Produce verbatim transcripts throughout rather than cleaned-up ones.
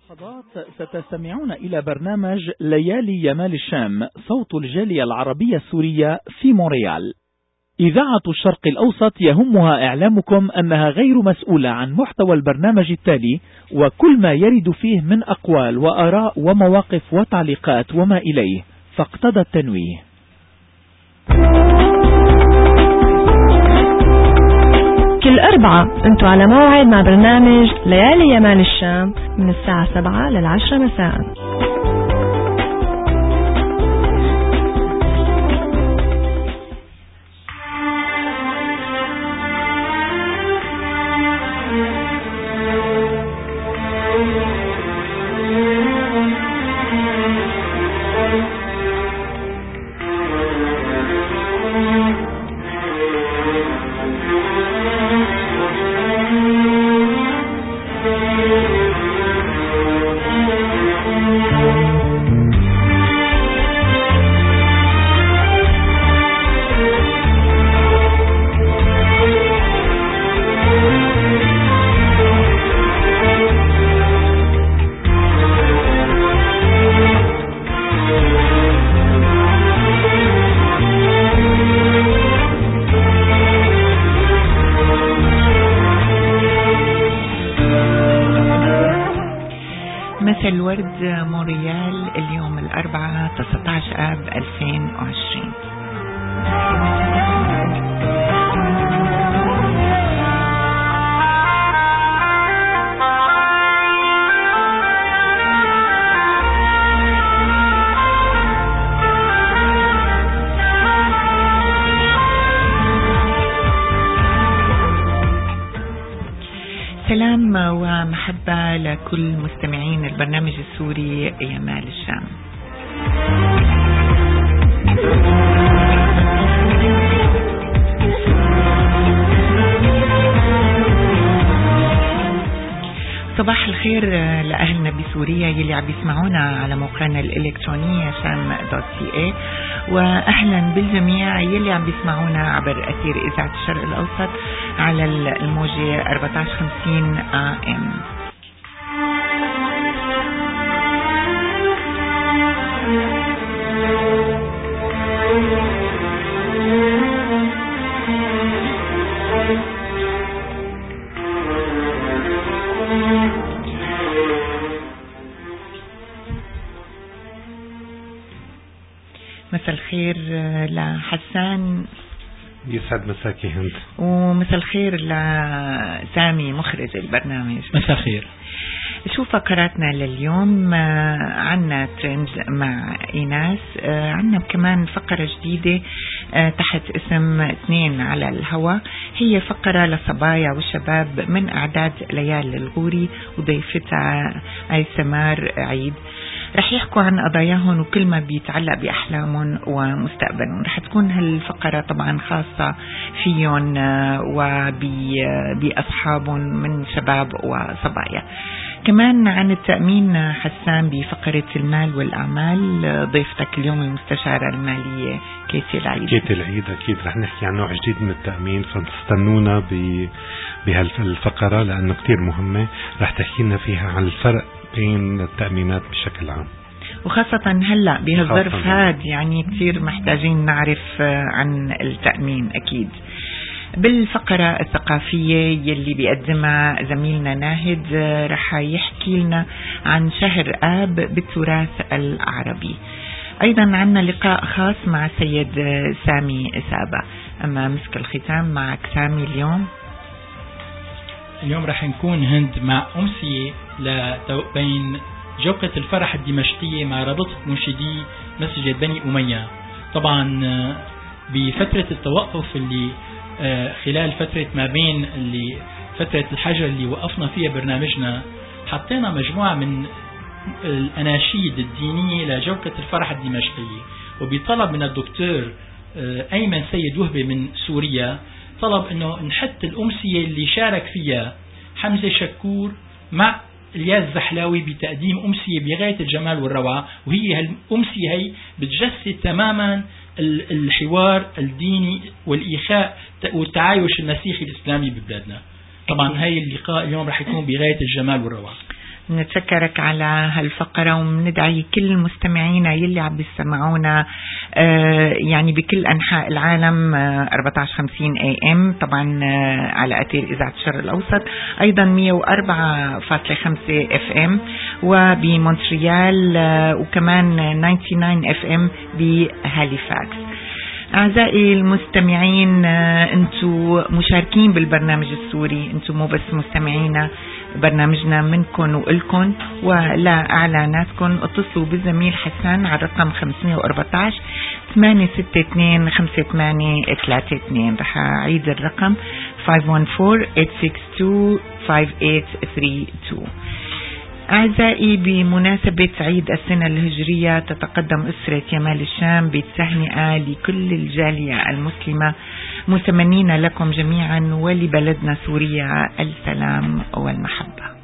لحظات ستستمعون إلى برنامج ليالي يمال الشام، صوت الجالية العربية السورية في مونريال. إذاعة الشرق الأوسط يهمها إعلامكم أنها غير مسؤولة عن محتوى البرنامج التالي وكل ما يرد فيه من أقوال وآراء ومواقف وتعليقات وما إليه، فاقتضى التنويه. كل أربعة أنتوا على موعد مع برنامج ليالي يمال الشام من الساعة سبعة للعشرة مساء. مساء الورد مونريال، اليوم الأربعاء تسعة عشر آب ألفين وعشرين. سلام ومحبة لكل مستمعين البرنامج السوري يمال الشام. صباح الخير لأهلنا بسوريا يلي عم يسمعونا على موقعنا الإلكتروني شام دوت سي اي، وأهلا بالجميع يلي عم يسمعونا عبر أثير إذاعة الشرق الأوسط على الموجة أربعة عشر خمسين آ إم. مساء الخير لحسان، يسعد مساكي هند، ومساء الخير لسامي مخرج البرنامج. مساء الخير. شو فقراتنا لليوم؟ عنا ترند مع إيناس، عنا كمان فقرة جديدة تحت اسم اثنين على الهواء، هي فقرة للصبايا والشباب من أعداد ليال الغوري وضيفتها أي سمار عيد. رح يحكوا عن قضاياهم وكل ما بيتعلق بأحلامهم ومستقبلهم. رح تكون هالفقرة طبعا خاصة فيهم وبأصحابهم من شباب وصبايا. كمان عن التأمين حسان بفقرة المال والأعمال، ضيفتك اليوم المستشارة المالية كيتي العيد. كيتي العيد أكيد رح نحكي عن نوع جديد من التأمين، فاستنونا بهالفقرة لأنه كتير مهمة. رح تحكي لنا فيها عن الفرق بين التأمينات بشكل عام، وخاصة هلأ بهالظرف هاد يعني كتير محتاجين نعرف عن التأمين أكيد. بالفقرة الثقافية يلي بيقدمها زميلنا ناهد رح يحكي لنا عن شهر آب بالتراث العربي. أيضا عنا لقاء خاص مع سيد سامي سابا. أما مسك الختام معك سامي اليوم. اليوم رح نكون هند مع أمسية بين جوقة الفرح الدمشقية مع رابطة منشدي مسجد بني أمية. طبعا بفترة التوقف اللي خلال فترة ما بين اللي فترة الحجر اللي وقفنا فيها برنامجنا، حطينا مجموعة من الأناشيد الدينية لجوقة الفرح الدمشقية، وبطلب من الدكتور أيمن سيد وهبة من سوريا طلب أنه نحط الأمسية اللي شارك فيها حمزة شكور مع الياس زحلاوي بتقديم أمسية بغاية الجمال والروعة. وهي الأمسية هي بتجسد تماما الحوار الديني والإخاء والتعايش المسيحي الإسلامي ببلادنا. طبعا هاي اللقاء اليوم رح يكون بغاية الجمال والروعة. نتشكرك على هالفقرة وندعي كل مستمعينا يلي عم بيسمعونا آه يعني بكل أنحاء العالم آه أربعة عشر خمسين اي ام طبعا آه على أثير إذاعة الشرق الأوسط، أيضا مية وأربعة فاصلة خمسة اف ام وبمونتريال آه وكمان تسعة وتسعين اف ام بهاليفاكس. أعزائي المستمعين أنتم مشاركين بالبرنامج السوري، أنتم مو بس مستمعينا، برنامجنا منكم وإلكم، ولا إعلاناتكم اتصلوا بالزميل حسن على الرقم خمسة أربعة عشر ثمانية ستة اثنين خمسة ثمانية ثلاثة اثنين. رح أعيد الرقم خمسة واحد أربعة ثمانية ستة اثنين خمسة ثمانية ثلاثة اثنين. أعزائي، بمناسبة عيد السنة الهجرية تتقدم أسرة يمال الشام بالتهنئة لكل الجالية المسلمة، متمنين لكم جميعا ولبلدنا سوريا السلام والمحبة.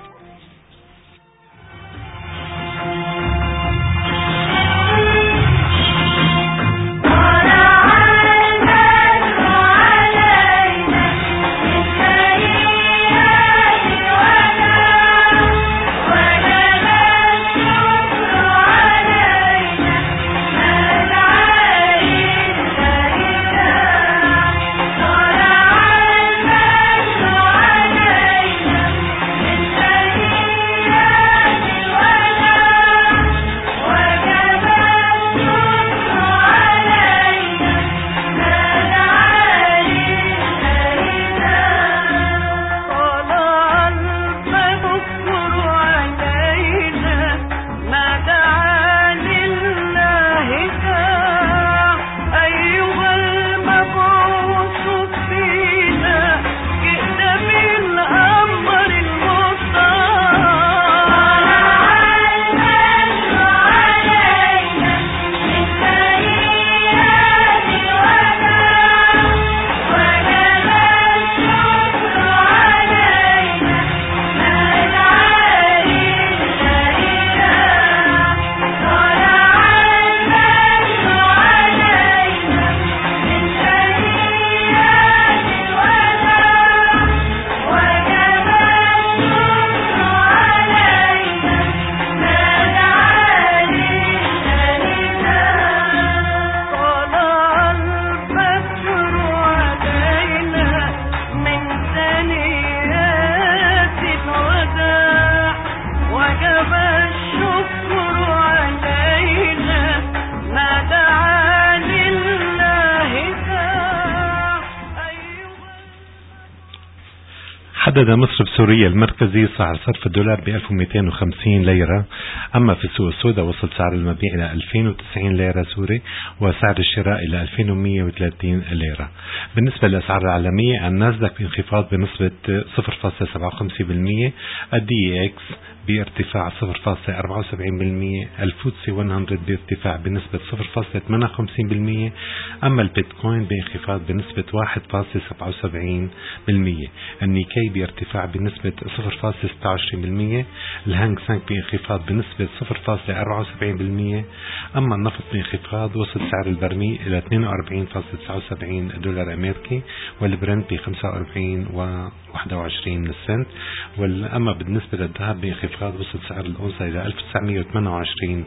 حدد مصرف سوريا المركزي سعر صرف الدولار ب ألف ومئتين وخمسين ليرة، أما في السوق السوداء وصل سعر المبيع إلى ألفين وتسعين ليرة سوري وسعر الشراء إلى ألفين ومئة وثلاثين ليرة. بالنسبة للأسعار العالمية، الناسداك بانخفاض بنسبة صفر فاصلة سبعة وخمسين بالمئة، الدي اكس بارتفاع صفر فاصلة أربعة وسبعين بالمئة، الفوتسي مئة بارتفاع بنسبة صفر فاصلة ثمانية وخمسين بالمئة، أما البيتكوين بانخفاض بنسبة واحد فاصلة سبعة وسبعين بالمئة، النيكي بارتفاع بنسبة صفر فاصلة ستة وعشرين بالمئة، الهانغ سانغ بانخفاض بنسبة صفر فاصلة أربعة وسبعين بالمئة، أما النفط بانخفاض وصل سعر البرميل إلى اثنين وأربعين فاصلة تسعة وسبعين دولار أمريكي، والبرنت ب خمسة وأربعين فاصلة واحد وعشرين سنت. أما بالنسبة للذهب بانخفاض وصل سعر الأونصة إلى ألف وتسعمئة وثمانية وعشرين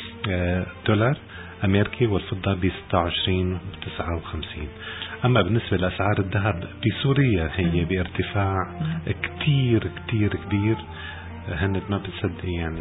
دولار أمريكي، والفضة ب ستة وعشرين فاصلة تسعة وخمسين. أما بالنسبة لأسعار الذهب بسوريا هي بارتفاع كتير كتير كبير، هند ما بتصدق يعني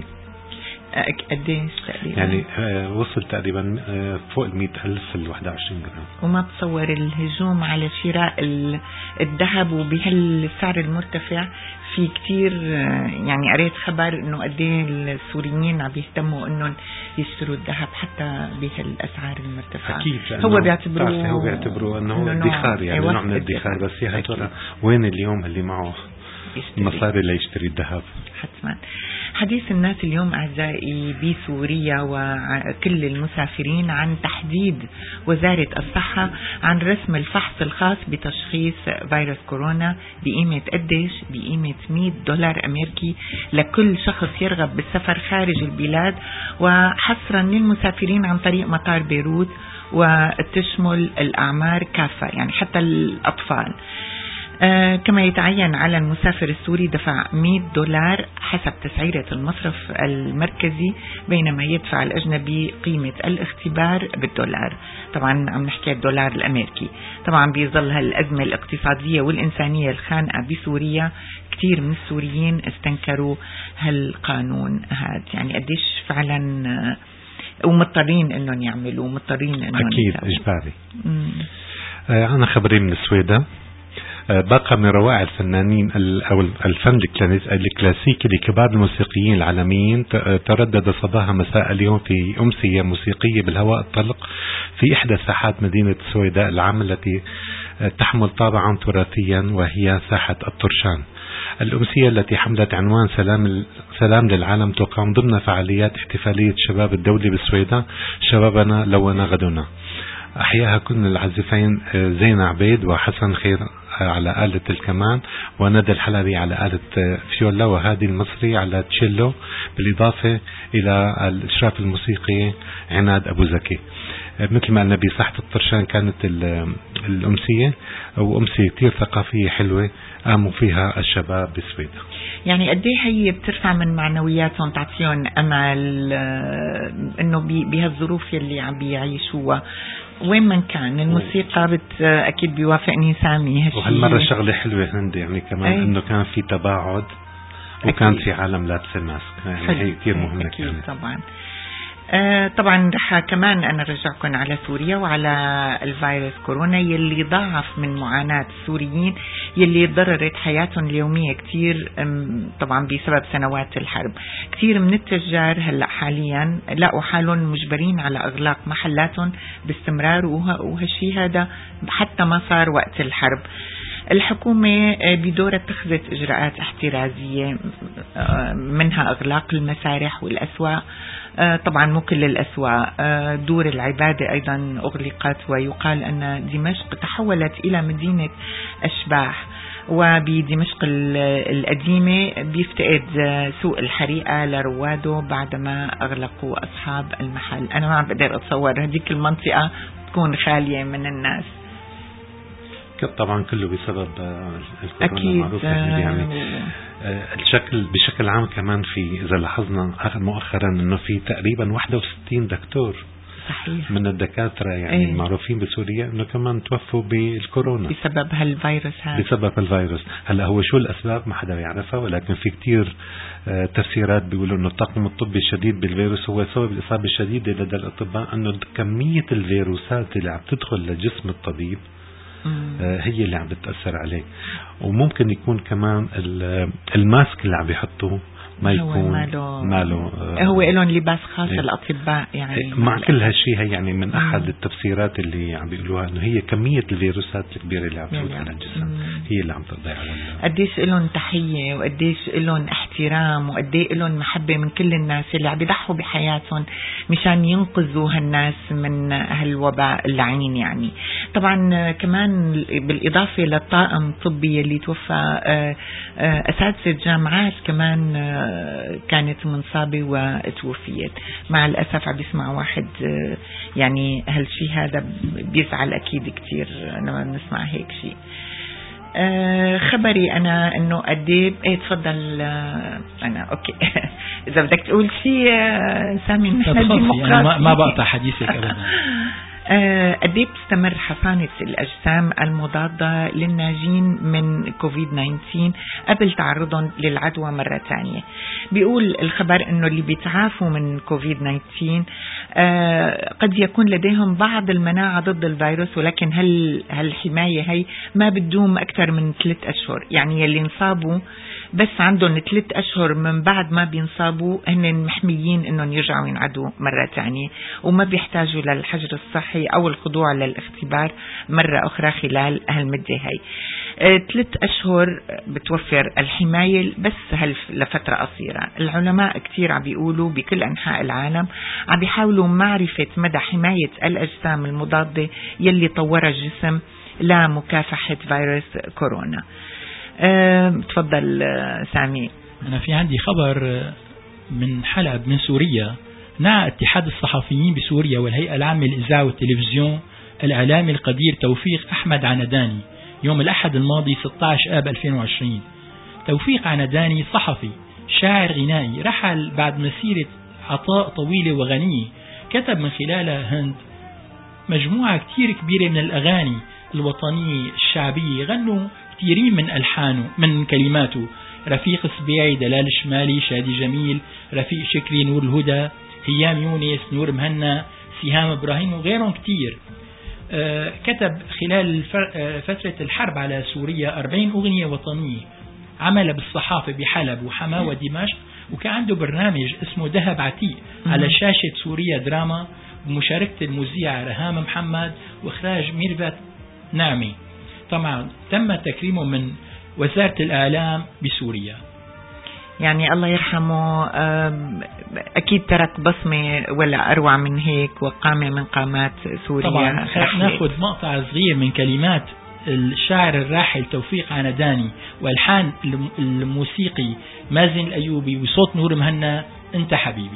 قديش تقريبا؟ يعني وصل تقريبا فوق المئة ألف في الواحد وعشرين جرام. وما تصور الهجوم على شراء الذهب وبهالسعر المرتفع. في كتير يعني قريت خبر انه قد ايه السوريين عم يهتموا انهم يشتروا الذهب حتى بهالاسعار المرتفعه. اكيد هو بيعتبروه هو بيعتبروه انه ادخار، يعني نوع من الادخار. بس يا هترى وين اليوم اللي معه مصاري ليشتري الذهب؟ حتما. حديث الناس اليوم أعزائي بسوريا وكل المسافرين عن تحديد وزارة الصحة عن رسم الفحص الخاص بتشخيص فيروس كورونا بقيمة قديش؟ بقيمة مئة دولار أمريكي لكل شخص يرغب بالسفر خارج البلاد، وحصرا للمسافرين عن طريق مطار بيروت، وتشمل الأعمار كافة يعني حتى الأطفال. آه كما يتعين على المسافر السوري دفع مئة دولار حسب تسعيرة المصرف المركزي، بينما يدفع الأجنبي قيمة الاختبار بالدولار. طبعا عم نحكي الدولار الأمريكي. طبعا بيظل هالأزمة الاقتصادية والإنسانية الخانقة بسوريا، كثير من السوريين استنكروا هالقانون هذا. يعني قديش فعلا ومضطرين انهم يعملوا، مضطرين انهم اكيد اجباري. آه انا خبري من السويدة. آه باقة من روائع الفنانين او الفن الكلاسيكي لكبار الموسيقيين العالميين تردد صباح مساء اليوم في أمسية موسيقية بالهواء الطلق في إحدى ساحات مدينة السويداء العامة التي تحمل طابعا تراثيا، وهي ساحة الطرشان. الأمسية التي حملت عنوان سلام سلام للعالم تقام ضمن فعاليات احتفالية الشباب الدولي بالسويداء شبابنا لون غدنا. أحياها كل العازفين زين عبيد وحسن خير على آلة الكمان، وندى الحلبي على آلة فيولا، وهادي المصري على تشيلو، بالإضافة إلى الإشراف الموسيقي عناد أبو زكي. مثل ما قلنا بساحة الطرشان كانت الأمسية، وأمسية كتير ثقافية حلوة قاموا فيها الشباب بسويدا. يعني قد ايه هي بترفع من معنوياتهم، تعطيهم امل انه بهالظروف يلي عم بيعيشوها وين من كان. الموسيقى بت اكيد بيوافقني سامي هالشيء. وهالمرة شغلة حلوة هندي يعني كمان أي. انه كان في تباعد وكان في عالم لابسه ماسك، يعني هي كثير مهمة. أكيد يعني. طبعا آه طبعا رح كمان أنا رجعكم على سوريا وعلى الفيروس كورونا يلي ضاعف من معاناة السوريين يلي ضررت حياتهم اليومية كتير، طبعا بسبب سنوات الحرب. كتير من التجار هلأ حاليا لقوا حالهم مجبرين على إغلاق محلاتهم باستمرار، وهالشي هذا حتى ما صار وقت الحرب. الحكومة بدورها اتخذت إجراءات احترازية، منها إغلاق المسارح والأسواق. طبعا مو كل الأسواق، دور العبادة أيضا أغلقت، ويقال أن دمشق تحولت إلى مدينة أشباح. وبدمشق القديمة بيفتقد سوق الحريقة لرواده بعدما أغلقوا أصحاب المحل. أنا ما عم بقدر أتصور هذيك المنطقة تكون خالية من الناس. طبعا كله بسبب الكورونا معروف. يعني الشكل بشكل عام كمان في إذا لاحظنا مؤخرا انه في تقريبا واحد وستين دكتور صحيح من الدكاترة يعني ايه. المعروفين بسوريا انه كمان توفوا بالكورونا بسبب هالفيروس هذا. بسبب الفيروس. هلا هو شو الاسباب ما حدا يعرفها، ولكن في كتير تفسيرات بيقولوا انه الطاقم الطبي الشديد بالفيروس هو سبب الاصابة الشديدة لدى الاطباء، انه كمية الفيروسات اللي عم تدخل لجسم الطبيب هي اللي عم بتأثر عليه. وممكن يكون كمان الماسك اللي عم بيحطوه ما يكون ماله, ماله هو لهم لباس خاص إيه. الأطباء يعني مع كل هالشيء هي يعني من أحد التفسيرات اللي عم بيقولوها إنه هي كمية الفيروسات الكبيرة اللي عم تفوت على الجسم مم. هي اللي عم تضيع على قديش لهم تحية وقديش لهم احترام وقديش لهم محبة من كل الناس اللي عم بيضحوا بحياتهم مشان ينقذوا هالناس من هالوباء اللعين. يعني طبعا كمان بالإضافة للطاقم الطبي اللي توفى أساتذة جامعات كمان كانت منصابة وتوفيت. مع الأسف عم بيسمع واحد يعني هالشي هذا بيزعل أكيد كتير لما بنسمع هيك شيء. أه خبري أنا إنه قديب إيه تفضل. أنا أوكي إذا بدك تقول شيء سامي نحن ديمقراطي أنا ما بقطع حديثك أبدا. قديه بتستمر حصانة الأجسام المضادة للناجين من كوفيد تسعة عشر قبل تعرضهم للعدوى مرة ثانية. بيقول الخبر أنه اللي بيتعافوا من كوفيد تسعة عشر قد يكون لديهم بعض المناعة ضد الفيروس، ولكن هل هالحماية هي ما بتدوم أكثر من ثلاث أشهر. يعني اللي انصابوا بس عندهم ثلاث أشهر من بعد ما بينصابوا هن محميين أنهم يرجعوا ينعدوا مرة ثانية، وما بيحتاجوا للحجر الصحي أو الخضوع للاختبار مرة أخرى خلال هالمدة هاي. ثلاث أشهر بتوفر الحماية بس هل لفترة قصيرة. العلماء كتير عم بيقولوا بكل أنحاء العالم عم بيحاولوا معرفة مدى حماية الأجسام المضادة يلي طورها الجسم لمكافحة فيروس كورونا. أه تفضل سامي. أنا في عندي خبر من حلب من سوريا. نعى اتحاد الصحفيين بسوريا والهيئة العامة للإذاعة والتلفزيون الإعلامي القدير توفيق أحمد عنداني يوم الأحد الماضي ستة عشر آب ألفين وعشرين. توفيق عناداني صحفي شاعر غنائي رحل بعد مسيرة عطاء طويلة وغنية، كتب من خلالها هند مجموعة كتير كبيرة من الأغاني الوطنية الشعبية، غنوا كثيرين من ألحانه من كلماته، رفيق سبيعي، دلال شمالي، شادي جميل، رفيق شكري، نور الهدى، هيام يونس، نور مهنا، سهام إبراهيم وغيرهم كتير. آه كتب خلال آه فترة الحرب على سوريا أربعين أغنية وطنية، عمل بالصحافة بحلب وحماة ودمشق، وكان عنده برنامج اسمه ذهب عتيق على شاشة سوريا دراما بمشاركة المذيعة رهام محمد وإخراج ميرفت نعمي. طبعا تم تكريمه من وزارة الإعلام بسوريا. يعني الله يرحمه، أكيد ترك بصمة ولا أروع من هيك، وقامة من قامات سوريا. طبعا ناخذ مقطع صغير من كلمات الشاعر الراحل توفيق عناداني والحان الموسيقي مازن الأيوبي وصوت نور مهنا، أنت حبيبي.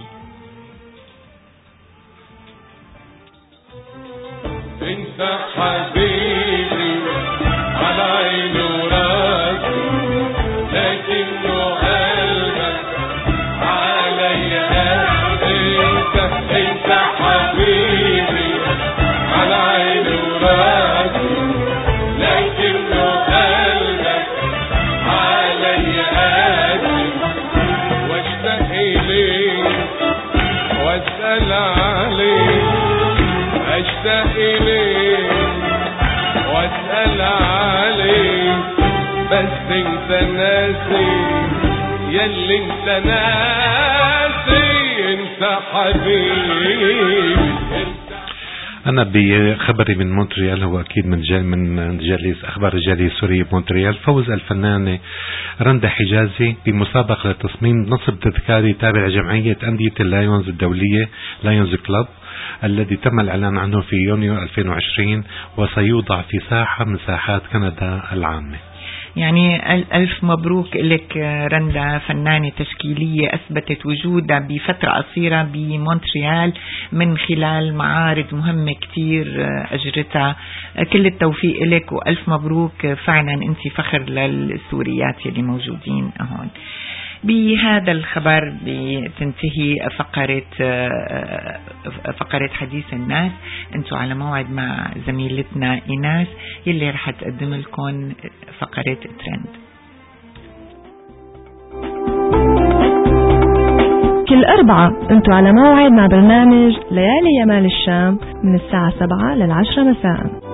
انت حبيبي على عيني وراسي، لكنه قلبك عليا انت. انت حبيبي على عيني وراسي، لكنه قلبك عليا قاسي. واشتاق اليك واسأل عليك، اشتاق اليك واسأل عليك، بس انت ناسي ياللي انت ناسي. انت حبيبي. أنا بخبري من مونتريال، هو أكيد من جال من جاليس أخبار الجالية السورية بمونتريال، فوز الفنانة رندا حجازي بمسابقة لتصميم نصب تذكاري تابع لجمعية أندية اللايونز الدولية لايونز كلوب، الذي تم الإعلان عنه في يونيو ألفين وعشرين، وسيوضع في ساحة من ساحات كندا العامة. يعني ألف مبروك لك رندا، فنانة تشكيلية أثبتت وجودها بفترة قصيرة بمونتريال من خلال معارض مهمة كتير أجرتها. كل التوفيق لك وألف مبروك، فعلا أنت فخر للسوريات اللي موجودين هون. بهذا الخبر بتنتهي فقرة فقرة حديث الناس. انتوا على موعد مع زميلتنا إيناس يلي رح تقدم لكم فقرة ترند. كل أربعة انتوا على موعد مع برنامج ليالي يمال الشام من الساعة سبعة للعشرة مساء.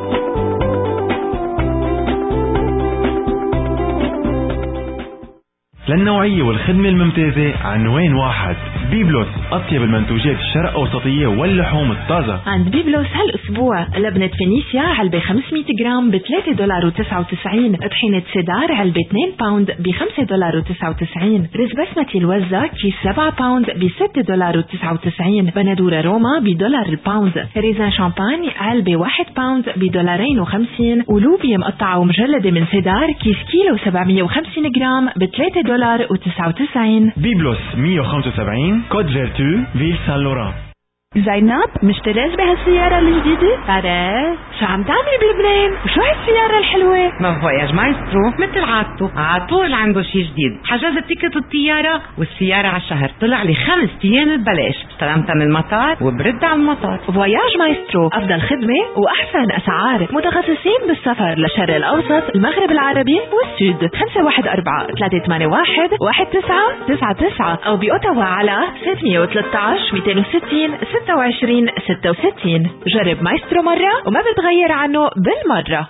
للنوعية والخدمة الممتازة عنوان واحد، بيبلوس، أطيب المنتوجات الشرق أوسطية واللحوم الطازة. عند بيبلوس هالأسبوع لبنة فينيسيا علبة خمسمية جرام بثلاثة دولار وتسعة وتسعين، طحينة سيدار علبة اثنين باوند بخمسة دولار وتسعة وتسعين، رز بسمتي الوزة كيس سبعة باوند بستة دولار وتسعة وتسعين، بندورة روما بدولار الباوند، ريزان شامباني علبة واحد باوند بدولارين وخمسين، ولوبيا مقطعة ومجلدة من سيدار كيس كيلو سبعمية وخمسين جرام بثلاثة دولار وتسعة وتسعين. بيبلوس مية وخمسة وسبعين كود فيرتو فيل سان لوران. زينب مشتريش بهالسيارة الجديدة؟ ترى شو عم تعملي بلبنان؟ وشو هالسيارة الحلوة؟ ما فواياج مايسترو مثل عادته عطول عنده شي جديد. حجزت تيكت الطيارة والسيارة على الشهر، طلع لي خمس ايام ببلاش، استلمتها من المطار وبرد على المطار. فواياج مايسترو أفضل خدمة وأحسن أسعار، متخصصين بالسفر للشرق الأوسط، المغرب العربي والسود. خمسة واحد أربعة ثلاثة ثمانية واحد واحد تسعة تسعة تسعة أو بأوتاوا على ستمية وثلاثة عشر مئتين وستين ستة وعشرين ستة وستين. جرب مايسترو مرة وما بتغير عنه بالمرة.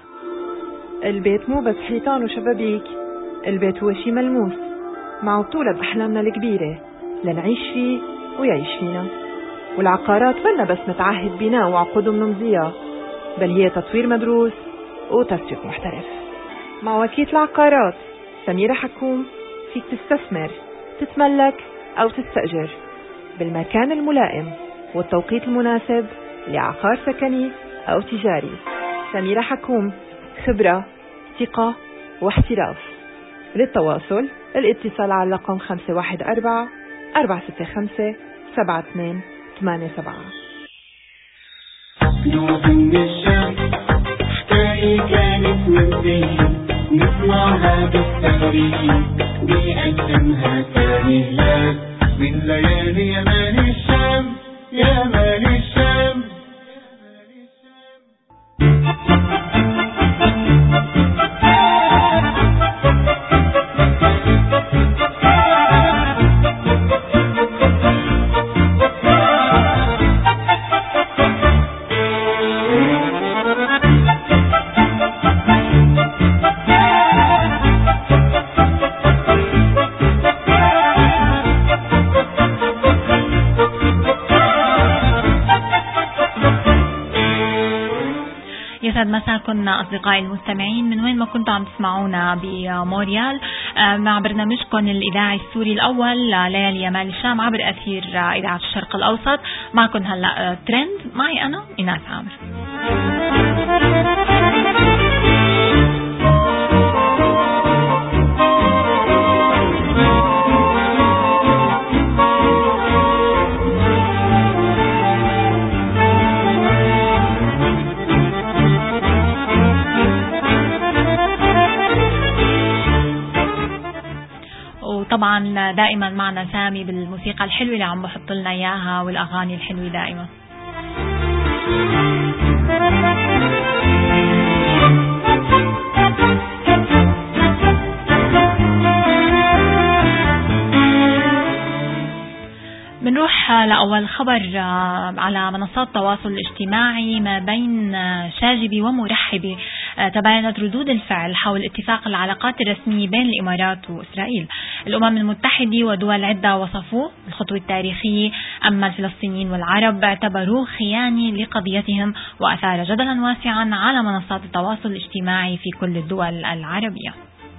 البيت مو بس حيطان وشبابيك، البيت هو شي ملموس معه طولة بأحلامنا الكبيرة لنعيش فيه ويعيش فينا. والعقارات منا بس نتعهد بناء وعقود منمضية، بل هي تطوير مدروس وتسويق محترف. مع وكيل العقارات سميرة حكوم فيك تستثمر، تتملك أو تستأجر بالمكان الملائم والتوقيت المناسب لعقار سكني أو تجاري. سميرة حكوم، خبرة، ثقة واحتراف. للتواصل الاتصال على رقم خمسة واحد أربعة أربعة ستة خمسة سبعة اثنين ثمانية سبعة. اللي كانت منسية نسمعها بالتغريب بيقدمها تاني هلال من ليالي يمال الشام يمال الشام. يسعد مساكم أصدقائي المستمعين من وين ما كنتوا عم تسمعونا بموريال مع برنامجكم الإذاعي السوري الأول ليالي يمال الشام عبر أثير إذاعة الشرق الأوسط. معكم هلأ ترند معي أنا إيناس عامر. طبعا دائما معنا سامي بالموسيقى الحلوة اللي عم بحط لنا اياها والاغاني الحلوة دائما. بنروح لأول خبر على منصات التواصل الاجتماعي ما بين شاجبي ومرحبي. تباينت ردود الفعل حول اتفاق العلاقات الرسمية بين الإمارات وإسرائيل. الأمم المتحدة ودول عدة وصفوه الخطوة التاريخية، أما الفلسطينيين والعرب اعتبروه خيانة لقضيتهم، وأثار جدلا واسعا على منصات التواصل الاجتماعي في كل الدول العربية.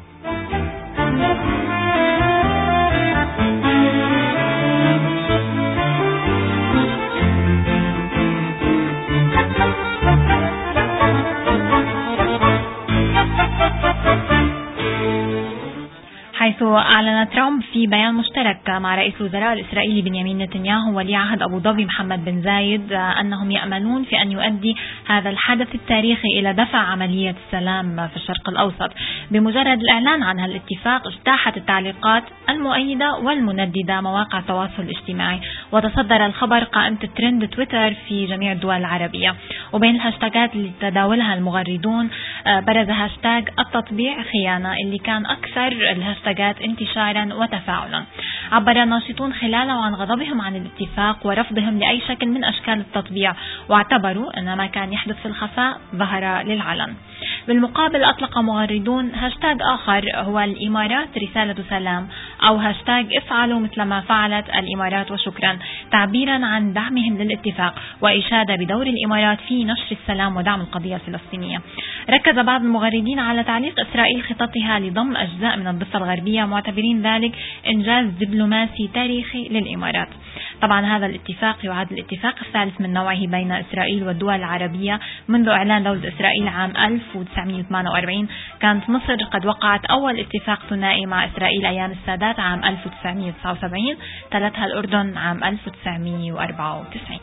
حيث أعلن ترامب في بيان مشترك مع رئيس الوزراء الإسرائيلي بنيامين نتنياهو ولي عهد أبو ظبي محمد بن زايد أنهم يأملون في أن يؤدي هذا الحدث التاريخي إلى دفع عملية السلام في الشرق الأوسط. بمجرد الإعلان عن هالاتفاق اجتاحت التعليقات المؤيدة والمنددة مواقع التواصل الاجتماعي، وتصدر الخبر قائمة الترند تويتر في جميع الدول العربية. وبين الهاشتاجات اللي تداولها المغردون برز هاشتاج التطبيع خيانة اللي كان أكثر الهاشتاجات انتشارا وتفاعلا. عبر الناشطون خلاله عن غضبهم عن الاتفاق ورفضهم لأي شكل من أشكال التطبيع، واعتبروا أن ما كان يحدث في الخفاء ظهر للعلن. بالمقابل أطلق مغردون هاشتاج آخر هو الإمارات رسالة سلام، أو هاشتاج افعلوا مثل ما فعلت الإمارات وشكرا، تعبيرا عن دعمهم للاتفاق وإشادة بدور الإمارات في نشر السلام ودعم القضية الفلسطينية. ركز بعض المغردين على تعليق إسرائيل خططها لضم أجزاء من الضفة الغربية، معتبرين ذلك إنجاز دبلوماسي تاريخي للإمارات. طبعا هذا الاتفاق يعد الاتفاق الثالث من نوعه بين إسرائيل والدول العربية منذ إعلان دولة إسرائيل عام ألف وتسعمئة وثمانية وأربعين. كانت مصر قد وقعت أول اتفاق ثنائي مع إسرائيل أيام السادات عام ألف وتسعمئة وتسعة وسبعين، تلتها الأردن عام ألف وتسعمئة وأربعة وتسعين.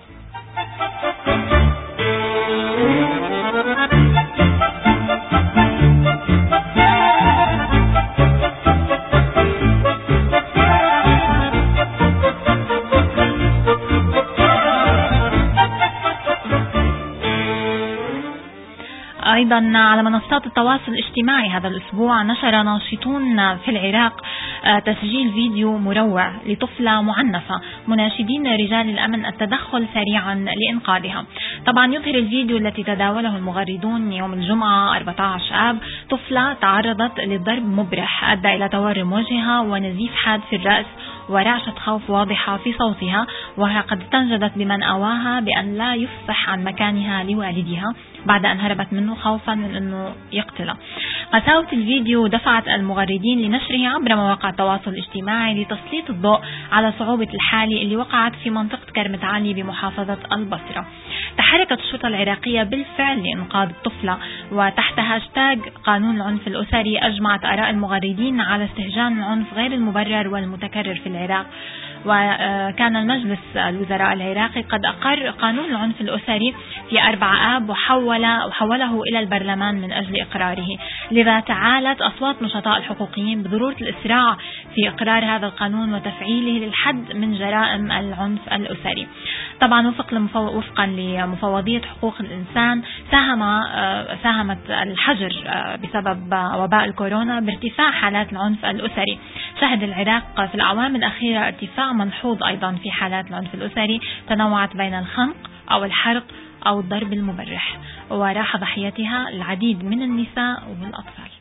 أيضا على منصات التواصل الاجتماعي هذا الأسبوع نشر ناشطون في العراق تسجيل فيديو مروع لطفلة معنفة مناشدين رجال الأمن التدخل سريعا لإنقاذها. طبعا يظهر الفيديو التي تداوله المغردون يوم الجمعة أربعة عشر آب طفلة تعرضت لضرب مبرح أدى إلى تورم وجهها ونزيف حاد في الرأس ورعشة خوف واضحة في صوتها، وهي قد استنجدت بمن أواها بأن لا يفصح عن مكانها لوالدها بعد أن هربت منه خوفا من أنه يقتله. قساوة الفيديو دفعت المغردين لنشره عبر مواقع التواصل الاجتماعي لتسليط الضوء على صعوبة الحالة اللي وقعت في منطقة كرمة علي بمحافظة البصرة. تحركت الشرطة العراقية بالفعل لإنقاذ الطفلة، وتحت هاشتاج قانون العنف الأسري أجمعت آراء المغردين على استهجان العنف غير المبرر والمتكرر في العراق، وكان المجلس الوزراء العراقي قد أقر قانون العنف الأسري في أربعة آب وحول وحوله إلى البرلمان من أجل إقراره. لذا تعالت أصوات نشطاء الحقوقيين بضرورة الإسراع في إقرار هذا القانون وتفعيله للحد من جرائم العنف الأسري. طبعا وفق وفقا لمفوضية حقوق الإنسان ساهم ساهمت الحجر بسبب وباء الكورونا بارتفاع حالات العنف الأسري. شهد العراق في الأعوام الأخيرة ارتفاع ملحوظ أيضا في حالات العنف الأسري تنوعت بين الخنق أو الحرق أو الضرب المبرح، وراح ضحيتها العديد من النساء والأطفال.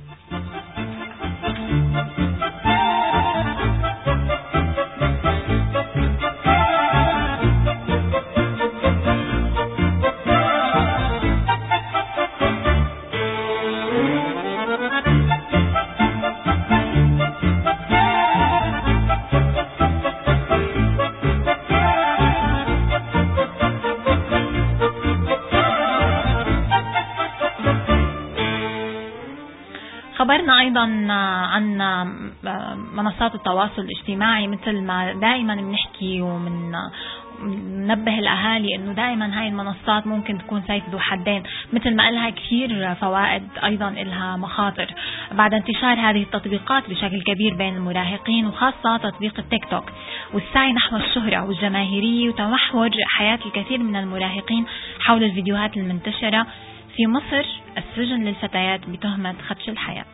خبرنا أيضا عن منصات التواصل الاجتماعي، مثل ما دائما بنحكي ومن ننبه الأهالي أنه دائما هاي المنصات ممكن تكون سيف ذو حدين، مثل ما لها كثير فوائد أيضا لها مخاطر. بعد انتشار هذه التطبيقات بشكل كبير بين المراهقين وخاصة تطبيق التيك توك والسعي نحو الشهرة والجماهيرية وتمحور حياة الكثير من المراهقين حول الفيديوهات المنتشرة، في مصر السجن للفتيات بتهمة خدش الحياة.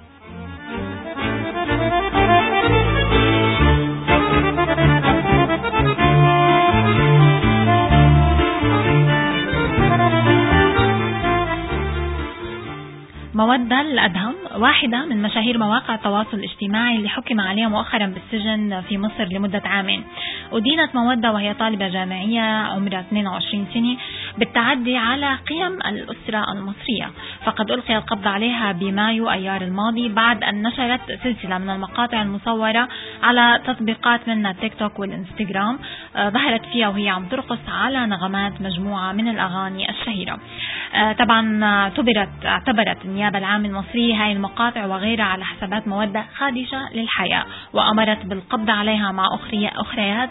مودة الأدهم واحدة من مشاهير مواقع التواصل الاجتماعي اللي حكم عليها مؤخرا بالسجن في مصر لمدة عامين. أدينت مودة وهي طالبة جامعية عمرها اثنين وعشرين سنة بالتعدي على قيم الأسرة المصرية، فقد ألقي القبض عليها بمايو أيار الماضي بعد أن نشرت سلسلة من المقاطع المصورة على تطبيقات منها التيك توك والإنستغرام، ظهرت فيها وهي عم ترقص على نغمات مجموعة من الأغاني الشهيرة. طبعا اعتبرت اعتبرت النيابة العامة المصرية هاي المقاطع وغيرها على حسابات مودة خادشة للحياة، وأمرت بالقبض عليها مع أخريات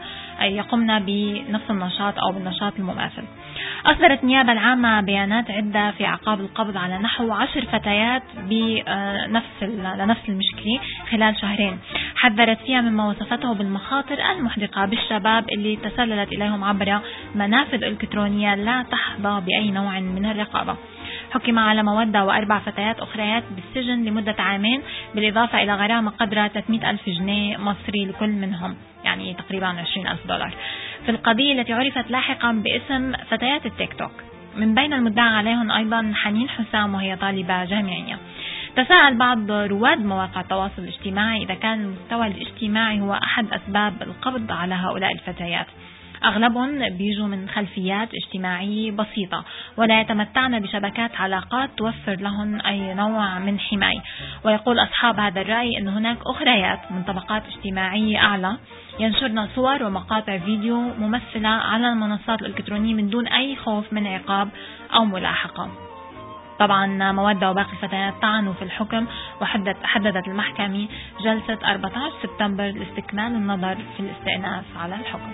يقمن بنفس النشاط أو بالنشاط المماثل. أصدرت النيابة العامة بيانات عدة في عقاب القبض على نحو عشر فتيات بنفس لنفس المشكلة خلال شهرين، حذرت فيها مما وصفته بالمخاطر المحدقة بالشباب اللي تسللت إليهم عبر منافذ إلكترونية لا تحظى بأي نوع من الرقابة. حكم على مودة وأربع فتيات أخريات بالسجن لمدة عامين، بالإضافة إلى غرامة قدرها ثلاثمئة ألف جنيه مصري لكل منهم، يعني تقريبا عشرين ألف دولار، في القضية التي عرفت لاحقا باسم فتيات التيك توك. من بين المدعى عليهم أيضا حنين حسام وهي طالبة جامعية. تساءل بعض رواد مواقع التواصل الاجتماعي إذا كان المستوى الاجتماعي هو أحد أسباب القبض على هؤلاء الفتيات. أغلبهم بيجوا من خلفيات اجتماعية بسيطة ولا يتمتعن بشبكات علاقات توفر لهم أي نوع من حماية. ويقول أصحاب هذا الرأي أن هناك أخريات من طبقات اجتماعية أعلى ينشرن صور ومقاطع فيديو ممثلة على المنصات الإلكترونية من دون أي خوف من عقاب أو ملاحقة. طبعا مودة وباقي الفتيات طعنوا في الحكم، وحددت حددت المحكمة جلسة أربعة عشر سبتمبر لاستكمال النظر في الاستئناف على الحكم.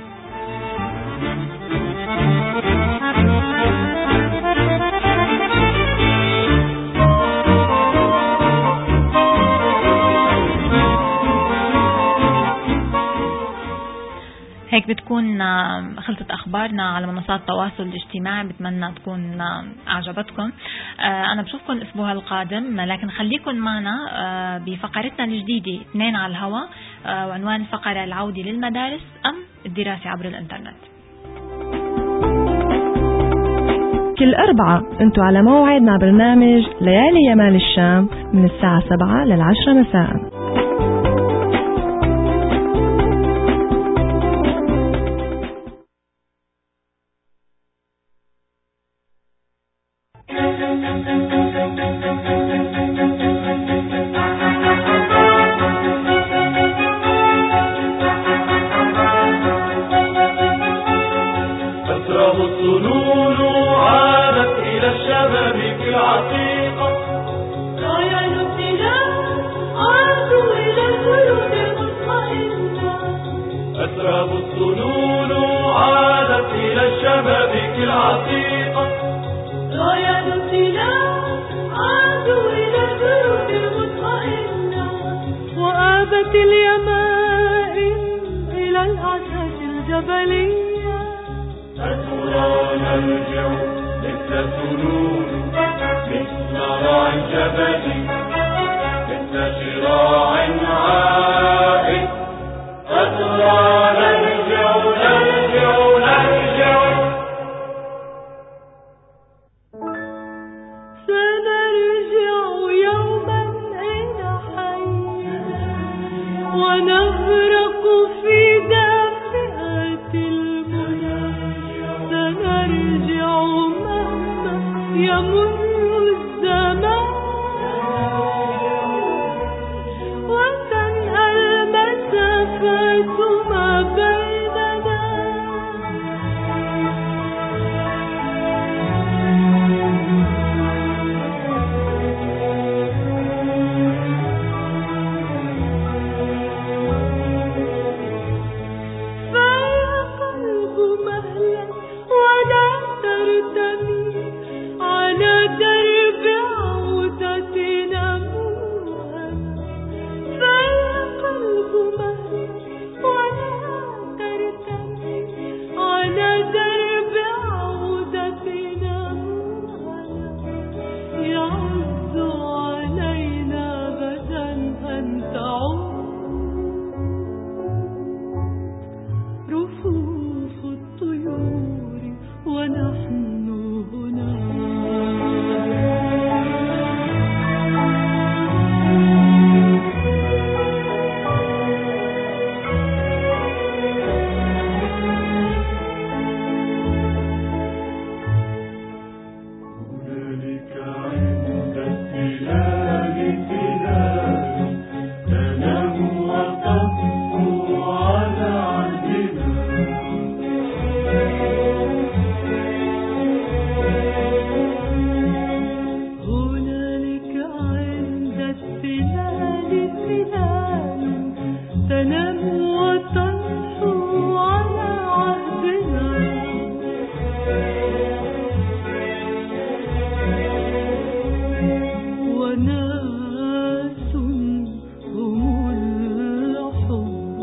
هيك بتكون خلصت أخبارنا على منصات التواصل الاجتماعي، بتمنى تكون أعجبتكم. أنا بشوفكم الأسبوع القادم، لكن خليكم معنا بفقرتنا الجديدة اثنين على الهواء، وعنوان الفقرة العودة للمدارس أم الدراسة عبر الإنترنت. كل أربعة أنتوا على موعد مع برنامج ليالي يمال الشام من الساعة سبعة للعشرة مساء. العتيقة راية الابتلاء العتيقة رايتنا عادوا إلى البيوت المطمئنة وآبت اليمائم إلى الأعشاش الجبلية أترى نرجع مثل سنون مثل راع الجبل مثل شراع عائد أترى نرجع نرجع نرجع سنرجع يوما إلى حي ونغرق في دافئة المنى سنرجع مهما يمر الزمان وتنهى المسافات ما بيننا فيا قلب مهلا ولا ترتمي على درب عودتنا موهنا فيا قلب مهلا ولا ترتمي على درب عودتنا موهنا يعز علينا غدا أن تعود رفوف الطيور ونحن هنا هنالك عند التلال تلال تنام وتصفو على عهدنا هنالك عند التلال تلال تنام وتصحو على عهدنا وناس هم الحب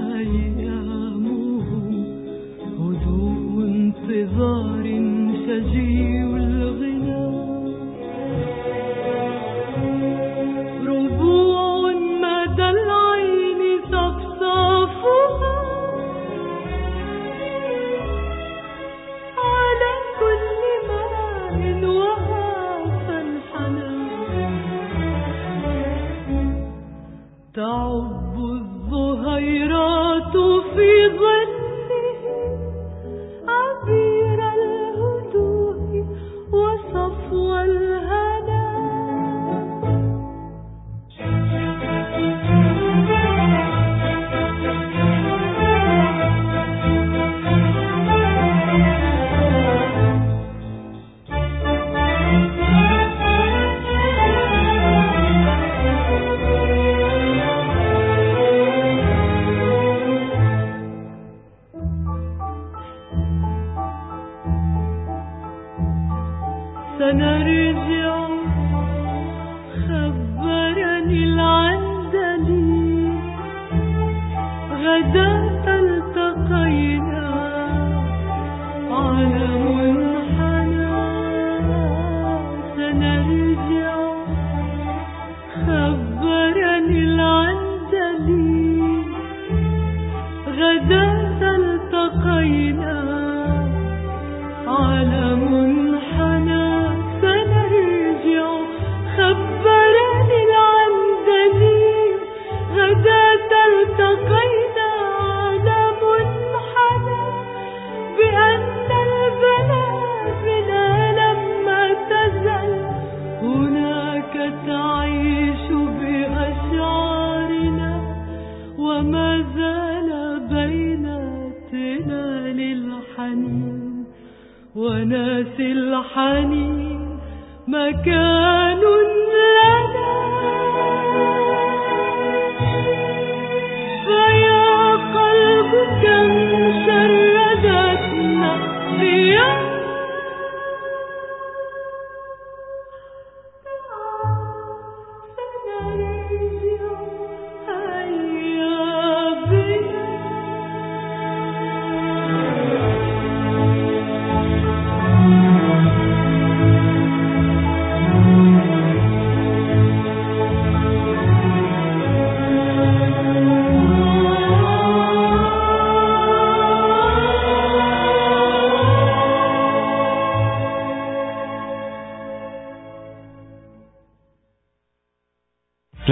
أيامهم هدوء انتظار شجي الغنى ربوع مدى العين صفصافها على كل ماء وهاف الحنان تعب الظهيرات في ظله عبير الهدوء وصفو الهنا سنرجع خبرني العندلي غدا التقينا على منحنى سنرجع خبرني العندلي غدا التقينا على منحنى سنرجع خبرني العندلي غدا التقينا على منحنى بأن البلابل لما تزل هناك تعيش بأشعارنا وما زال بين تلال الحنين وناس الحنين مكان لنا فيا قلب كم شردتنا ثياب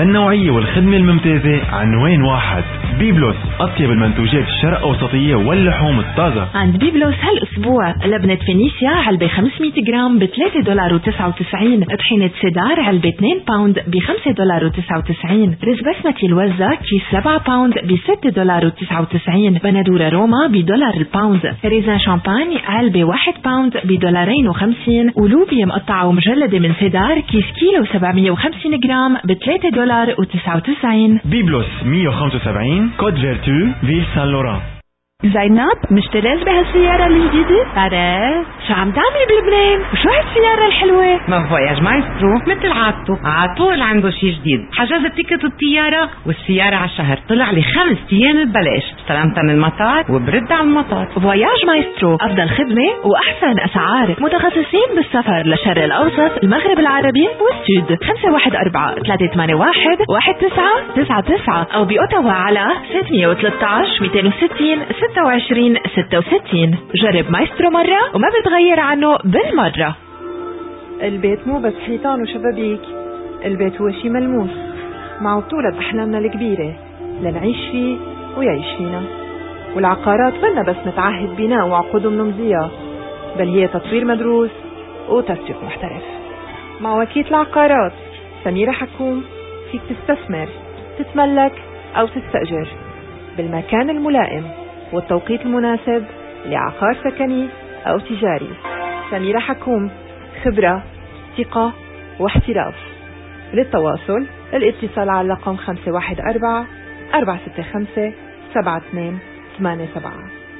للنوعية والخدمة الممتازة عنوان واحد. بيبلوس، أطيب المنتوجات الشرق أوسطية واللحوم الطازة. عند بيبلوس هالأسبوع لبنة فينيسيا علبة خمسمية جرام ب ثلاثة دولار وتسعة وتسعين، طحينة سيدار علبة اثنين باوند ب خمسة دولار وتسعة وتسعين، رز بسمتي الوزة كيس سبعة باوند ب ستة دولار وتسعة وتسعين، بندورة روما بدولار الباوند، ريزان شامباني علبة واحد باوند بدولارين وخمسين، ولوبيا مقطعة ومجلدة من سيدار كيس كيلو سبعمية وخمسين جرام ب ثلاثة دولار وتسعة وتسعين. بيبلوس مية وخمسة وسبعين كود فيرتو فيل سان لوران. زينب مشتريت بهالسيارة الجديدة؟ بعرف. شو عم تعملي بلبنان؟ وشو هالسيارة الحلوة؟ ما فواياج مايسترو مثل عادته عطول عنده شي جديد. حجزت تيكت الطيارة والسيارة على الشهر، طلع لي خمس ايام ببلاش، استلمتها من المطار وبرد على المطار. فواياج مايسترو، أفضل خدمة وأحسن أسعار، متخصصين بالسفر للشرق الأوسط، المغرب العربي والسود. خمسة واحد أربعة ثلاثة ثمانية واحد واحد تسعة تسعة تسعة أو بأوتاوا على ستمية وثلاثة عشر مئتين وستين ستة وعشرين ستة وستين. جرب مايسترو مرة وما بتغير عنه بالمرة. البيت مو بس حيطان وشبابيك، البيت هو شي ملموس مع بطولة أحلامنا الكبيرة لنعيش فيه ويعيش فينا. والعقارات منا بس نتعهد بناء وعقود منمزية، بل هي تطوير مدروس وتسويق محترف. مع وكيل العقارات سميرة حكوم فيك تستثمر، تتملك أو تستأجر بالمكان الملائم والتوقيت المناسب لعقار سكني أو تجاري. سميرة حكوم، خبرة، ثقة واحتراف. للتواصل الاتصال على رقم خمسة واحد أربعة أربعة ستة خمسة سبعة اثنين ثمانية سبعة.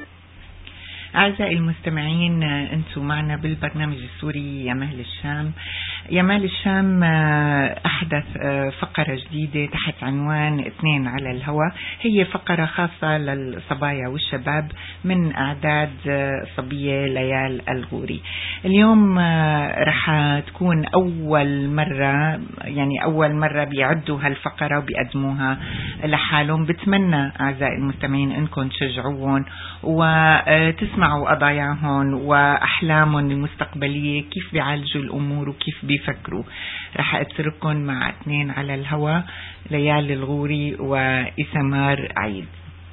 أعزائي المستمعين، أنتم معنا بالبرنامج السوري يا مهل الشام. يا مهل الشام أحدث فقرة جديدة تحت عنوان اثنين على الهواء. هي فقرة خاصة للصبايا والشباب من أعداد صبية ليال الغوري. اليوم رح تكون أول مرة، يعني أول مرة بيعدوا هالفقرة وبيقدموها لحالهم. بتمنى أعزائي المستمعين أنكم تشجعوهم وتسمعوا قضاياهم وأحلامهم المستقبلية، كيف بيعالجوا الأمور وكيف بيفكروا. رح أترككم مع اثنين على الهوا، ليال الغوري وإسمار عيد.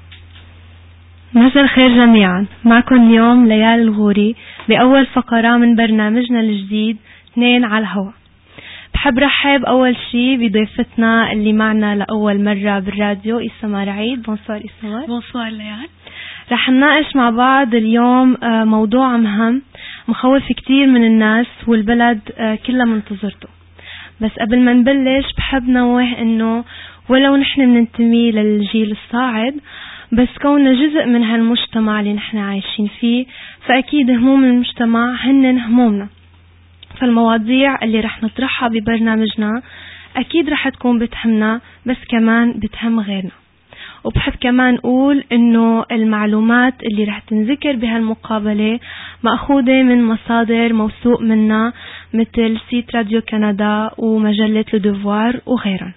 مساء الخير جميعا، معكم اليوم ليال الغوري بأول فقرة من برنامجنا الجديد اثنين على الهوا. بحب رحب أول شي بضيفتنا اللي معنا لأول مرة بالراديو، إسمار عيد. بونسوار إسمار. بونسوار ليال. رح نناقش مع بعض اليوم موضوع مهم مخوف كتير من الناس والبلد كلها منتظرته. بس قبل ما نبلش بحب نوه انه ولو نحن بننتمي للجيل الصاعد، بس كوننا جزء من هالمجتمع اللي نحن عايشين فيه، فأكيد هموم المجتمع هن همومنا. فالمواضيع اللي رح نطرحها ببرنامجنا أكيد رح تكون بتهمنا، بس كمان بتهم غيرنا. وبحب كمان أقول إنه المعلومات اللي رح تنذكر بهالمقابلة مأخوذة من مصادر موثوق منها، مثل سيت راديو كندا ومجلة لودوفوار وغيرها.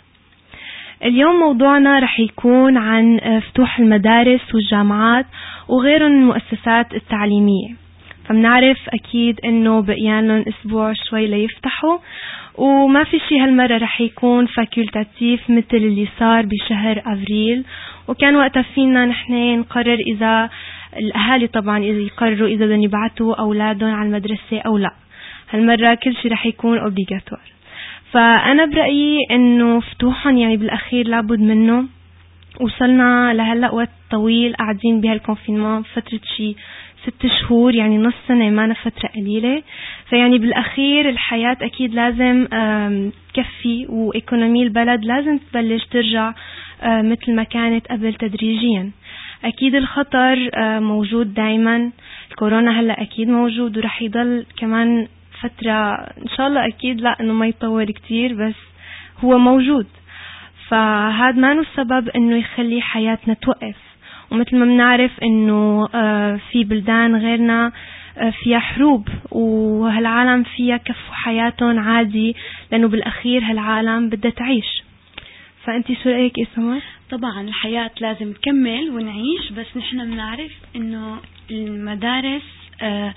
اليوم موضوعنا رح يكون عن فتوح المدارس والجامعات وغيرهم المؤسسات التعليمية. فمنعرف أكيد إنه بقيانلهم أسبوع شوي ليفتحوا، وما في شي هالمرة رح يكون فاكولتاتيف مثل اللي صار بشهر أفريل، وكان وقتها فينا نحن نقرر إذا الأهالي طبعا إذا يقرروا إذا بدهم يبعتوا أولادهم على المدرسة أو لا. هالمرة كل شي رح يكون أوبليغاتوار. فأنا برأيي إنه فتوحهم يعني بالأخير لابد منه. وصلنا لهلأ وقت طويل قاعدين بهالكونفينمان فترة شي ست شهور، يعني نص سنة، ما فترة قليلة. فيعني بالأخير الحياة أكيد لازم تكفي، وإيكونومي البلد لازم تبلش ترجع مثل ما كانت قبل تدريجيا. أكيد الخطر موجود دايما، الكورونا هلأ أكيد موجود ورح يضل كمان فترة إن شاء الله، أكيد لا إنه ما يطول كتير، بس هو موجود. فهذا ما هو السبب إنه يخلي حياتنا توقف. ومثل ما بنعرف إنه في بلدان غيرنا فيها حروب، وهالعالم فيها كفوا حياتهم عادي، لأنه بالأخير هالعالم بدها تعيش. فأنتي شو رأيك إسمار؟ طبعا الحياة لازم تكمل ونعيش، بس نحن بنعرف إنه المدارس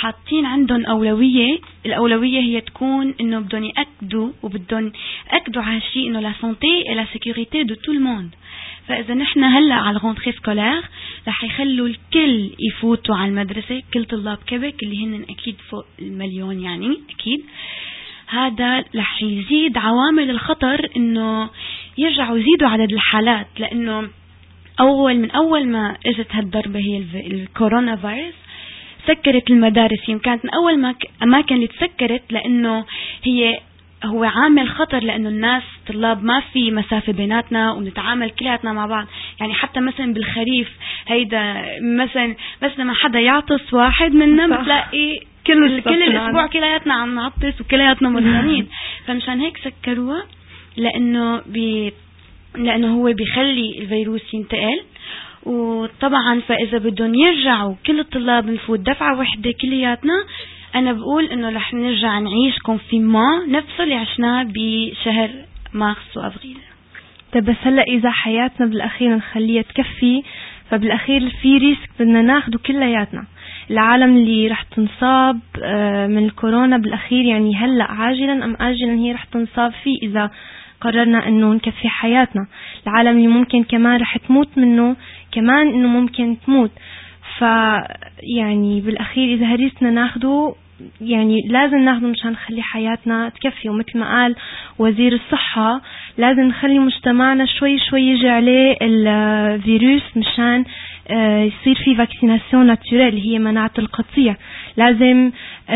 حاطين عندهم أولوية. الأولوية هي تكون إنه بدهم يأكدوا وبدهم يأكدوا على شيء إنه لا سانتي et la sécurité de tout le monde. فإذا نحن هلا على الغونتري سكولير رح يخلوا الكل يفوتوا على المدرسة، كل طلاب كيبك اللي هن أكيد فوق المليون يعني أكيد، هذا رح يزيد عوامل الخطر إنه يرجعوا يزيدوا عدد الحالات. لأنه أول من أول ما إجت هالضربة هي الكورونا فيروس سكرت المدارس. يمكن من أول ما أماكن اللي تسكرت لأنه هي هو عامل خطر، لأنه الناس طلاب ما في مسافة بيناتنا ونتعامل كلياتنا مع بعض. يعني حتى مثلا بالخريف هيدا مثلا بس لما حدا يعطس واحد منا بتلاقي كل كل الأسبوع كلياتنا عم نعطس وكلياتنا مرضانين. فمشان هيك سكروها، لأنه بي لأنه هو بيخلي الفيروس ينتقل. وطبعا فإذا بدهم يرجعوا كل الطلاب نفوت دفعة واحدة كلياتنا، أنا بقول إنه رح نرجع نعيش كونفينمون نفسه اللي عشناه بشهر مارس وأبريل. طيب بس هلا إذا حياتنا بالأخير نخليها تكفي، فبالأخير في ريسك بدنا ناخده كلياتنا. العالم اللي رح تنصاب من الكورونا بالأخير يعني هلا عاجلا أم آجلا هي رح تنصاب فيه إذا قررنا إنه نكفي حياتنا. العالم اللي ممكن كمان رح تموت منه كمان إنه ممكن تموت. فيعني بالأخير إذا هريسنا ناخده يعني لازم ناخده مشان نخلي حياتنا تكفي. ومثل ما قال وزير الصحة لازم نخلي مجتمعنا شوي شوي يجي عليه الفيروس مشان يصير في فاكسيناسيون ناتوريل اللي هي مناعة القطيع. لازم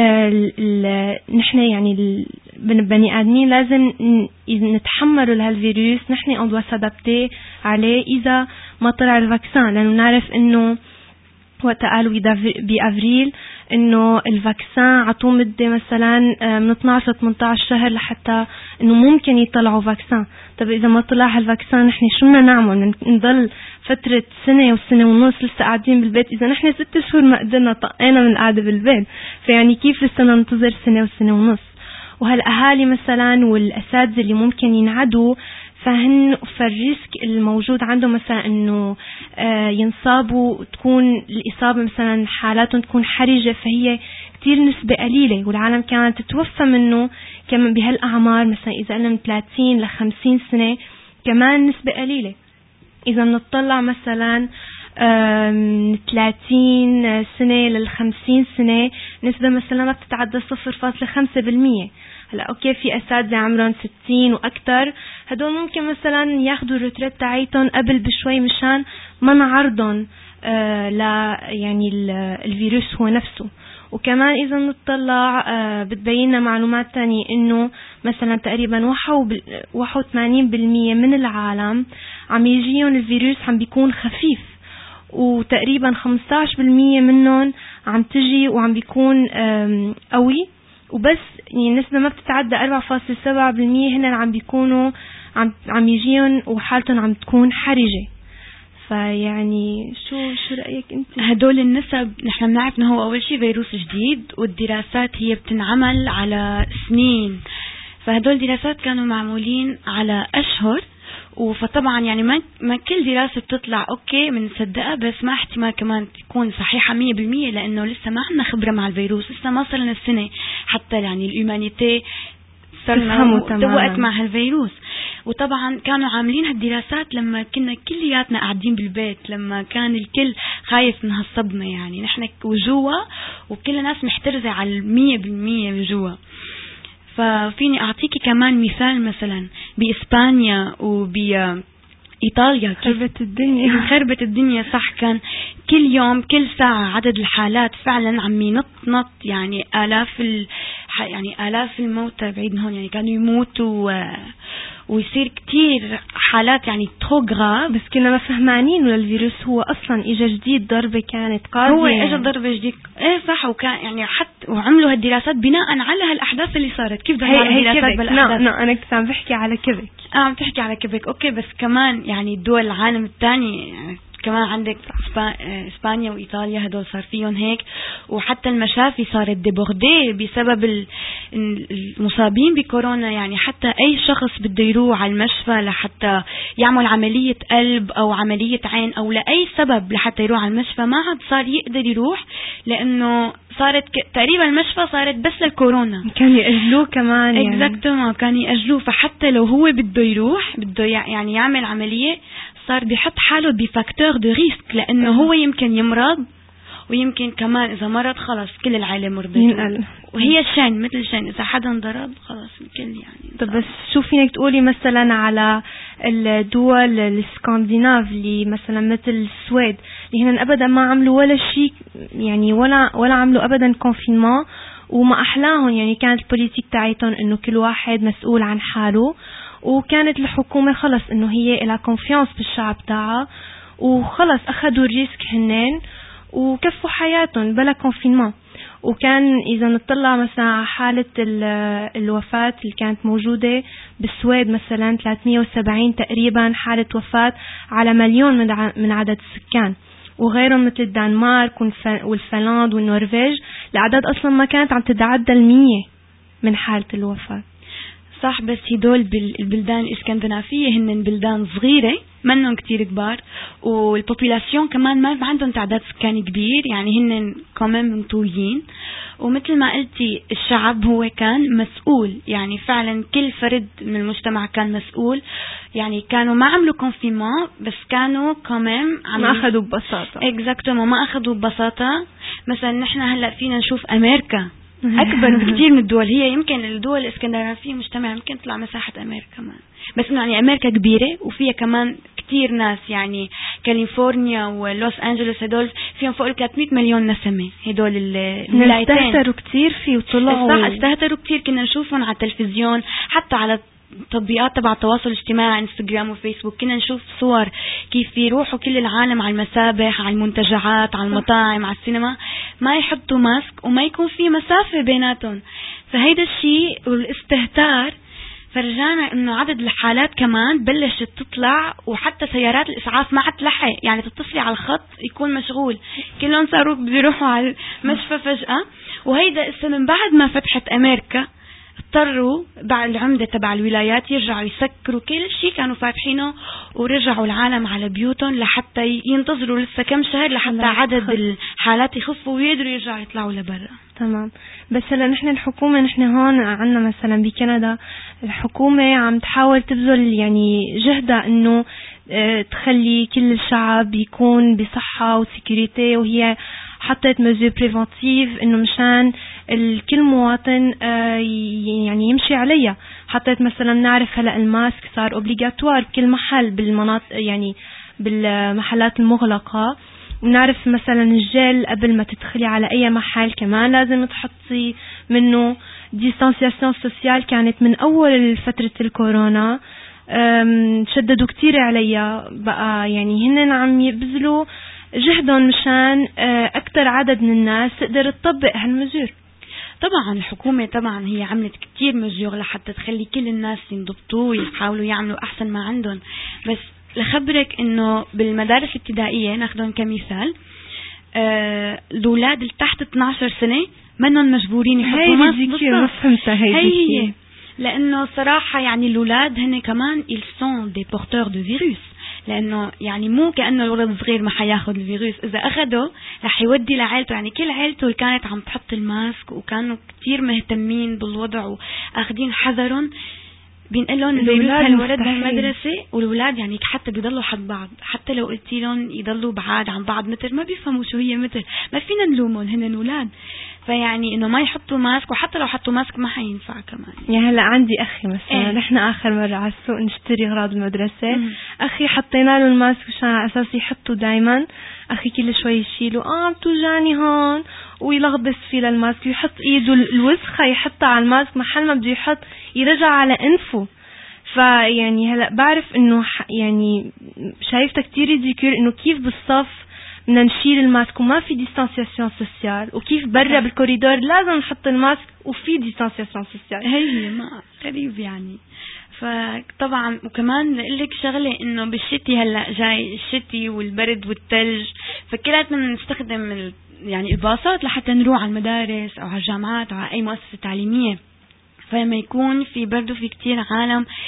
نحن يعني بني آدمين لازم نتحملوا لهالفيروس. نحن on doit s'adapter عليه إذا ما طلع الفاكسان، لأنه نعرف إنه وقت قالوا بأفريل إنه الفاكسان عطوه مدة مثلا من اثناشر ل ثمانية عشر شهر لحتى إنه ممكن يطلعوا فاكسان. طب إذا ما طلع هالفاكسان نحن شو بدنا نعمل؟ نضل فترة سنة وسنة ونص لسه قاعدين بالبيت؟ إذا نحن ست شهور ما قدرنا طقينا من القعدة بالبيت، فيعني كيف لسه ننتظر سنة وسنة ونص؟ وهالأهالي مثلا والأساتذة اللي ممكن ينعدوا فهن فالريسك الموجود عندهم مثلا انه آه ينصابوا، تكون الإصابة مثلا حالاتهم تكون حرجة، فهي كتير نسبة قليلة. والعالم كانت تتوفى منه كمان بهالأعمار مثلا إذا قلنا من ثلاثين لخمسين سنة كمان نسبة قليلة. إذا نطلع مثلا من ثلاثين سنة للخمسين سنة نسبة مثلا ما بتتعدى صفر فاصلة خمسة بالمية. هلا اوكي في اساتذه عمرهم ستين واكثر، هدول ممكن مثلا ياخذوا الريتريت تاعيتهم قبل بشوي مشان ما نعرضهم آه لا يعني الفيروس هو نفسه. وكمان اذا نطلع آه بتبيننا معلومات تانية انه مثلا تقريبا واحد وثمانين بالمية من العالم عم يجيهم الفيروس عم بيكون خفيف، وتقريبا خمسة عشر بالمية منهم عم تجي وعم بيكون قوي، وبس يعني النسبة ما بتتعدى أربعة فاصلة سبعة بالمية هن عم بيكونوا عم عم يجيهم وحالتهم عم تكون حرجة. فيعني شو شو رأيك انت؟ هدول النسب نحن بنعرف انه هو اول شيء فيروس جديد، والدراسات هي بتنعمل على سنين، فهدول دراسات كانوا معمولين على أشهر. فطبعا يعني ما ما كل دراسة بتطلع اوكي بنصدقها، بس ما احتمال كمان تكون صحيحة مية بالمية، لانه لسه ما عندنا خبرة مع الفيروس، لسه ما صار لنا السنة حتى يعني الهيومانيتي صار توقت مع هالفيروس. وطبعا كانوا عاملين هالدراسات لما كنا كلياتنا قاعدين بالبيت، لما كان الكل خايف من هالصدمة، يعني نحن وجوا وكل الناس محترزة على المية بالمية وجوا. ففيني أعطيكي كمان مثال مثلا بإسبانيا وبإيطاليا خربت الدنيا خربت الدنيا صح. كان كل يوم كل ساعة عدد الحالات فعلا عم ينط نط، يعني آلاف ال... يعني آلاف الموتى بعيد من هون، يعني كانوا يموتوا و... ويصير كتير حالات يعني تروغرا. بس كنا ما فهمانين ولا الفيروس هو أصلا إجا جديد، ضربة كانت قاسية، هو إجا ضربة جديد إيه صح. وكان يعني حتى وعملوا هالدراسات بناء على هالأحداث اللي صارت. كيف بدهم يعملوا دراسات بالأحداث؟ لا أنا كنت عم بحكي على كيبك. آه عم تحكي على كيبك أوكي، بس كمان يعني دول العالم الثاني يعني كمان عندك إسبانيا وإيطاليا هدول صار فيهم هيك، وحتى المشافي صارت ديبوردي بسبب المصابين بكورونا. يعني حتى أي شخص بده يروح على المشفى لحتى يعمل عملية قلب أو عملية عين أو لأي سبب لحتى يروح على المشفى ما عاد صار يقدر يروح، لأنه صارت ك... تقريبا المشفى صارت بس للكورونا، كان يأجلوه كمان يعني. اكزاكتومون كان يأجلوه، فحتى لو هو بده يروح بده يعني يعمل عملية صار بيحط حاله بفاكتور دو ريسك، لأنه هو يمكن يمرض، ويمكن كمان إذا مرض خلص كل العائلة مرضت، وهي شان مثل شان إذا حدا انضرب خلص الكل يعني. طب بس شو فينك تقولي مثلا على الدول الاسكندناف اللي مثلا مثل السويد اللي هن أبدا ما عملوا ولا شيء يعني، ولا ولا عملوا أبدا كونفينمون، وما أحلاهم يعني كانت البوليتيك تاعتهم إنه كل واحد مسؤول عن حاله، وكانت الحكومة خلص إنه هي إلها كونفيانس بالشعب تاعها، وخلص أخذوا الريسك هنن وكفوا حياتهم بلا كونفينمون. وكان إذا نطلع مثلا على حالة الوفاة اللي كانت موجودة بالسويد مثلا ثلاثمية وسبعين تقريبا حالة وفاة على مليون من عدد السكان، وغيرهم مثل الدنمارك والفنلند والنرويج الأعداد أصلا ما كانت عم تتعدى المية من حالة الوفاة. صح، بس هدول بالبلدان الاسكندنافية هن بلدان صغيرة منهم كتير كبار، والبوبولاسيون كمان ما عندهم تعداد سكاني كبير، يعني هن كمان منطويين. ومثل ما قلتي الشعب هو كان مسؤول، يعني فعلا كل فرد من المجتمع كان مسؤول، يعني كانوا ما عملوا كونفينمون بس كانوا كمان ما أخذوا ببساطة. اكزاكتومون ما أخذوا ببساطة. مثلا نحن هلأ فينا نشوف أمريكا أكبر بكثير من الدول، هي يمكن الدول الإسكندنافية مجتمع يمكن تطلع مساحة أمريكا كمان، بس يعني أمريكا كبيرة وفيها كمان كتير ناس، يعني كاليفورنيا ولوس أنجلوس هدول فيهم فوق ثلاثمية مليون نسمة، هدول الولايتين استهتروا كتير فيه وطلعوا. صح، استهتروا كتير، كنا نشوفهم على التلفزيون حتى على تطبيقات تبع التواصل الاجتماعي انستغرام وفيسبوك، كنا نشوف صور كيف يروحوا كل العالم على المسابح، على المنتجعات، على المطاعم، على السينما، ما يحطوا ماسك وما يكون في مسافة بيناتهم. فهيدا الشيء والاستهتار فرجانا انه عدد الحالات كمان بلشت تطلع، وحتى سيارات الاسعاف ما حتلحق، يعني تتصلي على الخط يكون مشغول، كلهم صاروا بيروحوا على المشفى فجأة. وهيدا اسا من بعد ما فتحت امريكا اضطروا بعد العمدة تبع الولايات يرجعوا يسكروا كل شيء كانوا فاتحينه، ورجعوا العالم على بيوتهم لحتى ينتظروا لسه كم شهر لحتى عدد الحالات يخفوا ويقدروا يرجعوا يطلعوا لبرا. تمام. بس هلا نحن الحكومة، نحن هون عنا مثلا بكندا الحكومة عم تحاول تبذل يعني جهدها انه اه تخلي كل الشعب يكون بصحة وسيكوريتي، وهي حطت مزور بريفنتيف انه مشان الكل مواطن اه يعني يمشي عليها. حطت مثلا نعرف هلا الماسك صار اوبليغاتوار بكل محل بالمناطق، يعني بالمحلات المغلقة. ونعرف مثلا الجل قبل ما تدخلي على اي محل كمان لازم تحطي منه. ديستانسياسيون سوسيال كانت من اول فترة الكورونا، شددوا كتير عليها بقى، يعني هن عم يبذلوا جهدهم مشان اكتر عدد من الناس تقدر تطبق هالمزور. طبعا الحكومة طبعا هي عملت كتير مزور لحتى تخلي كل الناس ينضبطوا ويحاولوا يعملوا احسن ما عندهم. بس لخبرك انه بالمدارس الابتدائية ناخدهم كمثال، آه الأولاد اللي تحت اثناشر سنة منهم مجبورين يحطوا ماسك. ما فهمتها هي هي لأنه صراحة يعني الأولاد هن كمان ils sont des porteurs de virus، لأنه يعني مو كأنه الولد الصغير ما حياخد الفيروس، إذا أخده رح يودي لعائلته. يعني كل عائلته اللي كانت عم تحط الماسك وكانوا كتير مهتمين بالوضع وأخدين حذرهم، بينقلون الفيروس هالولد بالمدرسة. والولاد يعني حتى بيضلوا حد بعض، حتى لو قلتي لهم يضلوا بعاد عن بعض متر ما بيفهموا شو هي متر، ما فينا نلومهم، هن الولاد. فيعني انه ما يحطوا ماسك، وحتى لو حطوا ماسك ما حينفع كمان. يعني هلا عندي اخي مثلا، نحن ايه؟ اخر مرة على السوق نشتري اغراض المدرسة، مم. اخي حطينا له الماسك مشان على اساس يحطه دايما. اخي كل شوي يشيله، اه بتوجعني هون، ويلغبس فيه للماسك، ويحط ايده الوسخة يحطها على الماسك محل ما بده يحط يرجع على انفه. فيعني هلا بعرف انه يعني شايفته كتير ريديكول انه كيف بالصف بدنا نشيل الماسك وما في ديستانسياسيون سوسيال، وكيف برا بالكوريدور لازم نحط الماسك وفي ديستانسياسيون سوسيال. هي ما غريب يعني. فطبعا وكمان لك شغله انه بالشتي هلا جاي الشتي والبرد والثلج، فكلاتنا بنستخدم يعني الباصات لحتى نروح على المدارس او على الجامعات او على اي مؤسسه تعليميه. فلما يكون في برد وفي كتير عالم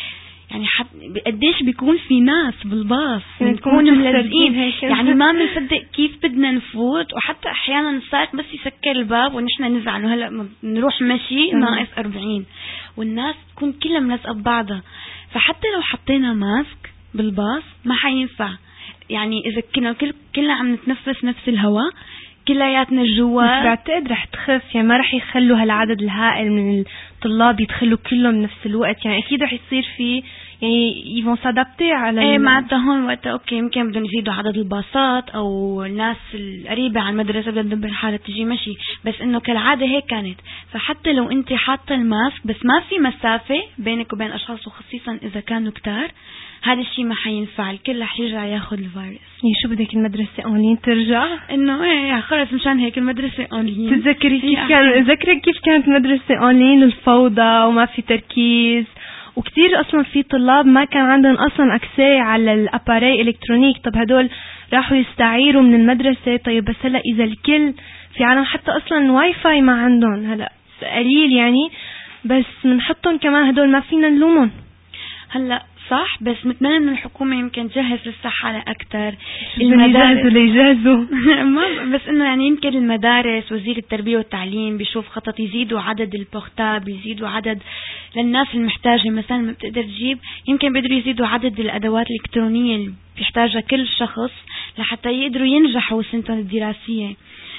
يعني حت... قديش بيكون في ناس بالباص بنكون ملزقين، يعني ما بنصدق كيف بدنا نفوت، وحتى احيانا السائق بس يسكر الباب ونحن نزعل وهلا نروح مشي ناقص أربعين، والناس تكون كلها ملزقه ببعضها. فحتى لو حطينا ماسك بالباص ما حينفع، يعني اذا كنا كل كلنا عم نتنفس نفس الهواء كلياتنا جوا، بس بعتقد رح تخف، يعني ما رح يخلوا هالعدد الهائل من الطلاب يدخلوا كلهم بنفس الوقت، يعني اكيد رح يصير في يعني يفون سادابتي على ايه معناتها هون وقتها اوكي يمكن بدهم يزيدوا عدد الباصات او الناس القريبه على المدرسه بدها تدبر حالها تجي مشي، بس انه كالعاده هيك كانت. فحتى لو انت حاطه الماسك بس ما في مسافه بينك وبين اشخاص، وخصيصا اذا كانوا كتار، هذا الشيء ما حينفع، الكل رح يرجع ياخذ الفيروس. يعني شو بدك المدرسه اونلاين ترجع؟ انه ايه خلص مشان هيك المدرسه اونلاين. تتذكري كيف كان تذكري كيف كانت المدرسه اونلاين، الفوضى وما في تركيز، وكتير اصلا في طلاب ما كان عندهم اصلا اكسي على الاباري الكترونيك. طب هدول راحوا يستعيروا من المدرسه، طيب بس هلا اذا الكل في عالم حتى اصلا واي فاي ما عندهم، هلا قليل يعني، بس بنحطهم كمان هدول ما فينا نلومهم. هلا صح، بس متمنى من الحكومة يمكن تجهز للصحة أكتر. المدارس اللي يجهزوا بس إنه يعني يمكن المدارس، وزير التربية والتعليم بيشوف خطط يزيدوا عدد البورتاب، يزيدوا عدد للناس المحتاجة مثلا ما بتقدر تجيب، يمكن بيقدروا يزيدوا عدد الأدوات الإلكترونية اللي بيحتاجها كل شخص لحتى يقدروا ينجحوا سنتهم الدراسية.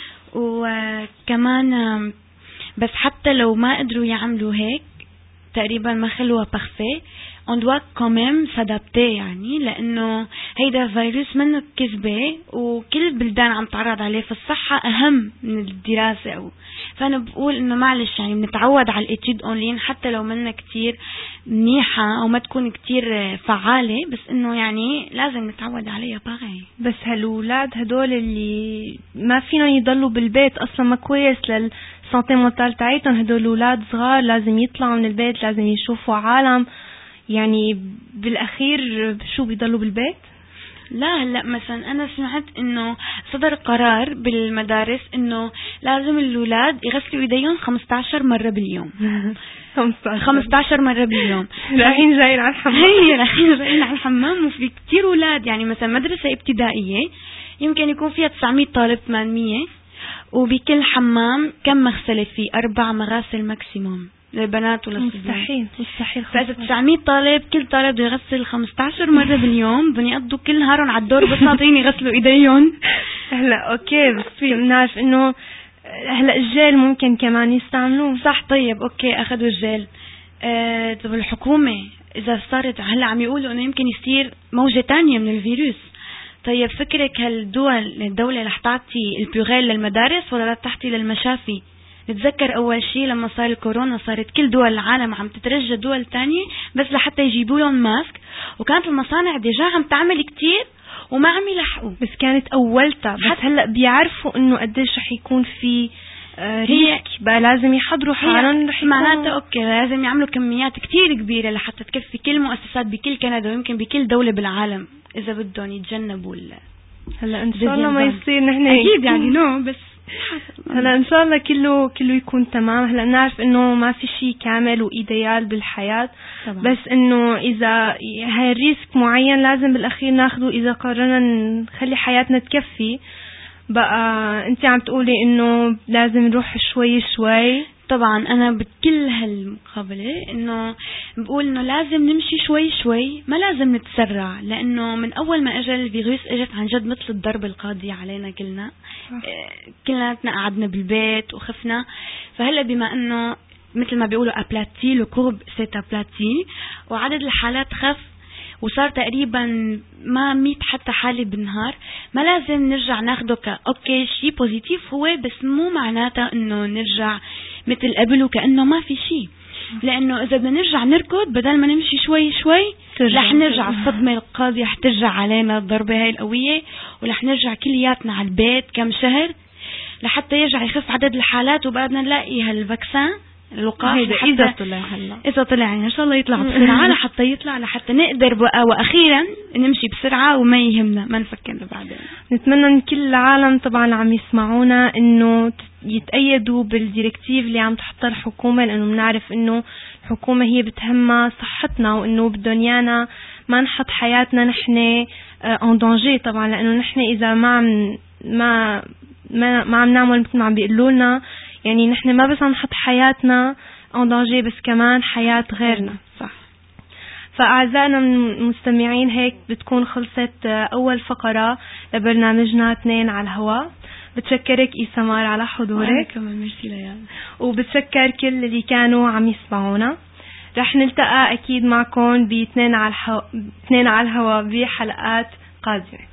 وكمان بس حتى لو ما قدروا يعملوا هيك تقريبا ما خلوها بارفي، on doit quand même s'adapter، يعني لأنه هيدا فيروس منه كذبة وكل البلدان عم تعرض عليه، فالصحة أهم من الدراسة. أو فأنا بقول إنه معلش يعني بنتعود على الاتيد أونلاين حتى لو منا كتير منيحة أو ما تكون كتير فعالة، بس إنه يعني لازم نتعود عليها باغي. بس هالولاد هدول اللي ما فينا يضلوا بالبيت أصلا ما كويس للسانتي مونتال تاعتهم، هدول أولاد صغار لازم يطلعوا من البيت، لازم يشوفوا عالم، يعني بالأخير شو بيضلوا بالبيت؟ لا هلا مثلا أنا سمعت إنه صدر قرار بالمدارس إنه لازم الأولاد يغسلوا إيديهم خمسة عشر مرة باليوم. خمسة عشر مرة باليوم. رايحين جايين على الحمام. هي رايحين جايين على الحمام. وفي كتير أولاد يعني مثلا مدرسة ابتدائية يمكن يكون فيها تسعمية طالب ثمانمية، وبكل حمام كم مغسلة فيه؟ أربع مغاسل ماكسيموم للبنات وللصبيان. مستحيل مستحيل. فإذا تسعمية طالب كل طالب بده يغسل خمسة عشر مرة باليوم، بدهم يقضوا كل نهارهم على الدور بس ناطرين يغسلوا ايديهم. هلا اوكي بس بنعرف انه هلا الجيل ممكن كمان يستعملوه. صح طيب اوكي اخذوا الجيل. آه طب الحكومة اذا صارت هلا عم يقولوا انه يمكن يصير موجة تانية من الفيروس، طيب فكرك هالدول الدولة رح تعطي البيغيل للمدارس ولا رح تعطي للمشافي؟ نتذكر أول شيء لما صار الكورونا صارت كل دول العالم عم تترجى دول تانية بس لحتى يجيبوا لهم ماسك، وكانت المصانع ديجا عم تعمل كتير وما عم يلحقوا، بس كانت أولتها. بس هلأ بيعرفوا إنه قديش رح يكون في آه ريسك، بقى لازم يحضروا حالهم. رح معناته أوكي لازم يعملوا كميات كتير كبيرة لحتى تكفي كل المؤسسات بكل كندا ويمكن بكل دولة بالعالم إذا بدهم يتجنبوا. هلا إن شاء الله ما يصير نحن أكيد يعني نو بس هلا ان شاء الله كله كله يكون تمام. هلا نعرف انه ما في شيء كامل وايديال بالحياه طبعا. بس انه اذا هاي الريسك معين لازم بالاخير ناخده اذا قررنا نخلي حياتنا تكفي. بقى انت عم تقولي انه لازم نروح شوي شوي. طبعا انا بكل هالمقابله انه بقول انه لازم نمشي شوي شوي، ما لازم نتسرع، لانه من اول ما اجى الفيروس اجت عن جد مثل الضرب القاضي علينا كلنا. كلنا قعدنا بالبيت وخفنا. فهلا بما انه مثل ما بيقولوا ابلاتي لو كورب سيت ابلاتي، وعدد الحالات خف وصار تقريبا ما مية حتى حالة بالنهار، ما لازم نرجع ناخده ك اوكي شيء بوزيتيف هو، بس مو معناته انه نرجع مثل قبل وكأنه ما في شيء. لانه اذا بدنا نرجع نركض بدل ما نمشي شوي شوي رح نرجع الصدمة القاضية رح ترجع علينا الضربة هاي القوية، ورح نرجع كلياتنا على البيت كم شهر لحتى يرجع يخف عدد الحالات وبعدنا نلاقي هالفاكسان اللقاح إذا طلع هلا إذا طلع يعني إن شاء الله يطلع بسرعة لحتى يطلع لحتى نقدر بقى وأخيرا نمشي بسرعة وما يهمنا ما نفكر بعدين. نتمنى إن كل العالم طبعا عم يسمعونا إنه يتأيدوا بالديركتيف اللي عم تحطها الحكومة، لأنه بنعرف إنه الحكومة هي بتهمها صحتنا، وإنه بدهم يانا ما نحط حياتنا نحن ان دانجي. طبعا لأنه نحن إذا ما عم ما ما, ما عم نعمل مثل ما عم بيقولوا لنا، يعني نحن ما بس عم نحط حياتنا ان دانجي بس كمان حياة غيرنا. صح. فأعزائنا المستمعين، هيك بتكون خلصت أول فقرة لبرنامجنا اثنين على الهواء. بتشكرك إيسمار على حضورك، كمان ميرسي ليال، وبتشكر كل اللي كانوا عم يسمعونا. رح نلتقى أكيد معكم باثنين على الهواء اثنين على الهواء بحلقات قادمة.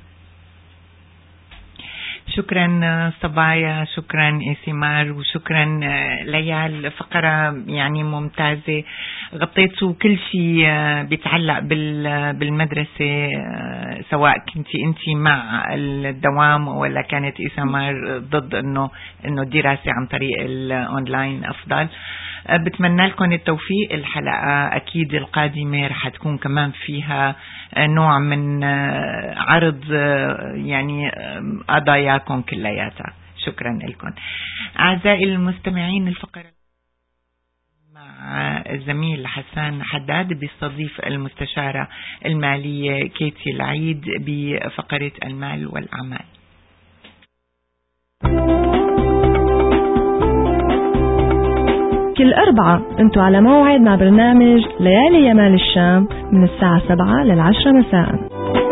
شكرا صبايا، شكرا إيسمار، وشكرا ليال. فقرة يعني ممتازة، غطيتوا كل شيء بيتعلق بالمدرسة، سواء كنتي انتي مع الدوام ولا كانت إيسمار ضد انه انه الدراسة عن طريق الاونلاين افضل. بتمنى لكم التوفيق. الحلقة أكيد القادمة رح تكون كمان فيها نوع من عرض يعني قضاياكم كلياتها. شكرا لكم أعزائي المستمعين. الفقرة مع الزميل حسان حداد بيستضيف المستشارة المالية كيتي العيد بفقرة المال والأعمال. كل أربعة انتوا على موعد مع برنامج ليالي يمال الشام من الساعة سبعة للعشرة مساء.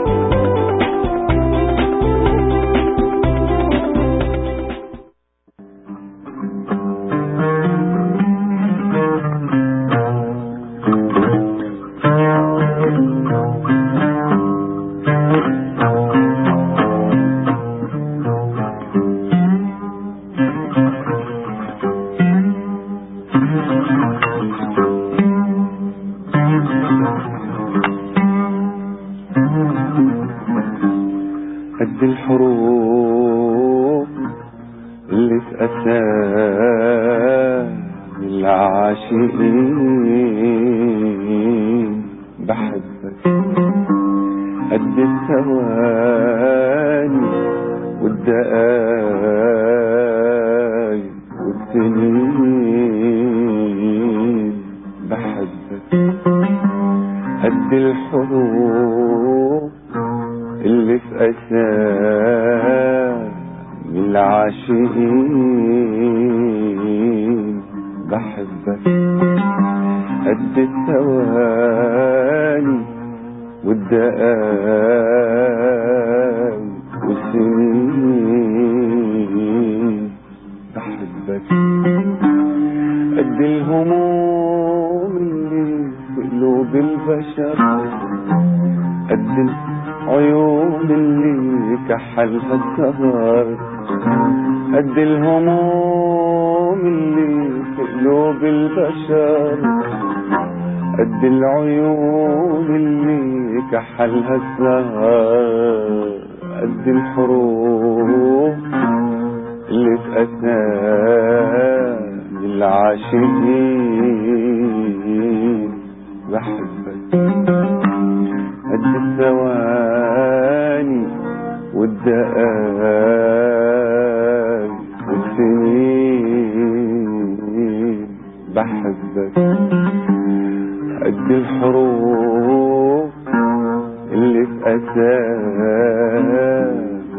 قد الحروب اللي في أسامي العاشقين بحبك، قد الثواني والدقايق والسنين بحبك، قد الحروب اللي في أسامي العاشقين بحبك، قد الثواني والدقايق والسنين بحبك، قد الهموم اللي في قلوب البشر، قد عيون اللي كحلها السهر، قد الهموم اللي في قلوب البشر، قد العيون اللي كحلها السهر، قد الحروب اللي في أسامي العاشقين بحبك، قد الثواني والدقايق والسنين بحبك، قد الحروب اللي في أسامي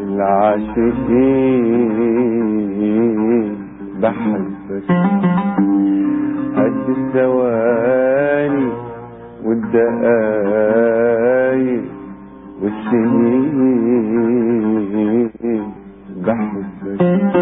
العاشقين بحبك، قد الثواني والدقايق والسنين بحبك،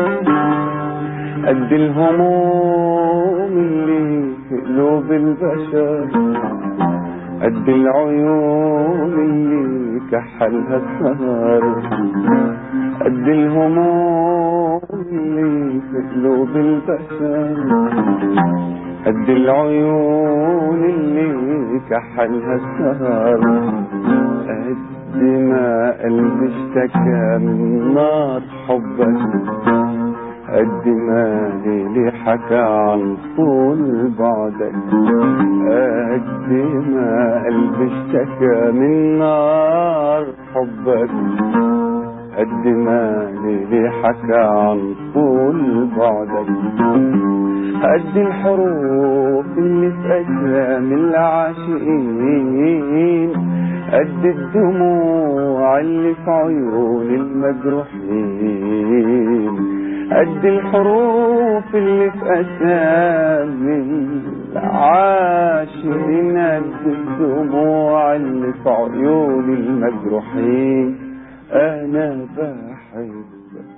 قد الهموم اللي في قلوب البشر، قد العيون اللي كحلها السهر، قد الهموم اللي في قلوب البشر، قد العيون اللي كحلها السهر، قد ما قلبي اشتكى من نار حبك، قد ما ليلي حكى عن طول بعدك، قد ما قلبي اشتكى من نار حبك، قد ما ليلي حكى عن طول بعدك، قد الحروف اللي في أجسام العاشقين، قد الدموع اللي في عيون المجروحين، قد الحروف اللي في أجسام العاشقين، قد الدموع اللي في عيون المجروحين. أنا بحبك.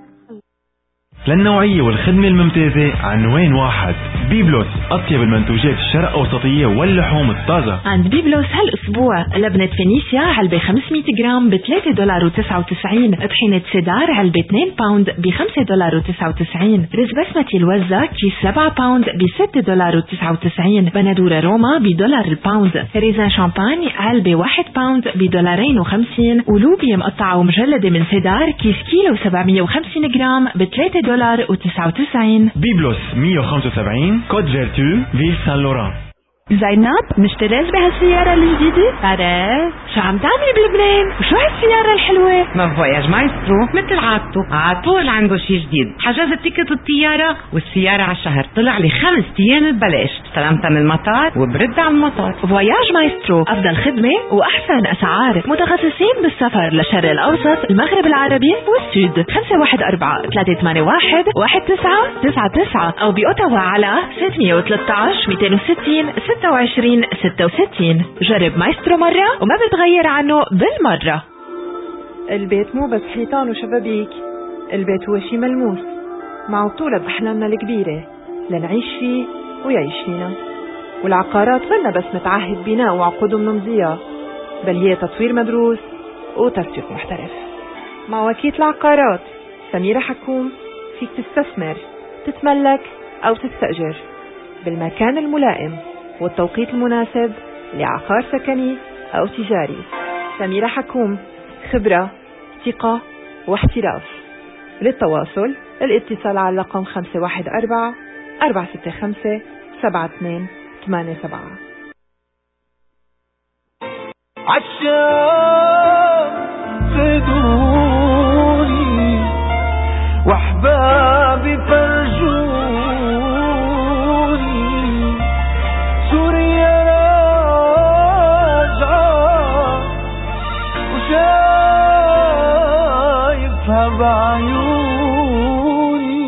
للنوعية والخدمة الممتازة عنوان واحد. بيبلوس، أطيب المنتوجات الشرق أوسطية واللحوم الطازة. عند بيبلوس هالأسبوع لبنة فينيسيا علبة خمسمية جرام ب ثلاثة دولار وتسعة وتسعين، طحينة سيدار علبة اثنين باوند ب خمسة دولار وتسعة وتسعين، رز بسمتي الوزة كيس سبعة باوند ب ستة دولار وتسعة وتسعين، بندورة روما بدولار الباوند، ريزان شامباني علبة واحد باوند بدولارين وخمسين، ولوبيا مقطعة ومجلدة من سيدار كيس كيلو سبعمية وخمسين جرام ب ثلاثة دولار وتسعة وتسعين. بيبلوس مية وخمسة وسبعين كود فيرتو فيل سان لوران. زينب مشتريت بهالسيارة الجديدة؟ عرفت شو عم تعملي بلبنان؟ وشو هالسيارة الحلوة؟ ما فواياج مايسترو مثل عادته عطول عنده شي جديد. حجزت تيكت الطيارة والسيارة على الشهر طلع لي خمس ايام ببلاش، استلمتها من المطار وبرد على المطار. فواياج مايسترو أفضل خدمة وأحسن أسعار، متخصصين بالسفر للشرق الأوسط، المغرب العربي والسود. خمسة واحد أربعة ثلاثة ثمانية واحد واحد تسعة تسعة تسعة أو بأوتاوا على ستمية وثلاثة عشر مئتين وستين ستة وعشرين ستة وستين. جرب مايسترو مرة وما بتغير عنه بالمرة. البيت مو بس حيطان وشبابيك، البيت هو شي ملموس مع بطولة بأحلامنا الكبيرة لنعيش فيه ويعيش فينا. والعقارات منا بس متعهد بناء وعقود منمضية، بل هي تطوير مدروس وتسويق محترف. مع وكيل العقارات سميرة حكوم فيك تستثمر، تتملك أو تستأجر بالمكان الملائم والتوقيت المناسب لعقار سكني أو تجاري. سميرة حكوم، خبرة، ثقة واحتراف. للتواصل الاتصال على رقم خمسة واحد أربعة أربعة ستة خمسة سبعة اثنين ثمانية سبعة. عشاق فدوني واحبابي فرجوني، سوريا راجعة وشايفها بعيوني،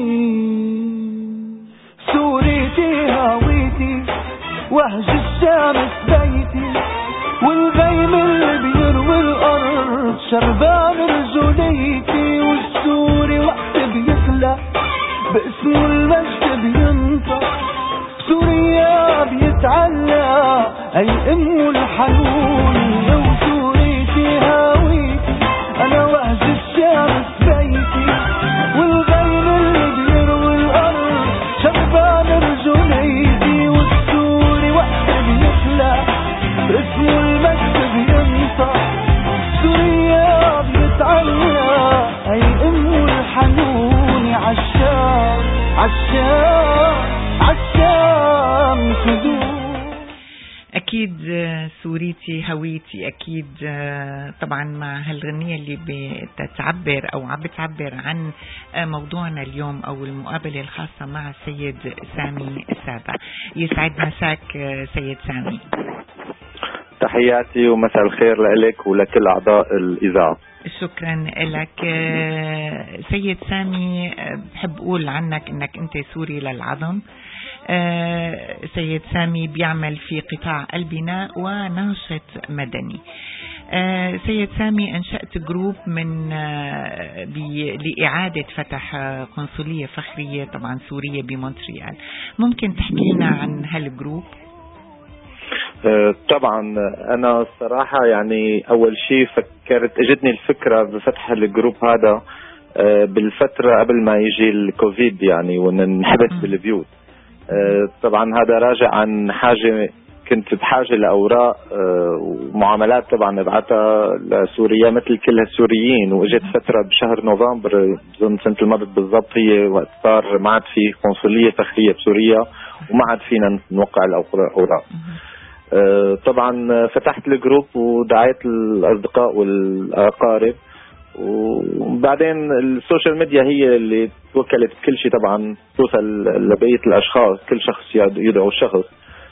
سوريتي هويتي وهج الشمس بيتي، والغيم اللي بيروي الأرض شربان رجوليتي، والسوري وقت بيخلق باسمه المجد بينطق، سوريا بيتعلق أي أمه الحنون. وسوريتي هاويتي أنا وهج الشمس بيتي، والغيم اللي بيروي الأرض شربان رجوليتي، والسوري وقت بيخلق اسمه المجد بينطق، سوريا بيتعلق أي أمه الحنون. عالشام عالشام عالشام خدود. أكيد سوريتي هويتي، أكيد طبعا مع هالغنية اللي بتعبر أو عم بتعبر عن موضوعنا اليوم أو المقابلة الخاصة مع السيد سامي السابع. يسعد مساك سيد سامي. تحياتي ومساء الخير لك ولكل أعضاء الإذاعة. شكرا لك سيد سامي. بحب أقول عنك أنك أنت سوري للعظم. سيد سامي بيعمل في قطاع البناء وناشط مدني. سيد سامي أنشأت جروب من لإعادة فتح قنصلية فخرية طبعا سورية بمونتريال. ممكن تحكي لنا عن هالجروب؟ طبعا أنا الصراحة يعني أول شيء فكرت اجتني الفكرة بفتح الجروب هذا بالفترة قبل ما يجي الكوفيد يعني وننحبس بالبيوت. طبعا هذا راجع عن حاجة، كنت بحاجة لأوراق ومعاملات طبعا نبعتها لسوريا مثل كل السوريين، واجت فترة بشهر نوفمبر بظن سنة الماضي بالضبط هي وقت صار ما عاد في قنصلية فخرية بسوريا وما عاد فينا نوقع الأوراق. طبعا فتحت الجروب ودعيت الأصدقاء والأقارب وبعدين السوشيال ميديا هي اللي توكلت كل شيء طبعا توصل لبقية الأشخاص، كل شخص يدعو شخص.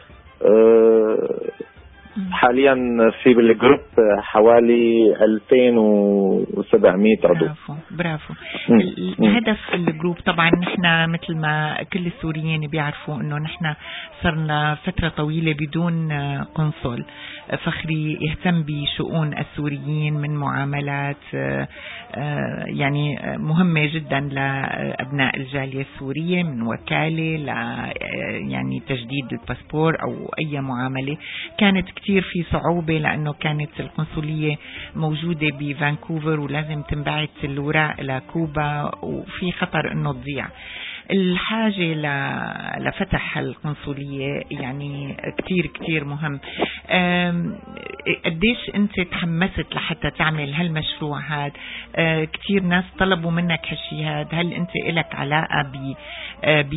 حاليا في بالجروب حوالي ألفين وسبعمية عضو. برافو برافو. الهدف الجروب طبعا نحن مثل ما كل السوريين بيعرفوا انه نحن صرنا فترة طويلة بدون قنصل فخري يهتم بشؤون السوريين من معاملات يعني مهمة جدا لأبناء الجالية السورية، من وكالة ل يعني تجديد الباسبور أو أي معاملة. كانت كتير في صعوبة لأنه كانت القنصلية موجودة بفانكوفر ولازم تنبعث الوراق لكوبا وفي خطر أنه تضيع. الحاجة لفتح القنصلية يعني كتير كتير مهم. قديش أنت تحمست لحتى تعمل هالمشروع هذا؟ كتير ناس طلبوا منك هالشي هذا. هل أنت إلك علاقة ب ب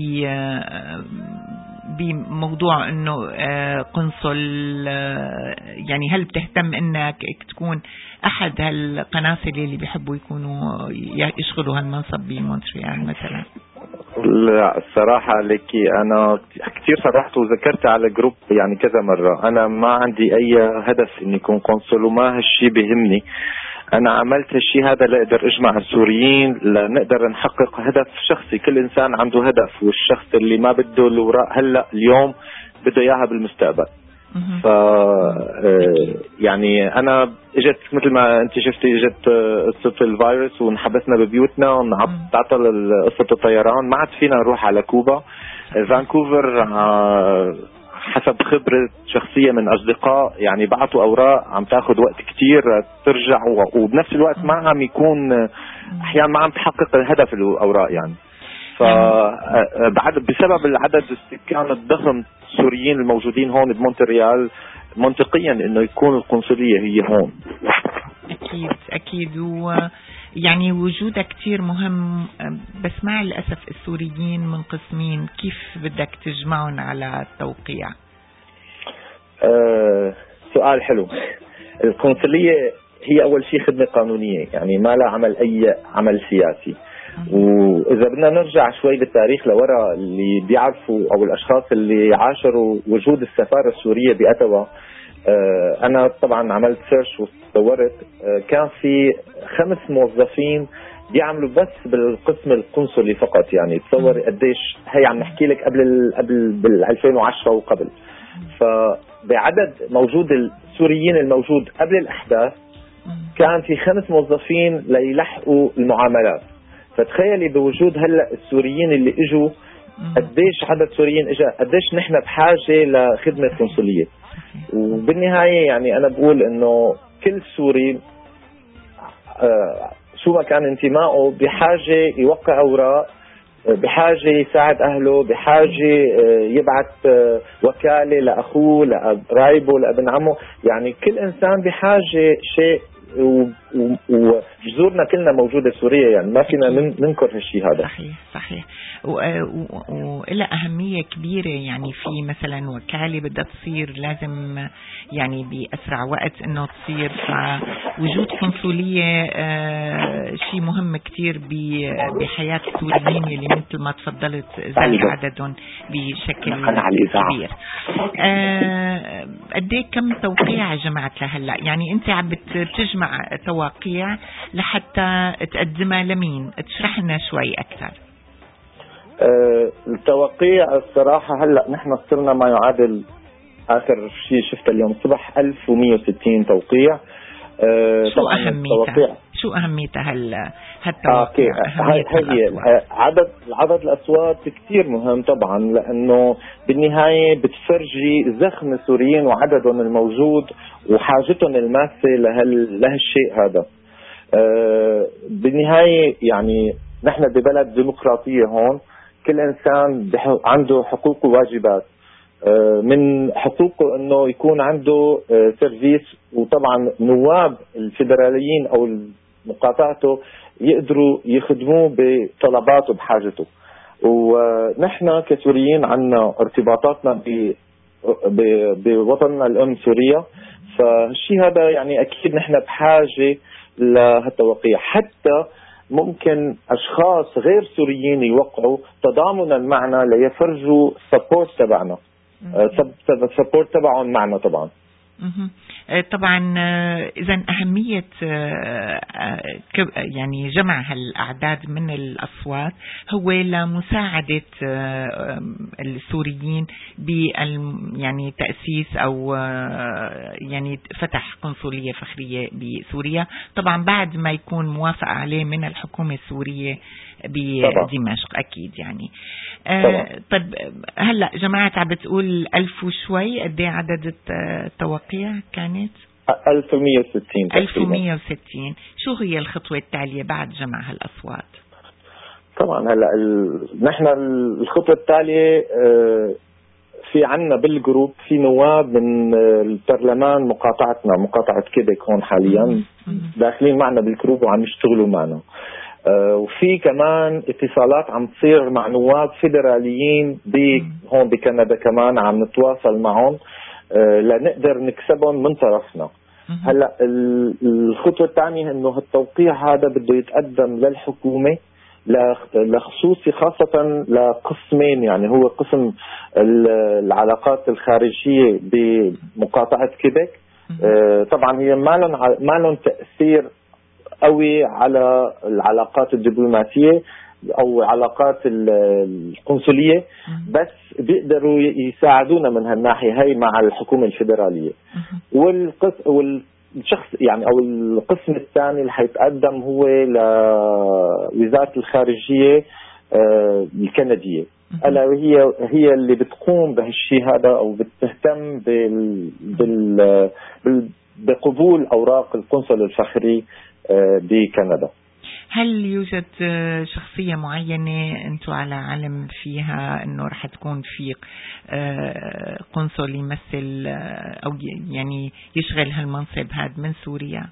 بموضوع أنه قنصل؟ يعني هل بتهتم أنك تكون أحد هالقناصل اللي بيحبوا يكونوا يشغلوا هالمنصب بمونتريال مثلا؟ لا الصراحة لكي أنا كتير صرحت وذكرت على جروب يعني كذا مرة، أنا ما عندي أي هدف إني أكون قنصل وما هالشي بيهمني. أنا عملت هالشي هذا لأقدر أجمع السوريين لنقدر نحقق هدف شخصي. كل إنسان عنده هدف، والشخص اللي ما بده الوراء هلأ اليوم بده إياها بالمستقبل. ف يعني أنا إجت مثل ما أنت شفتي إجت قصة الفيروس ونحبسنا ببيوتنا ونعطل قصة الطيران، ما عاد فينا نروح على كوبا. فانكوفر حسب خبرة شخصية من أصدقاء يعني بعتوا أوراق عم تاخد وقت كتير ترجع، وبنفس الوقت ما عم يكون أحيانا ما عم تحقق الهدف الأوراق يعني. فبعد بسبب العدد السكان الضخم السوريين الموجودين هون بمونتريال منطقيا انه يكون القنصلية هي هون. اكيد اكيد. ويعني وجودك كتير مهم، بس مع الاسف السوريين منقسمين، كيف بدك تجمعهم على التوقيع؟ أه سؤال حلو. القنصلية هي اول شيء خدمة قانونية، يعني ما لا عمل اي عمل سياسي. وإذا بدنا نرجع شوي بالتاريخ لورا، اللي بيعرفوا أو الأشخاص اللي عاشروا وجود السفارة السورية بأتوا، أنا طبعا عملت سيرش وصورت، كان في خمس موظفين بيعملوا بس بالقسم القنصلي فقط. يعني تصور قديش هي، عم نحكي لك قبل قبل بال ألفين وعشرة وقبل. فبعدد موجود السوريين الموجود قبل الأحداث كان في خمس موظفين ليلحقوا المعاملات. فتخيلي بوجود هلا السوريين اللي اجوا قديش عدد سوريين اجا، قديش نحن بحاجه لخدمه قنصليه. وبالنهايه يعني انا بقول انه كل سوري آه شو ما كان انتمائه بحاجه يوقع اوراق، بحاجه يساعد اهله، بحاجه آه يبعث آه وكاله لاخوه لقرايبه لابن عمه. يعني كل انسان بحاجه شيء، وجذورنا كلنا موجودة سوريا، يعني ما فينا ننكر هالشيء هذا. صحيح صحيح. وإلى أهمية كبيرة يعني في مثلا وكالة بدها تصير لازم يعني بأسرع وقت إنه تصير. فوجود قنصلية شيء مهم كتير بحياة السوريين اللي مثل ما تفضلت زاد عددهم بشكل كبير. قديه كم توقيع جمعت لهلا؟ يعني أنت عم بتجمع تواقيع لحتى تقدمها لمين؟ تشرح لنا شوي أكثر. أه التوقيع الصراحة هلأ نحن صرنا ما يعادل، آخر شيء شفت اليوم الصبح ألف ومئة وستين توقيع. أه شو أهميتها؟ شو أهميتها هال هالتوقيع؟ هاي هي عدد العدد الأصوات كتير مهم طبعا، لأنه بالنهاية بتفرجي زخم السوريين وعددهم الموجود وحاجتهم الماسة لهال لهالشيء هذا. أه بالنهاية يعني نحن ببلد ديمقراطية هون، كل إنسان عنده حقوق وواجبات. من حقوقه أنه يكون عنده سيرفيس، وطبعا نواب الفيدراليين أو مقاطعته يقدروا يخدموه بطلباته بحاجته. ونحن كسوريين عنا ارتباطاتنا بوطننا الأم سوريا، فالشيء هذا يعني أكيد نحن بحاجة لهالتوقيع. حتى ممكن أشخاص غير سوريين يوقعوا تضامنا معنا ليفرجوا سبورت تبعنا، سبورت تبعهم معنا طبعا. طبعا إذا أهمية يعني جمع هالأعداد من الأصوات هو لمساعدة السوريين ب يعني تأسيس أو يعني فتح قنصلية فخرية بسوريا، طبعا بعد ما يكون موافق عليه من الحكومة السورية بدمشق أكيد يعني. آه طيب هلا جماعة عم بتقول ألف وشوي، قد ايه عدد التوقيع كانت؟ ألف ومية وستين. ألف ومية وستين. شو هي الخطوة التالية بعد جمع هالأصوات؟ طبعا هلا ال... نحن الخطوة التالية آه في عنا بالجروب في نواب من البرلمان مقاطعتنا، مقاطعة كيبك هون حاليا داخلين معنا بالجروب وعم يشتغلوا معنا. آه وفي كمان اتصالات عم تصير مع نواب فيدراليين هون بكندا كمان عم نتواصل معهم آه لنقدر نكسبهم من طرفنا. هلا الخطوة الثانية انه التوقيع هذا بده يتقدم للحكومة لخصوصي خاصة لقسمين، يعني هو قسم العلاقات الخارجية بمقاطعة كيبك. آه طبعا هي ما لهم ما لهم تأثير قوي على العلاقات الدبلوماسية أو علاقات القنصلية، بس بيقدروا يساعدونا من هالناحية هاي مع الحكومة الفيدرالية. والقسم والشخص يعني أو القسم الثاني اللي حيتقدم هو لوزارة الخارجية الكندية، ألا وهي هي اللي بتقوم بهالشيء هذا أو بتهتم بال بال بال بقبول أوراق القنصل الفخري بكندا. هل يوجد شخصية معينة أنتم على علم فيها أنه رح تكون في قنصل يمثل أو يعني يشغل هالمنصب هذا من سوريا؟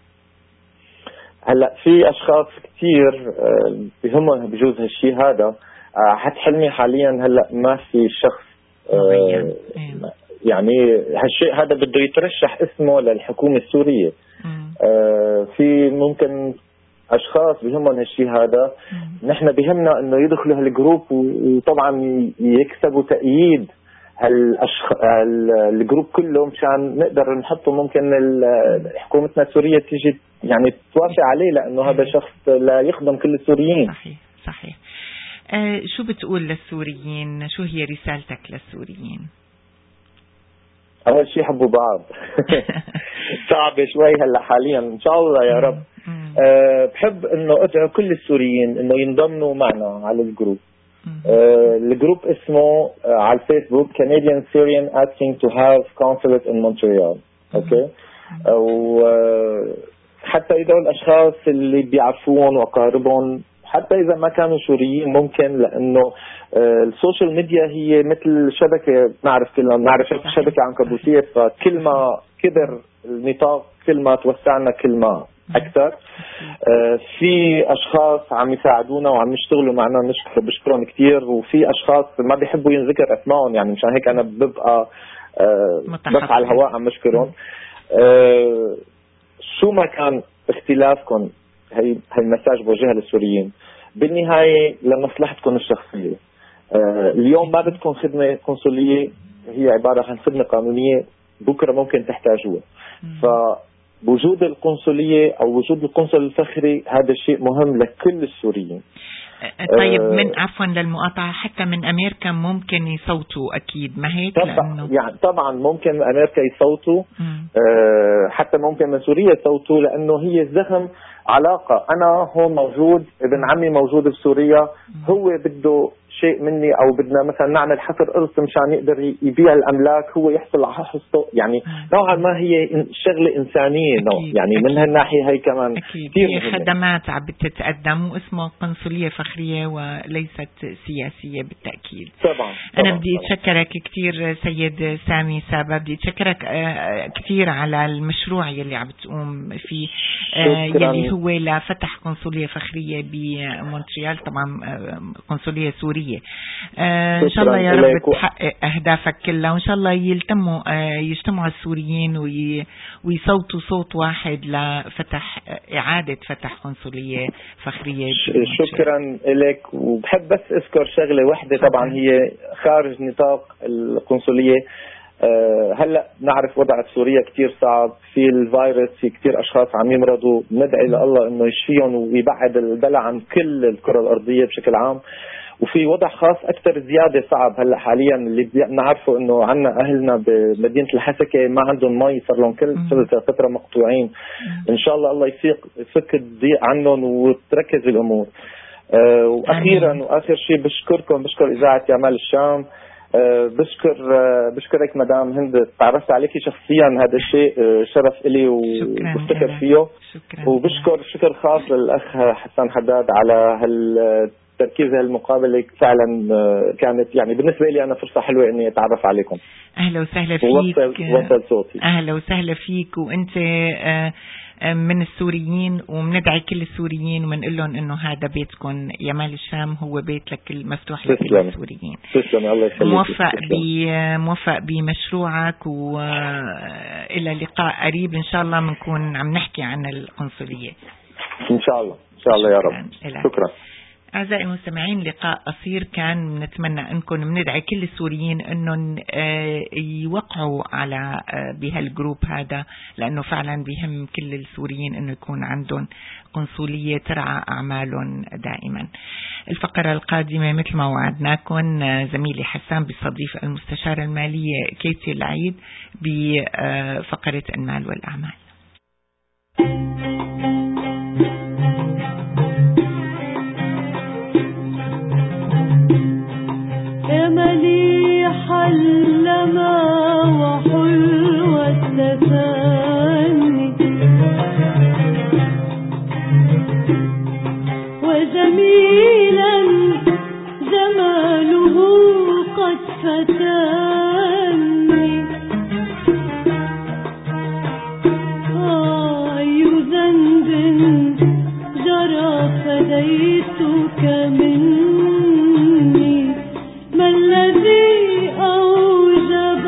هلا في أشخاص كتير بهمهم بجوز هالشيء هذا. حتى حلمي حاليا هلا ما في شخص معين. يعني هالشيء هذا بده يترشح اسمه للحكومة السورية. آه في ممكن أشخاص بهمهم هالشيء هذا. نحن بهمنا إنه يدخلوا هالجروب وطبعا يكسبوا تأييد هالأشخ... هالجروب كله مشان نقدر نحطه. ممكن حكومتنا السورية تيجي يعني توافق عليه لأنه هذا شخص لا يخدم كل السوريين. صحيح صحيح. آه شو بتقول للسوريين؟ شو هي رسالتك للسوريين؟ أول شيء حبوا بعض. صعب شوي هلا حاليا إن شاء الله يا رب. أه بحب إنه أدعو كل السوريين إنه ينضموا معنا على الجروب. أه الجروب اسمه أه على الفيسبوك Canadian Syrian asking to have consulate in Montreal. أوكي. وحتى إذا الأشخاص اللي بيعرفون وقاربهم حتى إذا ما كانوا سوريين ممكن، لأنه السوشيال ميديا هي مثل شبكة نعرف كلنا نعرف شبكة عنكبوتية، فكل ما كبر النطاق كل ما توسعنا كل ما أكثر. في أشخاص عم يساعدونا وعم يشتغلوا معنا نشكر بشكرهم كتير، وفي أشخاص ما بيحبوا ينذكر أسمائهم يعني مشان هيك أنا ببقى بس على الهواء عم بشكرهم. شو ما كان اختلافكم هي هالمساج بوجهها للسوريين بالنهاية لمصلحتكم الشخصية. آه اليوم ما بدكم خدمة قنصلية، هي عبارة عن خدمة قانونية بكرة ممكن تحتاجوها. فوجود القنصلية أو وجود القنصل الفخري هذا شيء مهم لكل السوريين. طيب من عفوا للمقاطعة حتى من أمريكا ممكن يصوتوا أكيد ما هيك؟ طبعا يعني طبعا ممكن أمريكا يصوتوا. آه حتى ممكن من سوريا يصوتوا لأنه هي الزخم علاقة. أنا هون موجود، ابن عمي موجود بسوريا، هو بده شيء مني أو بدنا مثلا نعمل حفر إرث مشان يقدر يبيع الأملاك، هو يحصل على حصته. يعني نوعا ما هي شغلة إنسانية نوع يعني أكيد. من هالناحية هي كمان كثير هي خدمات عم بتتقدم واسمها قنصلية فخرية وليست سياسية بالتأكيد. طبعا أنا بدي أتشكرك كثير سيد سامي سابا، بدي أتشكرك كثير على المشروع يلي عم بتقوم فيه يلي هو لفتح قنصلية فخرية بمونتريال، طبعا قنصلية سورية القنصلية. آه إن شاء الله يا رب تحقق أهدافك كلها، وإن شاء الله يلتموا آه يجتمعوا السوريين وي ويصوتوا صوت واحد لفتح إعادة فتح قنصلية فخرية. شكرا لك. وبحب بس أذكر شغلة واحدة طبعا هي خارج نطاق القنصلية. أه هلا نعرف وضع سوريا كتير صعب، في الفيروس، في كتير اشخاص عم يمرضوا، ندعي لله انه يشفيهم ويبعد البلاء عن كل الكرة الارضية بشكل عام. وفي وضع خاص اكثر زيادة صعب هلا حاليا، اللي بنعرفه انه عنا اهلنا بمدينة الحسكة ما عندهم مي، صار لهم كل فترة مقطوعين. ان شاء الله الله يفيق يفك الضيق عنهم وتركز الامور. أه واخيرا واخر شيء بشكركم، بشكر اذاعة يامال الشام. أه بشكر أه بشكرك مدام هند، تعرفت عليكي شخصيا، هذا الشيء أه شرف إلي وبفتخر فيه. شكرا. وبشكر شكر خاص للأخ حسان حداد على هالتركيز هالمقابلة، فعلا أه كانت يعني بالنسبة لي أنا فرصة حلوة إني أتعرف عليكم. أهلا وسهلا فيك. ووصل, وصل صوتي. أهلا وسهلا فيك. وأنت أه من السوريين، ومندعي كل السوريين ومنقول لهم انه هذا بيتكم، يامال الشام هو بيت لكل مفتوح لكل السوريين. تسلم. الله يخليك. موفق موفق بمشروعك، والى لقاء قريب ان شاء الله بنكون عم نحكي عن القنصلية ان شاء الله. ان شاء الله يا رب. شكرا. أعزائي المستمعين، لقاء قصير كان، نتمنى أنكم بندعي كل السوريين أنهم يوقعوا على بهالجروب هذا، لأنه فعلا بيهم كل السوريين أنه يكون عندهم قنصلية ترعى أعمالهم دائما. الفقرة القادمة مثل ما وعدناكم زميلي حسان بيستضيف المستشارة المالية كيتي العيد بفقرة المال والأعمال. يا مليح اللمى وحلوة التفاني وجميلا جماله قد فتاني. أي ذنب جرى فديتك مني، ما الذي أوجب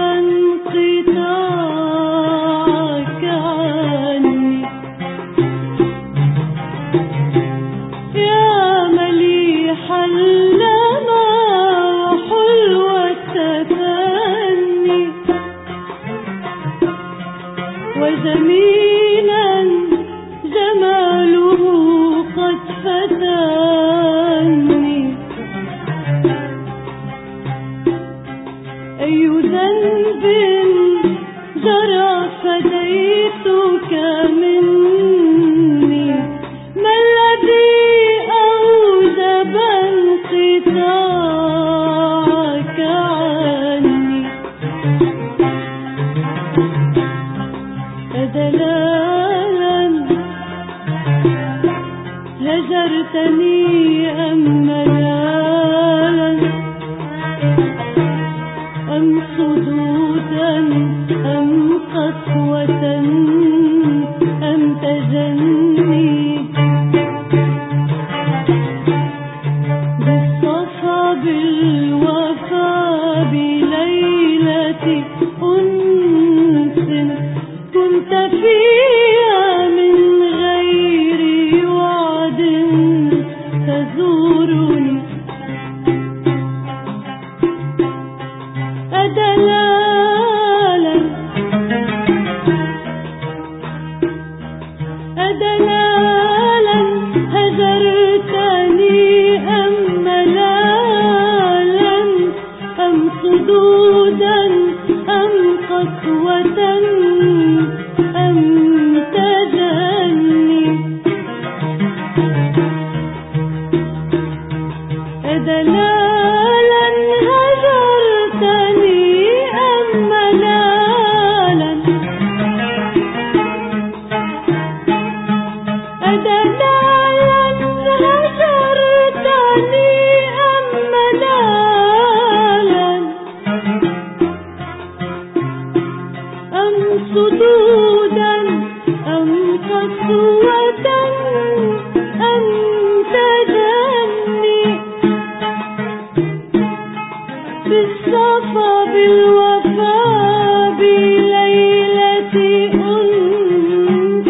انقطاعك عني. يا مليح اللمى وحلوة التفاني وجميلا جماله قد فتاني. أي ذنب جرى فديتك مني، ما الذي أوجب انقطاعك عني. أدلالا هجرتني أم ملالا، أم صدودا أم قسوة أم تجني. بالصفا بالوفا بليلة أنس كنت فيها من غير وعد تزورني. أدلالا أدلالا هجرتني أم ملالا، أم صدودا أم قسوة أم تجني. أدلالا هجرتني أم ملالا، أدلالا هجرتني أم ملالا، أم بالصفا بالوفا بليلة أنس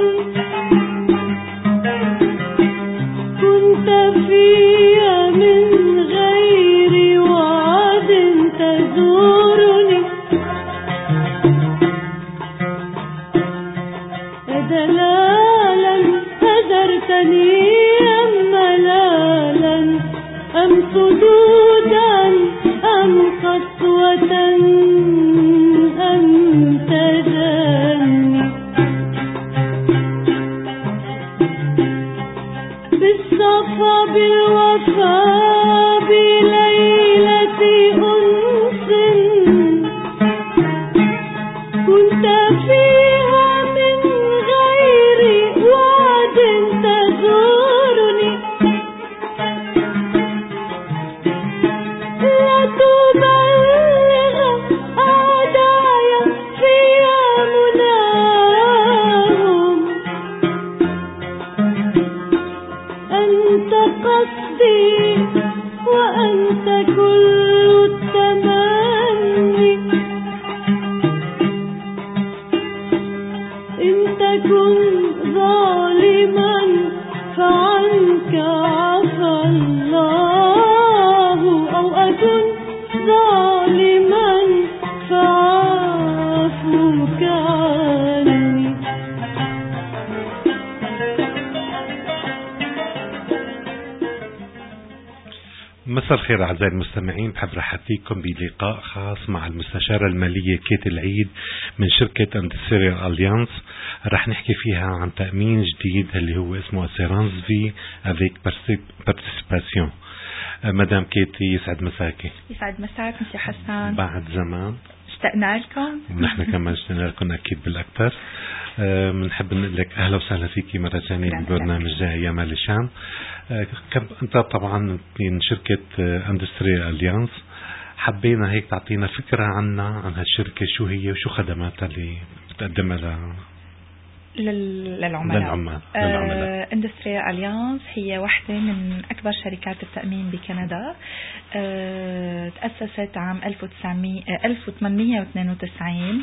كنت فيها من غير وعد تزورني دلالا هجرتني أم ملالا أم صدودا أم قسوة أم تجني بالصفا بالوفا بليلة أنس كنت فيها من غير وعد تزورني لا تبلغ أعداي فيها مناهم أنت قصدي وأنت كل التمني إن تكن ظالما فعنك عفى الله أو أكن ظالما فعفوك عني مساء الخير أعزائي المستمعين، بحب رحب فيكم بلقاء خاص مع المستشارة المالية كيت العيد من شركة اندستريال أليانس. رح نحكي فيها عن تأمين جديد اللي هو اسمه أسيرانس في افيك بارتيسيباسيون. مدام كيتي يسعد مساكي. يسعد مساك مسيو حسان، بعد زمان اشتقنا لكم ونحن كمان اشتقنا لكم أكيد بالأكثر. بنحب أه نقول لك أهلا وسهلا فيكي مرة ثانية بالبرنامج جاي يا مال الشام. أه أنت طبعا من شركة اندستريال أليانس، حبينا هيك تعطينا فكرة عنا عن هالشركة، شو هي وشو خدماتها اللي بتقدمها ل للعملاء. للعملاء. للعملاء. اندستريال أليانس هي واحدة من أكبر شركات التأمين بكندا. أه تأسست عام ألف وثمانمئة واثنين وتسعين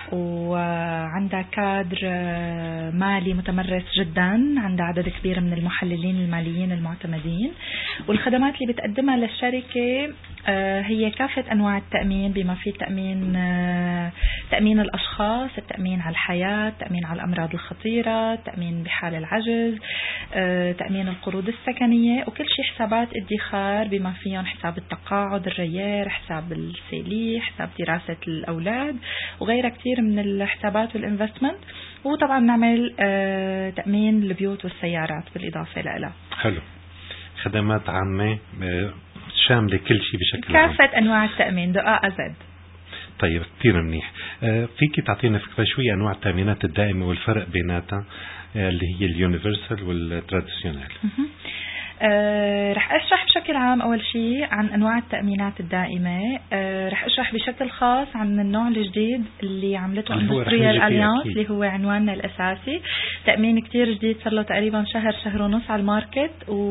وعندها كادر مالي متمرس جدا، عندها عدد كبير من المحللين الماليين المعتمدين، والخدمات اللي بتقدمها للشركة أه هي كافة أنواع التأمين بما فيه تأمين أه تأمين الأشخاص، التأمين على الحياة، التأمين على الأمراض الخطيرة، تأمين بحال العجز، أه تأمين القروض السكنية، وكل شيء حسابات ادخار بما فيهم حساب التقاعد، الريير، حساب السيلي، حساب دراسة الأولاد، وغيرها كتير من الحسابات والإنفستمنت. وطبعا نعمل أه تأمين البيوت والسيارات بالإضافة لها. حلو، خدمات عامة شاملة كل شيء بشكل عام، كافة أنواع التأمين دو آ أزد. طيب كتير منيح. آه فيكي تعطينا فكرة شوية أنواع التأمينات الدائمة والفرق بيناتها آه اللي هي اليونيفرسال والتراديشنال؟ أه رح أشرح بشكل عام أول شيء عن أنواع التأمينات الدائمة. أه رح أشرح بشكل خاص عن النوع الجديد اللي عملته اندستريال أليانس اللي هو عنواننا الأساسي. تأمين كتير جديد، صار له تقريبا شهر شهر ونص على الماركت،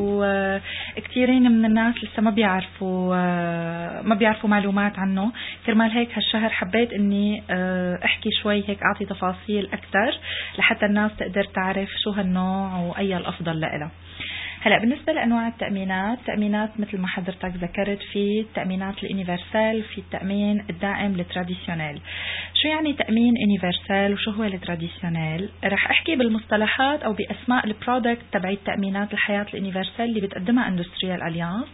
وكتيرين من الناس لسه ما بيعرفوا أه ما بيعرفوا معلومات عنه. كرمال هيك هالشهر حبيت إني أه أحكي شوي هيك، أعطي تفاصيل أكثر لحتى الناس تقدر تعرف شو هالنوع وأي الأفضل لها. هلا بالنسبة لأنواع التأمينات، تأمينات مثل ما حضرتك ذكرت، في التأمينات اليونيفرسال، في التأمين الدائم التراديشنال. شو يعني تأمين يونيفرسال وشو هو التراديشنال؟ رح أحكي بالمصطلحات أو بأسماء البرودكت تبعي التأمينات الحياة اليونيفرسال اللي بتقدمها اندستريال أليانس.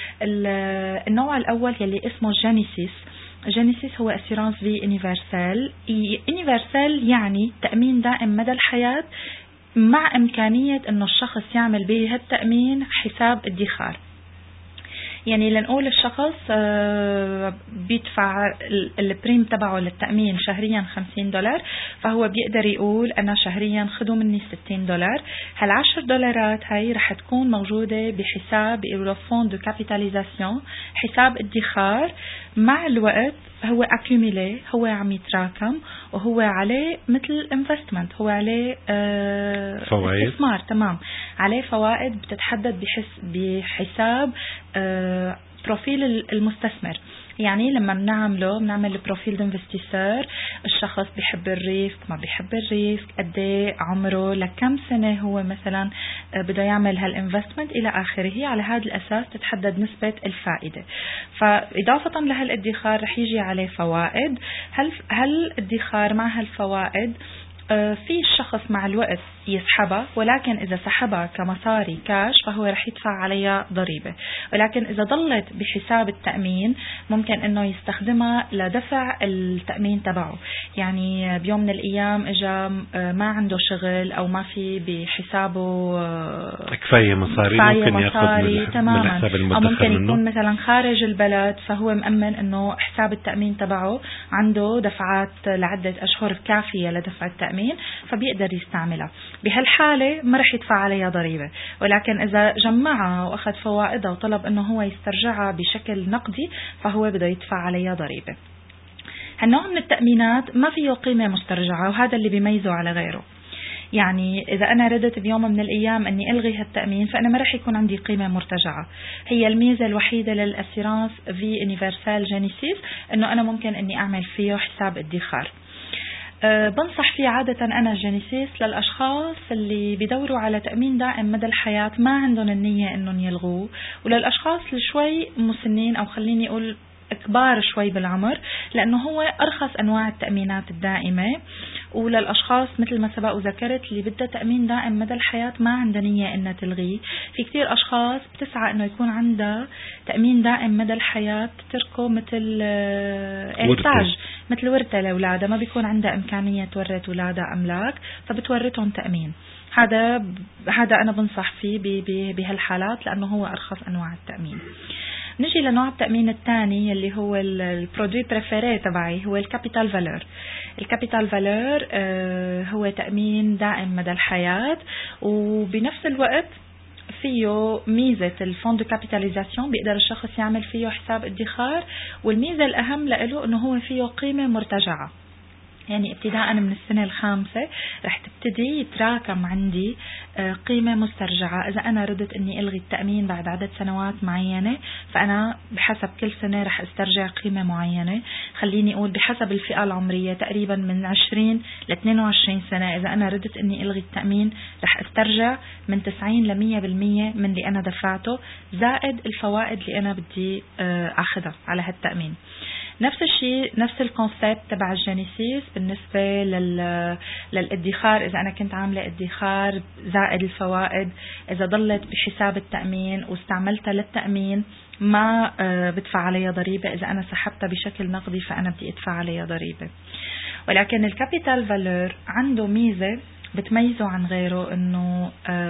النوع الأول يلي اسمه جينيسيس. جينيسيس هو أسيرانس في يونيفرسال. يونيفرسال يعني تأمين دائم مدى الحياة مع إمكانية إنه الشخص يعمل به هالتأمين حساب ادخار. يعني لنقول الشخص بيدفع البريم تبعه للتأمين شهريا خمسين دولار، فهو بيقدر يقول أنا شهريا خدوا مني ستين دولار. هالعشر دولارات هاي رح تكون موجودة بحساب بيقولوا فون دو كابيتاليزاسيون، حساب ادخار. مع الوقت هو أكيوميلي، هو عم يتراكم، وهو عليه مثل انفستمنت، هو عليه آه فوائد استثمار. تمام، عليه فوائد بتتحدد بحس بحساب آه بروفيل المستثمر. يعني لما بنعمله بنعمل بروفيل انفستيسور، الشخص بيحب الريسك ما بيحب الريسك، قد ايه عمره، لكم سنة هو مثلا بده يعمل هالانفستمنت إلى آخره. على هذا الأساس تتحدد نسبة الفائدة. فإضافة لهالادخار رح يجي عليه فوائد. هل هل الادخار مع هالفوائد في الشخص مع الوقت يسحبها، ولكن إذا سحبها كمصاري كاش فهو رح يدفع عليها ضريبة. ولكن إذا ضلت بحساب التأمين ممكن إنه يستخدمها لدفع التأمين تبعه. يعني بيوم من الأيام إجا ما عنده شغل أو ما في بحسابه كفاية مصاري، ممكن ياخذ من, تماما. من حساب المدخر أو ممكن منه. يكون مثلا خارج البلد فهو مأمن إنه حساب التأمين تبعه عنده دفعات لعدة أشهر كافية لدفع التأمين فبيقدر يستعملها. بهالحالة ما رح يدفع عليها ضريبة. ولكن إذا جمعها وأخذ فوائدها وطلب أنه هو يسترجعها بشكل نقدي فهو بده يدفع عليها ضريبة. هالنوع من التأمينات ما فيه قيمة مسترجعة، وهذا اللي بيميزه على غيره. يعني إذا أنا ردت بيوم من الأيام أني ألغي هالتأمين فأنا ما رح يكون عندي قيمة مرتجعة. هي الميزة الوحيدة للأسيرانس في يونيفرسال جينيسيس أنه أنا ممكن أني أعمل فيه حساب ادخار. أه بنصح فيه عادة أنا جينيسيس للأشخاص اللي بيدوروا على تأمين دائم مدى الحياة ما عندهم النية أنهم يلغوه، وللأشخاص اللي شوي مسنين أو خليني أقول كبار شوي بالعمر، لأنه هو أرخص أنواع التأمينات الدائمة. وللأشخاص مثل ما سبق وذكرت اللي بدها تأمين دائم مدى الحياة ما عندها نية إنها تلغيه. في كتير أشخاص بتسعى إنه يكون عندها تأمين دائم مدى الحياة تتركه مثل إرتاج، مثل ورثة لأولادها، ما بيكون عندها إمكانية تورث أولادها أملاك فبتورثهم تأمين. هذا هذا أنا بنصح فيه بهالحالات لأنه هو أرخص أنواع التأمين. نجي لنوع التأمين الثاني اللي هو البرودوي بريفيري تبعي، هو الكابيتال فالور. الكابيتال فالور هو تأمين دائم مدى الحياة، وبنفس الوقت فيه ميزة الفوند دو كابيتاليزاسيون، بيقدر الشخص يعمل فيه حساب ادخار، والميزة الأهم له أنه هو فيه قيمة مرتجعة. يعني ابتداء من السنة الخامسة رح تبتدي يتراكم عندي قيمة مسترجعة. إذا أنا ردت أني ألغي التأمين بعد عدد سنوات معينة فأنا بحسب كل سنة رح استرجع قيمة معينة. خليني أقول بحسب الفئة العمرية تقريبا من عشرين ل اثنين وعشرين سنة، إذا أنا ردت أني ألغي التأمين رح استرجع من تسعين ل مية بالمية من اللي أنا دفعته، زائد الفوائد اللي أنا بدي أخذها على هالتأمين. نفس الشيء، نفس الكونسيبت تبع الجينيسيس بالنسبة لل... للادخار. إذا أنا كنت عاملة ادخار زائد الفوائد، إذا ضلت بحساب التأمين واستعملتها للتأمين ما بدفع عليها ضريبة. إذا أنا سحبتها بشكل نقدي فأنا بدي أدفع عليها ضريبة. ولكن الكابيتال فالور عنده ميزة بتميزه عن غيره، إنه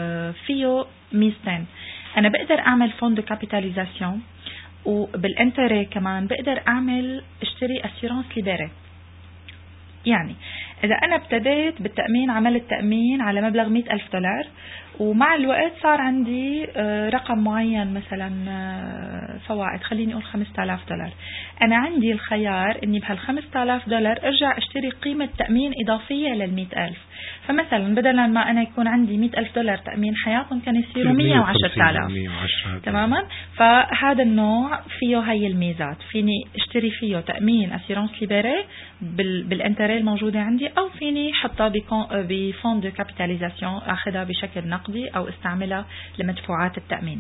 فيه ميزتين. أنا بقدر أعمل فوند دو كابيتاليزاسيون، وبالانتري كمان بقدر أعمل اشتري أسيرانس ليبري. يعني إذا أنا ابتديت بالتأمين، عملت تأمين على مبلغ مئة ألف دولار، ومع الوقت صار عندي رقم معين مثلا فوائد، خليني أقول خمسة آلاف دولار، أنا عندي الخيار أني بهالخمسة آلاف دولار أرجع أشتري قيمة تأمين إضافية للمئة ألف. فمثلا بدلا ما أنا يكون عندي مئة ألف دولار تأمين حياة ممكن يصيروا مئة وعشرة آلاف تماما. فهذا النوع فيه هاي الميزات، فيني اشتري فيه تأمين أسيرانس ليبري بالانتري الموجودة عندي، أو فيني حطها بفوند دو كابيتاليزاسيون أخذها بشكل نقدي أو استعملها لمدفوعات التأمين.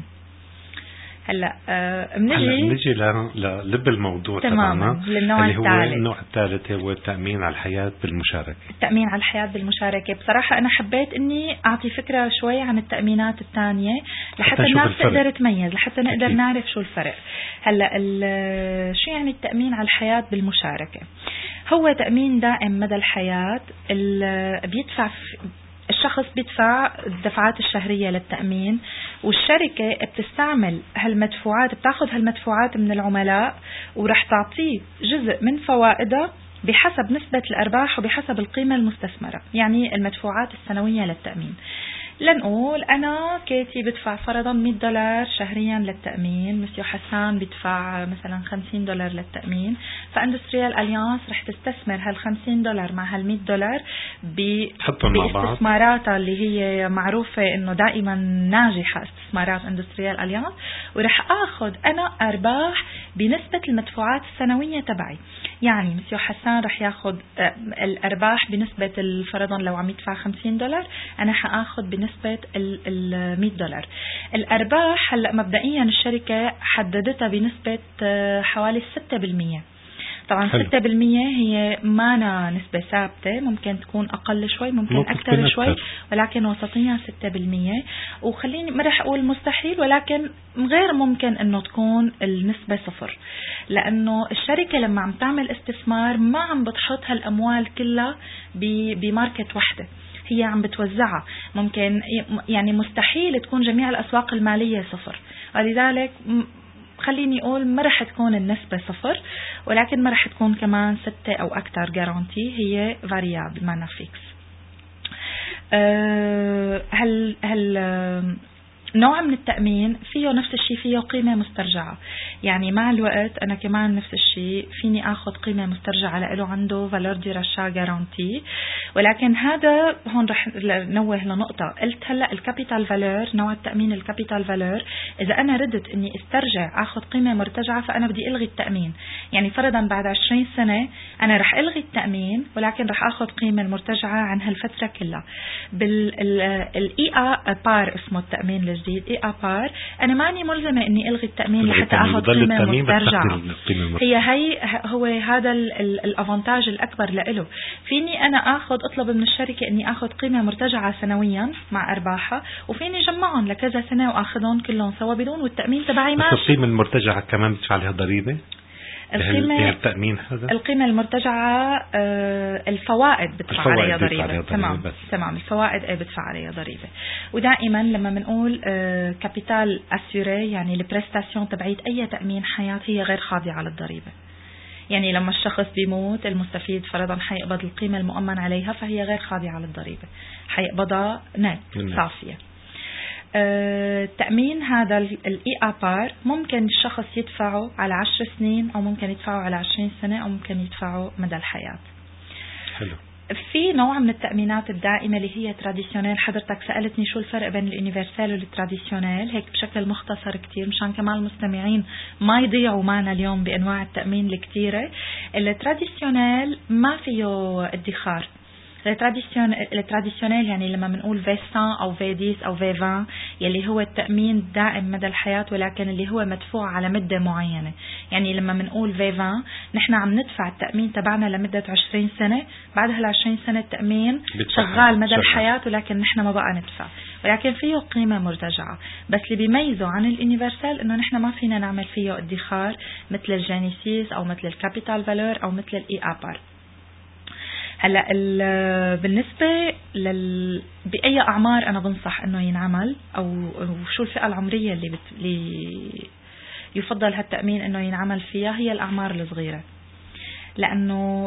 هلا آه بنجي بنجي للب الموضوع تماما للنوع اللي هو الثالث. النوع الثالث هو التأمين على الحياة بالمشاركة. التأمين على الحياة بالمشاركة، بصراحة أنا حبيت إني أعطي فكرة شوي عن التأمينات الثانية لحتى الناس تقدر تميز، لحتى نقدر أكيد. نعرف شو الفرق. هلا شو يعني التأمين على الحياة بالمشاركة؟ هو تأمين دائم مدى الحياة، بيدفع الشخص بيدفع الدفعات الشهرية للتأمين، والشركة بتستعمل هالمدفوعات، بتاخذ هالمدفوعات من العملاء ورح تعطيه جزء من فوائدها بحسب نسبة الأرباح وبحسب القيمة المستثمرة. يعني المدفوعات السنوية للتأمين، لنقول أنا كيتي بدفع فرضا مئة دولار شهريا للتأمين، مسيو حسان بدفع مثلا خمسين دولار للتأمين، فاندستريال اليانس رح تستثمر هالخمسين دولار مع هالمية دولار باستثماراتها اللي هي معروفة انه دائما ناجحة استثمارات اندستريال اليانس، ورح اخذ انا ارباح بنسبة المدفوعات السنوية تبعي. يعني مسيو حسان رح ياخذ الارباح بنسبة فرضا لو عم يدفع خمسين دولار انا حاخذ بنسبة ال مية دولار. الارباح هلا مبدئيا الشركة حددتها بنسبة حوالي ستة بالمية. طبعا حلو. ستة بالمية هي مانا نسبة ثابتة، ممكن تكون أقل شوي ممكن, ممكن أكثر شوي أكثر. ولكن وسطية ستة بالمية. وخليني ما رح أقول مستحيل ولكن غير ممكن أنه تكون النسبة صفر، لأنه الشركة لما عم تعمل استثمار ما عم بتحط هالأموال كلها بماركت واحدة، هي عم بتوزعها. ممكن يعني مستحيل تكون جميع الأسواق المالية صفر، ولذلك خليني أقول ما رح تكون النسبة صفر، ولكن ما رح تكون كمان ستة أو أكثر جارانتي، هي variable ما فيكس. أه هل هل نوع من التأمين فيه نفس الشيء، فيه قيمة مسترجعة. يعني مع الوقت أنا كمان نفس الشيء فيني أخذ قيمة مسترجعة لإله، عنده فالور دي رشا جارانتي. ولكن هذا هون رح نوه لنقطة، قلت هلأ الكابيتال فالور، نوع التأمين الكابيتال فالور، إذا أنا ردت إني استرجع أخذ قيمة مرتجعة فأنا بدي ألغي التأمين. يعني فرضا بعد عشرين سنة أنا رح ألغي التأمين ولكن رح أخذ قيمة المرتجعة عن هالفترة كلها. بالإي آ بار اسمه التأمين الجديد اي ابار، انا ماني ملزمه اني الغي التامين لحتى اخذ قيمه مسترجعه. هي هي هو هذا الافونتاج الاكبر له. فيني انا اخذ اطلب من الشركه اني اخذ قيمه مرتجعه سنويا مع ارباحها، وفيني جمعهم لكذا سنه واخذهم كلهم سوا بدون والتامين تبعي ماشي. القيمه المرتجعه كمان بدفع عليها ضريبه؟ القيمة التأمين هذا؟ القيمة المرتجعة آه الفوائد بدفع عليها ضريبة. تمام تمام الفوائد ايه بدفع عليها ضريبة. ودائما لما بنقول آه كابيتال اسيوري يعني البريستاسيون تبعيت اي تأمين حياة هي غير خاضعة للضريبة. يعني لما الشخص بيموت المستفيد فرضا حيقبض القيمة المؤمن عليها فهي غير خاضعة للضريبة، حيقبضها نت صافية. التأمين هذا الإي آبار ممكن الشخص يدفعه على عشر سنين أو ممكن يدفعه على عشرين سنة أو ممكن يدفعه مدى الحياة. حلو. في نوع من التأمينات الدائمة اللي هي تراديشنال. حضرتك سألتني شو الفرق بين اليونيفرسال والتراديشنال، هيك بشكل مختصر كتير مشان كمان المستمعين ما يضيعوا معنا اليوم بأنواع التأمين الكتيرة. التراديشنال ما فيه ادخار. التراديشنال يعني لما بنقول في مية أو في عشرة أو في عشرين يلي هو التأمين دائم مدى الحياة ولكن اللي هو مدفوع على مدة معينة. يعني لما بنقول في عشرين نحن عم ندفع التأمين تبعنا لمدة عشرين سنة، بعد هالعشرين سنة التأمين شغال مدى الحياة ولكن نحن ما بقى ندفع، ولكن فيه قيمة مرتجعة. بس اللي بيميزه عن اليونيفرسال انه نحن ما فينا نعمل فيه ادخار مثل الجينيسيس او مثل الكابيتال فالور او مثل الاي ابار. هلا بالنسبه لل باي اعمار انا بنصح انه ينعمل او شو الفئه العمريه اللي, بت... اللي يفضل هالتامين انه ينعمل فيها، هي الاعمار الصغيره، لانه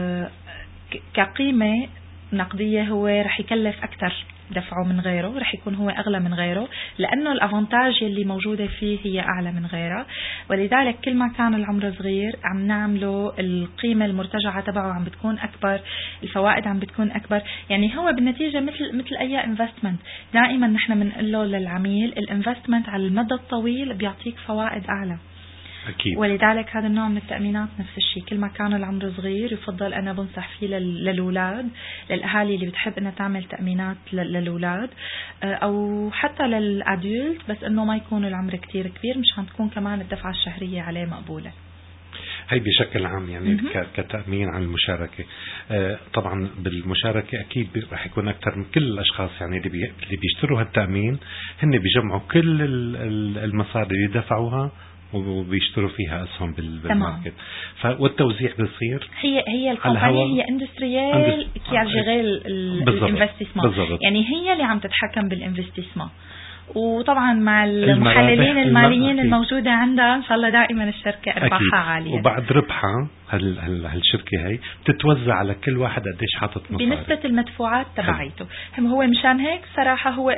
كقيمه نقديه هو رح يكلف اكثر دفعه من غيره، رح يكون هو أغلى من غيره لأنه الأفونتاج اللي موجودة فيه هي أعلى من غيره. ولذلك كل ما كان العمر صغير عم نعمله القيمة المرتجعة تبعه عم بتكون أكبر، الفوائد عم بتكون أكبر. يعني هو بالنتيجة مثل مثل أي انفستمنت، دائما نحن بنقول له للعميل الانفستمنت على المدى الطويل بيعطيك فوائد أعلى. أكيد. ولذلك هذا النوع من التأمينات نفس الشيء، كل ما كان العمر صغير يفضل أنا بنصح فيه للأولاد، للأهالي اللي بتحب أنها تعمل تأمينات للأولاد أو حتى للأدولت، بس أنه ما يكون العمر كتير كبير مشان تكون كمان الدفعة الشهرية عليه مقبولة. هي بشكل عام يعني كتأمين عن المشاركة. آه طبعا بالمشاركة أكيد رح يكون أكثر من كل الأشخاص يعني اللي, بي اللي بيشتروا هالتأمين هن بيجمعوا كل المصاري اللي دفعوها وبيشتروا فيها أسهم بالماركت. والتوزيع بيصير هي هي الكومباني هي اندستريال كي غير الانفستيسمون، يعني هي اللي عم تتحكم بالانفستيسمون. وطبعا مع المحللين الماليين الموجودة عندها إن شاء الله دائما الشركة أرباحها عالية، وبعد ربحها هال هال هالشركة هي بتتوزع على كل واحد قديش حاطط مصاري بنسبة المدفوعات تبعيته. هو مشان هيك صراحة هو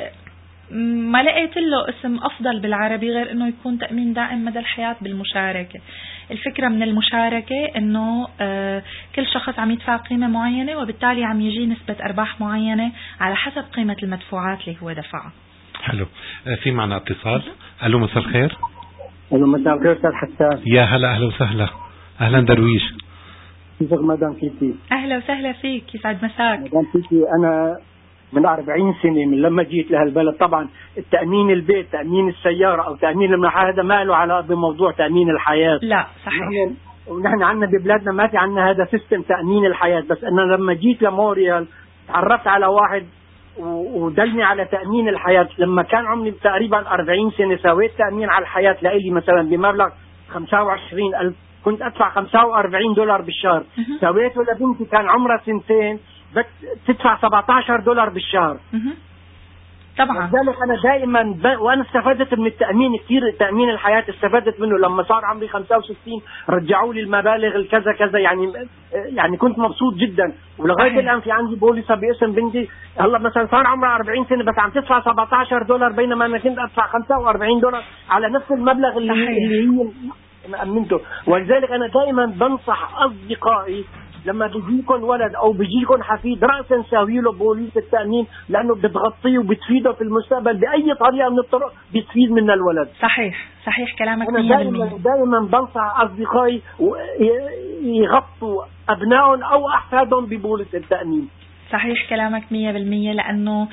ما لقيت له اسم أفضل بالعربي غير إنه يكون تأمين دائم مدى الحياة بالمشاركة. الفكرة من المشاركة انه آه كل شخص عم يدفع قيمة معينة وبالتالي عم يجي نسبة ارباح معينة على حسب قيمة المدفوعات اللي هو دفعها. حلو. آه في معنا اتصال. الو مساء الخير. الو مساء الخير استاذ حسان. يا هلا اهلا وسهلا. اهلا درويش. كيفك مدام كيتي؟ اهلا وسهلا فيك يسعد مساك. مدام كيتي انا من أربعين سنة من لما جيت لهالبلد، طبعا التأمين البيت تأمين السيارة أو تأمين المنحة هذا ما له علاقة بموضوع تأمين الحياة. لا صحيح. نحن ونحن عندنا ببلادنا ما في عندنا هذا سيستم تأمين الحياة، بس أنا لما جيت لموريال تعرفت على واحد ودلني على تأمين الحياة. لما كان عمري تقريبا أربعين سنة سويت تأمين على الحياة لإلي مثلا بمبلغ خمسة وعشرين ألف، كنت أدفع خمسة وأربعين دولار بالشهر. سويته لبنتي كان عمرها سنتين بس تدفع سبعة عشر دولار بالشهر. طبعا لذلك انا دائما ب... وانا استفدت من التامين كثير، تامين الحياه استفدت منه. لما صار عمري خمسة وستين رجعوا لي المبالغ الكذا كذا، يعني يعني كنت مبسوط جدا. ولغايه الان في عندي بوليصه باسم بنتي، هلا مثلا صار عمرها أربعين سنه بس عم تدفع سبعة عشر دولار، بينما انا كنت ادفع خمسة وأربعين دولار على نفس المبلغ اللي صحيح. اللي هي مأمنته. ولذلك انا دائما بنصح اصدقائي لما بيجيكم ولد او بيجيكم حفيد رأسا ساوي له بوليس التأمين، لانه بتغطيه وبتفيده في المستقبل باي طريقه من الطرق، بتفيد منا الولد. صحيح صحيح كلامك انا دائما دائما بنصح اصدقائي يغطوا ابنائهم او احفادهم ببوليس التأمين. صحيح كلامك مية بالمية، لأنه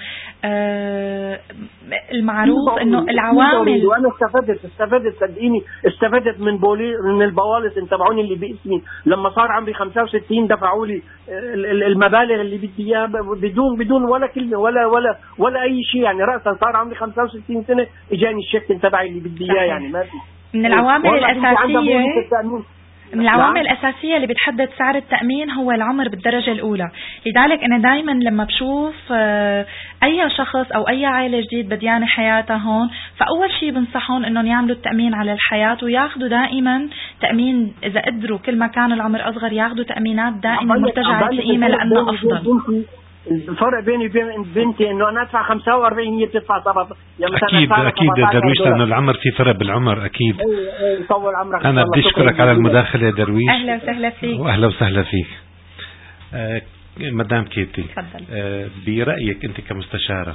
آه المعروف أنه العوامل. وأنا استفدت استفدت صدقيني استفدت من بولي من البوالص تبعوني اللي باسمي. لما صار عمري خمسة وستين دفعوا لي المبالغ اللي بدي إياها بدون بدون ولا كلمة ولا ولا ولا أي شيء، يعني رأسا صار عمري خمسة وستين سنة إجاني الشيك تبعي اللي بدي إياه. يعني ما في من العوامل الأساسية من العوامل الأساسية اللي بتحدد سعر التأمين هو العمر بالدرجة الأولى. لذلك أنا دايما لما بشوف أي شخص أو أي عائلة جديد بديانة حياتها هون، فأول شيء بنصحهم أنهم يعملوا التأمين على الحياة، وياخذوا دائما تأمين إذا قدروا كل ما كان العمر أصغر ياخذوا تأمينات دائما مرتجعة القيمة لأنه أفضل. الفرق بيني وبين بنتي انه انا ادفع خمسة وأربعين هي بتدفع سبعة. اكيد اكيد درويش، لانه العمر في فرق بالعمر اكيد. طول عمرك. انا بدي اشكرك على المداخله يا درويش. اهلا وسهلا فيك. واهلا وسهلا فيك. آه مدام كيتي، تفضل. آه برايك انت كمستشاره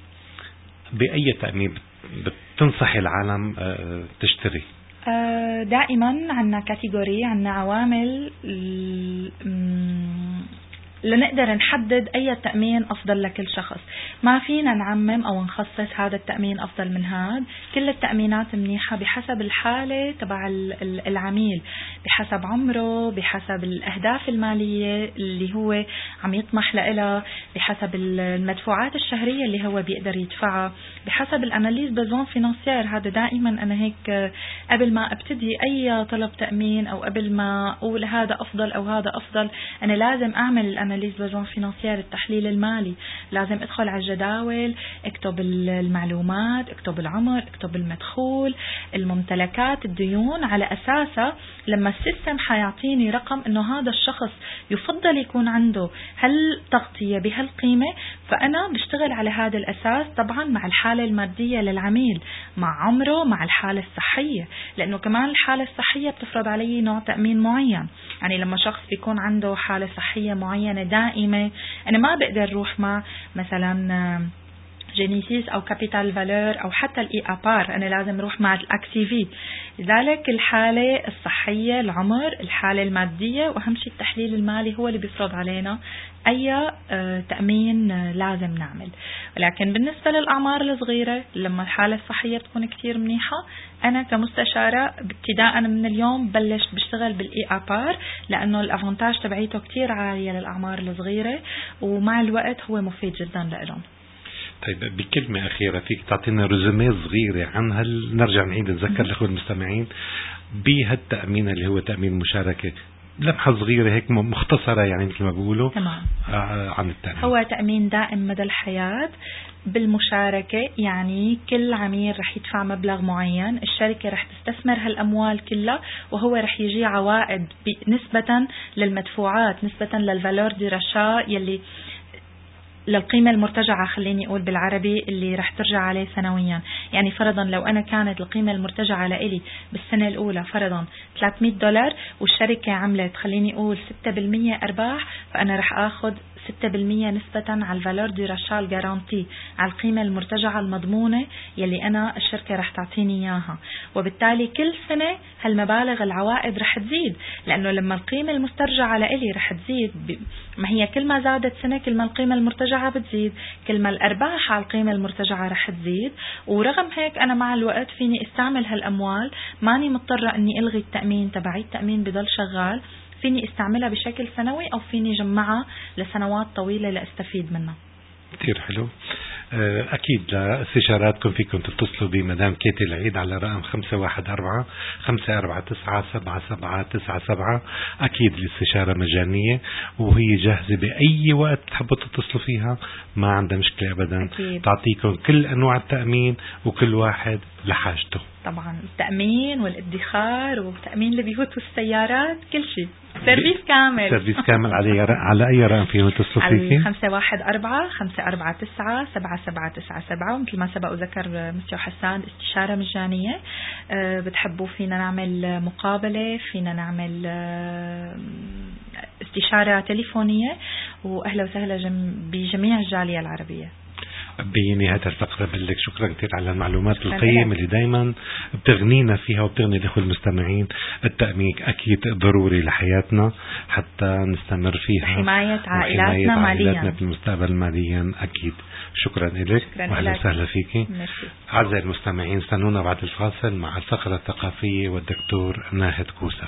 باي تامين بتنصحي العالم آه تشتري؟ آه دائما عندنا كاتيجوري، عندنا عوامل لنقدر نحدد أي تأمين أفضل لكل شخص. ما فينا نعمم أو نخصص هذا التأمين أفضل من هذا. كل التأمينات منيحة بحسب الحالة تبع العميل، بحسب عمره، بحسب الأهداف المالية اللي هو عم يطمح لها، بحسب المدفوعات الشهرية اللي هو بيقدر يدفعها، بحسب الأناليز بزون فينانسير. هذا دائما أنا هيك قبل ما أبتدي أي طلب تأمين أو قبل ما أقول هذا أفضل أو هذا أفضل، أنا لازم أعمل الأناليز بزون فينانسير، التحليل المالي. لازم أدخل على الجداول، اكتب المعلومات، اكتب العمر، اكتب المدخول، الممتلكات، الديون، على أساسها لما السيستم حيعطيني رقم إنه هذا الشخص يفضل يكون عنده هل تغطية بهالقيمة، فأنا بشتغل على هذا الأساس طبعا مع الحالة المادية للعميل، مع عمره، مع الحالة الصحية، لأنه كمان الحالة الصحية بتفرض علي نوع تأمين معين. يعني لما شخص بيكون عنده حالة صحية معينة دائمة، أنا ما بقدر أروح مع مثلا جينيسيس أو كابيتال فالور أو حتى الإي أبار، أنا لازم أروح مع الأكسيفي. لذلك الحالة الصحية، العمر، الحالة المادية، وأهم شيء التحليل المالي هو اللي بيفرض علينا أي تأمين لازم نعمل. ولكن بالنسبة للأعمار الصغيرة لما الحالة الصحية تكون كتير منيحة، أنا كمستشارة ابتداء من اليوم بلش بشتغل بالإي أبار، لأنه الأفونتاج تبعيته كتير عالية للأعمار الصغيرة، ومع الوقت هو مفيد جدا لهم. طيب بكلمة أخيرة فيك تعطينا رزوميه صغيرة عن هل نرجع نعيد نتذكر لأخوة المستمعين بهالتأمين اللي هو تأمين مشاركة، لمحة صغيرة هيك مختصرة يعني مثل ما بيقولوا. تمام. عن التأمين. هو تأمين دائم مدى الحياة بالمشاركة، يعني كل عميل رح يدفع مبلغ معين، الشركة رح تستثمر هالأموال كلها، وهو رح يجي عوائد نسبة للمدفوعات، نسبة للفالور دي رشا يلي للقيمة المرتجعة، خليني أقول بالعربي، اللي رح ترجع عليه سنويا. يعني فرضا لو أنا كانت القيمة المرتجعة لإلي بالسنة الأولى فرضا ثلاثمية دولار، والشركة عملت خليني أقول ستة بالمية أرباح، فأنا رح أخذ ستة بالمية نسبة على الفالور دي راشال جارانتي، على القيمة المرتجعة المضمونة يلي أنا الشركة رح تعطيني إياها. وبالتالي كل سنة هالمبالغ العوائد رح تزيد، لأنه لما القيمة المسترجعة لإلي رح تزيد ب... ما هي كل ما زادت سنة كل ما القيمة المرتجعة بتزيد، كل ما الأرباح على القيمة المرتجعة رح تزيد. ورغم هيك أنا مع الوقت فيني استعمل هالأموال، ماني مضطرة أني ألغي التأمين تبعي، التأمين بضل شغال، فيني استعملها بشكل سنوي أو فيني جمعها لسنوات طويلة لأستفيد منها. كتير حلو. أكيد لاستشاراتكم فيكم تتصلوا بمدام كيتي العيد على رقم خمسة واحد أربعة خمسة أربعة تسعة سبعة سبعة تسعة سبعة. أكيد الاستشارة مجانية وهي جاهزة بأي وقت تحبوا تتصلوا فيها، ما عندها مشكلة أبدا. أكيد. تعطيكم كل أنواع التأمين وكل واحد لحاجته. طبعا التأمين والادخار وتأمين البيوت والسيارات، كل شيء، سيرفيس كامل. سيرفيس كامل. على على أي رقم فيهم يتصلوا فيكي؟ على خمسة واحد أربعة خمسة أربعة تسعة سبعة سبعة تسعة سبعة. ومثل ما سبق وذكر مسيو حسان، استشارة مجانية. أه بتحبوا فينا نعمل مقابلة، فينا نعمل أه استشارة تليفونية، وأهلا وسهلا جم بجميع الجالية العربية. بنهاية الفقرة بقول شكرا كثير على المعلومات القيمة اللي دايما بتغنينا فيها وبتغني الأخوة المستمعين. التأمين أكيد ضروري لحياتنا حتى نستمر فيها، حماية عائلاتنا ماليا في المستقبل ماليا. أكيد. شكرا لك وأهلا وسهلا فيكي. أعزائي المستمعين، استنونا بعد الفاصل مع الفقرة الثقافية والدكتور ناهد كوسة.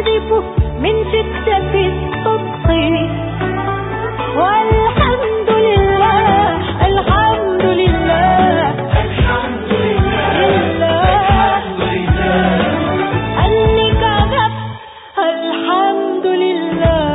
تهدف من شدة الصدق. والحمد لله الحمد لله الحمد لله أني كذبت الحمد لله.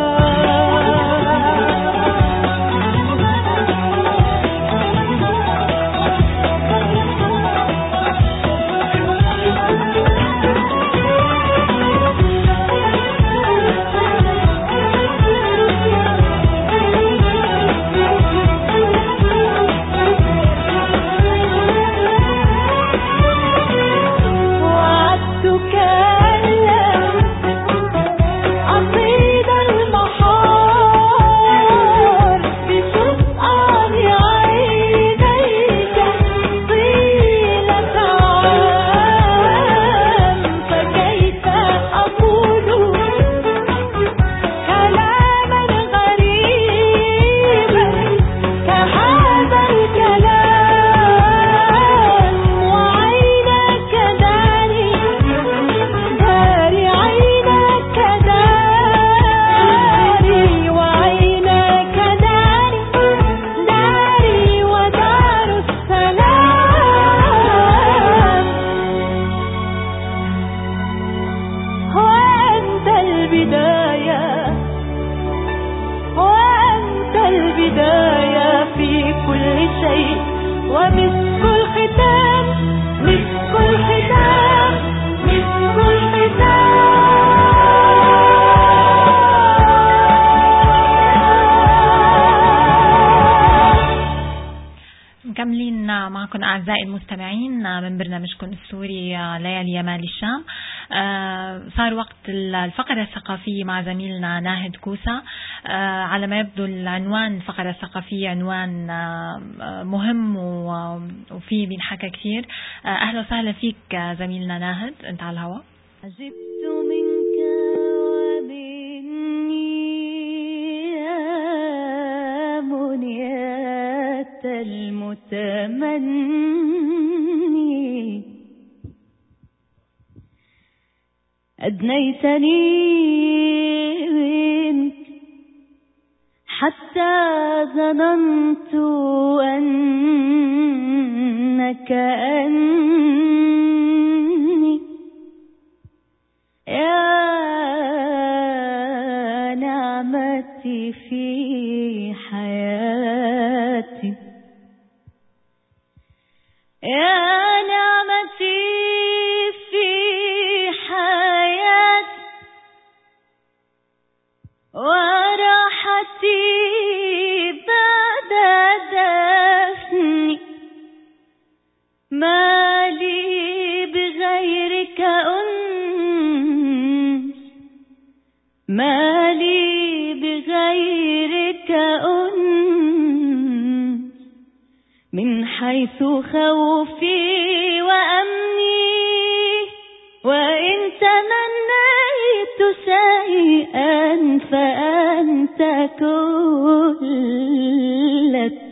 معكم أعزائي المستمعين من برنامجكم السوري ليالي يمال الشام. صار وقت الفقرة الثقافية مع زميلنا ناهد كوسة. على ما يبدو العنوان الفقرة الثقافية عنوان مهم وفيه بينحكى كثير. أهلا وسهلا فيك زميلنا ناهد، أنت على الهواء. عجبت منك ومني يا منيات المتمني، أدنيتني منك حتى ظننت أنك أني يا نعمتي في حياتي، يا نعمتي في حياتي وراحتي بعد دفني، ما لي بغيرك أنس، ما لي بغيرك أنس، من حيث خوفي وأمني، وإن تمنيت شيئا فأنت كل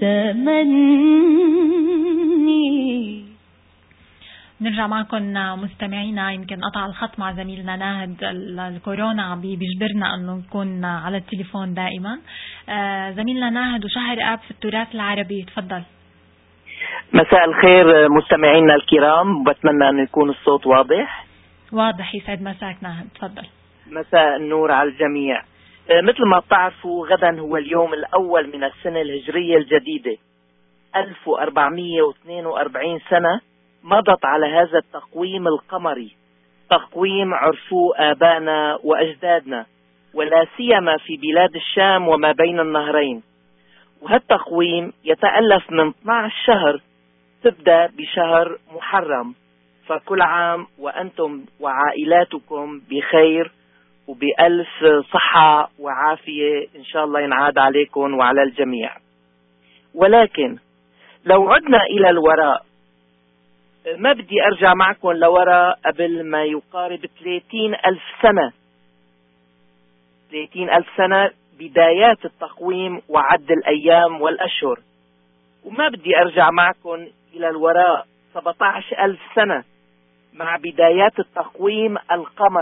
التمني. نرجع معكم مستمعينا. يمكن قطع الخط مع زميلنا ناهد، الكورونا بيجبرنا أنه نكون على التليفون دائما. زميلنا ناهد، وشهر آب في التراث العربي، تفضل. مساء الخير مستمعينا الكرام، بتمنى أن يكون الصوت واضح. واضح، يسعد مساك ناهد، تفضل. مساء النور على الجميع. مثل ما بتعرفوا غدا هو اليوم الأول من السنة الهجرية الجديدة. ألف وأربعمئة واثنين وأربعين سنة مضت على هذا التقويم القمري، تقويم عرفوه آبائنا وأجدادنا، ولا سيما في بلاد الشام وما بين النهرين. وهالتقويم يتألف من اثني عشر شهر، تبدأ بشهر محرم. فكل عام وأنتم وعائلاتكم بخير وبألف صحة وعافية إن شاء الله ينعاد عليكم وعلى الجميع. ولكن لو عدنا إلى الوراء، ما بدي أرجع معكم لوراء قبل ما يقارب ثلاثين ألف سنة، ثلاثين ألف سنة بدايات التقويم وعد الأيام والأشهر. وما بدي أرجع معكم إلى الوراء سبعة عشر ألف سنة مع بدايات التقويم القمري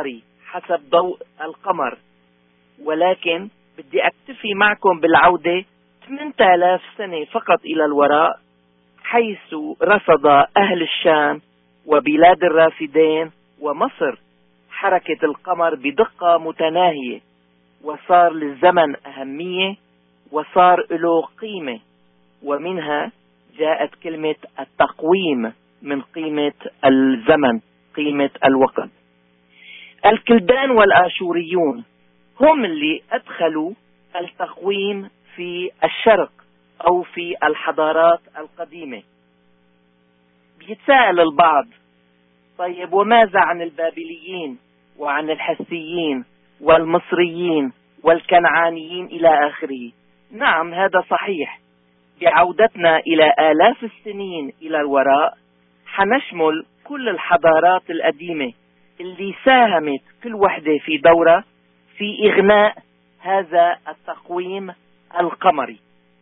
حسب ضوء القمر، ولكن بدي أكتفي معكم بالعودة ثمانية آلاف سنة فقط إلى الوراء، حيث رصد أهل الشام وبلاد الرافدين ومصر حركة القمر بدقة متناهية، وصار للزمن أهمية وصار له قيمة، ومنها جاءت كلمة التقويم من قيمة الزمن، قيمة الوقت. الكلدان والآشوريون هم اللي أدخلوا التقويم في الشرق أو في الحضارات القديمة. بيتساءل البعض، طيب وماذا عن البابليين وعن الحسيين والمصريين والكنعانيين إلى آخره؟ نعم، هذا صحيح. بعودتنا إلى آلاف السنين إلى الوراء حنشمل كل الحضارات القديمة اللي ساهمت كل وحدة في دورة في إغناء هذا التقويم القمري.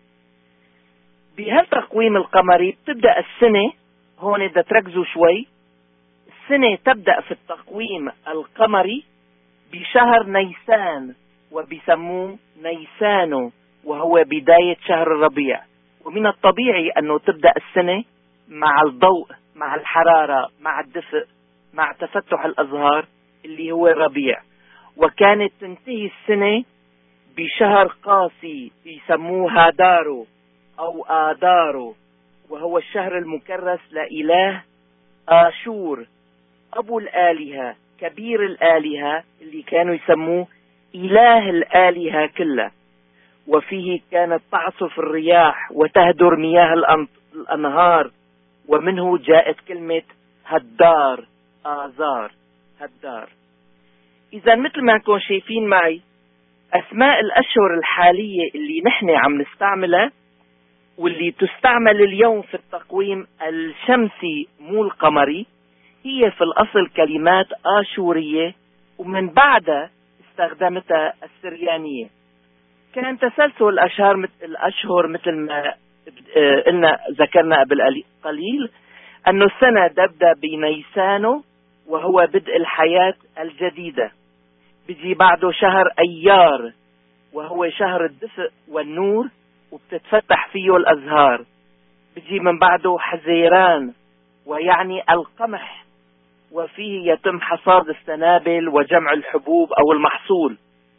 بهالتقويم القمري بتبدأ السنة، هون إذا تركزوا شوي، السنة تبدأ في التقويم القمري بشهر نيسان، وبيسموه نيسانو، وهو بداية شهر الربيع. ومن الطبيعي أنه تبدأ السنة مع الضوء، مع الحرارة، مع الدفء، مع تفتح الأزهار اللي هو الربيع. وكانت تنتهي السنة بشهر قاسي يسموه هادارو أو آدارو، وهو الشهر المكرس لإله آشور أبو الآلهة، كبير الآلهة، اللي كانوا يسموه إله الآلهة كلها. وفيه كانت تعصف الرياح وتهدر مياه الأنهار، ومنه جاءت كلمة هدار، آذار، هدار. إذا مثل ما انكم شايفين معي، أسماء الأشهر الحالية اللي نحن عم نستعملها واللي تستعمل اليوم في التقويم الشمسي مو القمري هي في الأصل كلمات آشورية، ومن بعدها استخدمتها السريانية. كان تسلسل الأشهر مثل الأشهر مثل ما قلنا ذكرنا قبل قليل، أنه السنة تبدأ بنيسانو وهو بدء الحياة الجديدة. بيجي بعده شهر أيار وهو شهر الدفء والنور وبتتفتح فيه الأزهار. بيجي من بعده حزيران ويعني القمح، وفيه يتم حصاد السنابل وجمع الحبوب أو المحصول.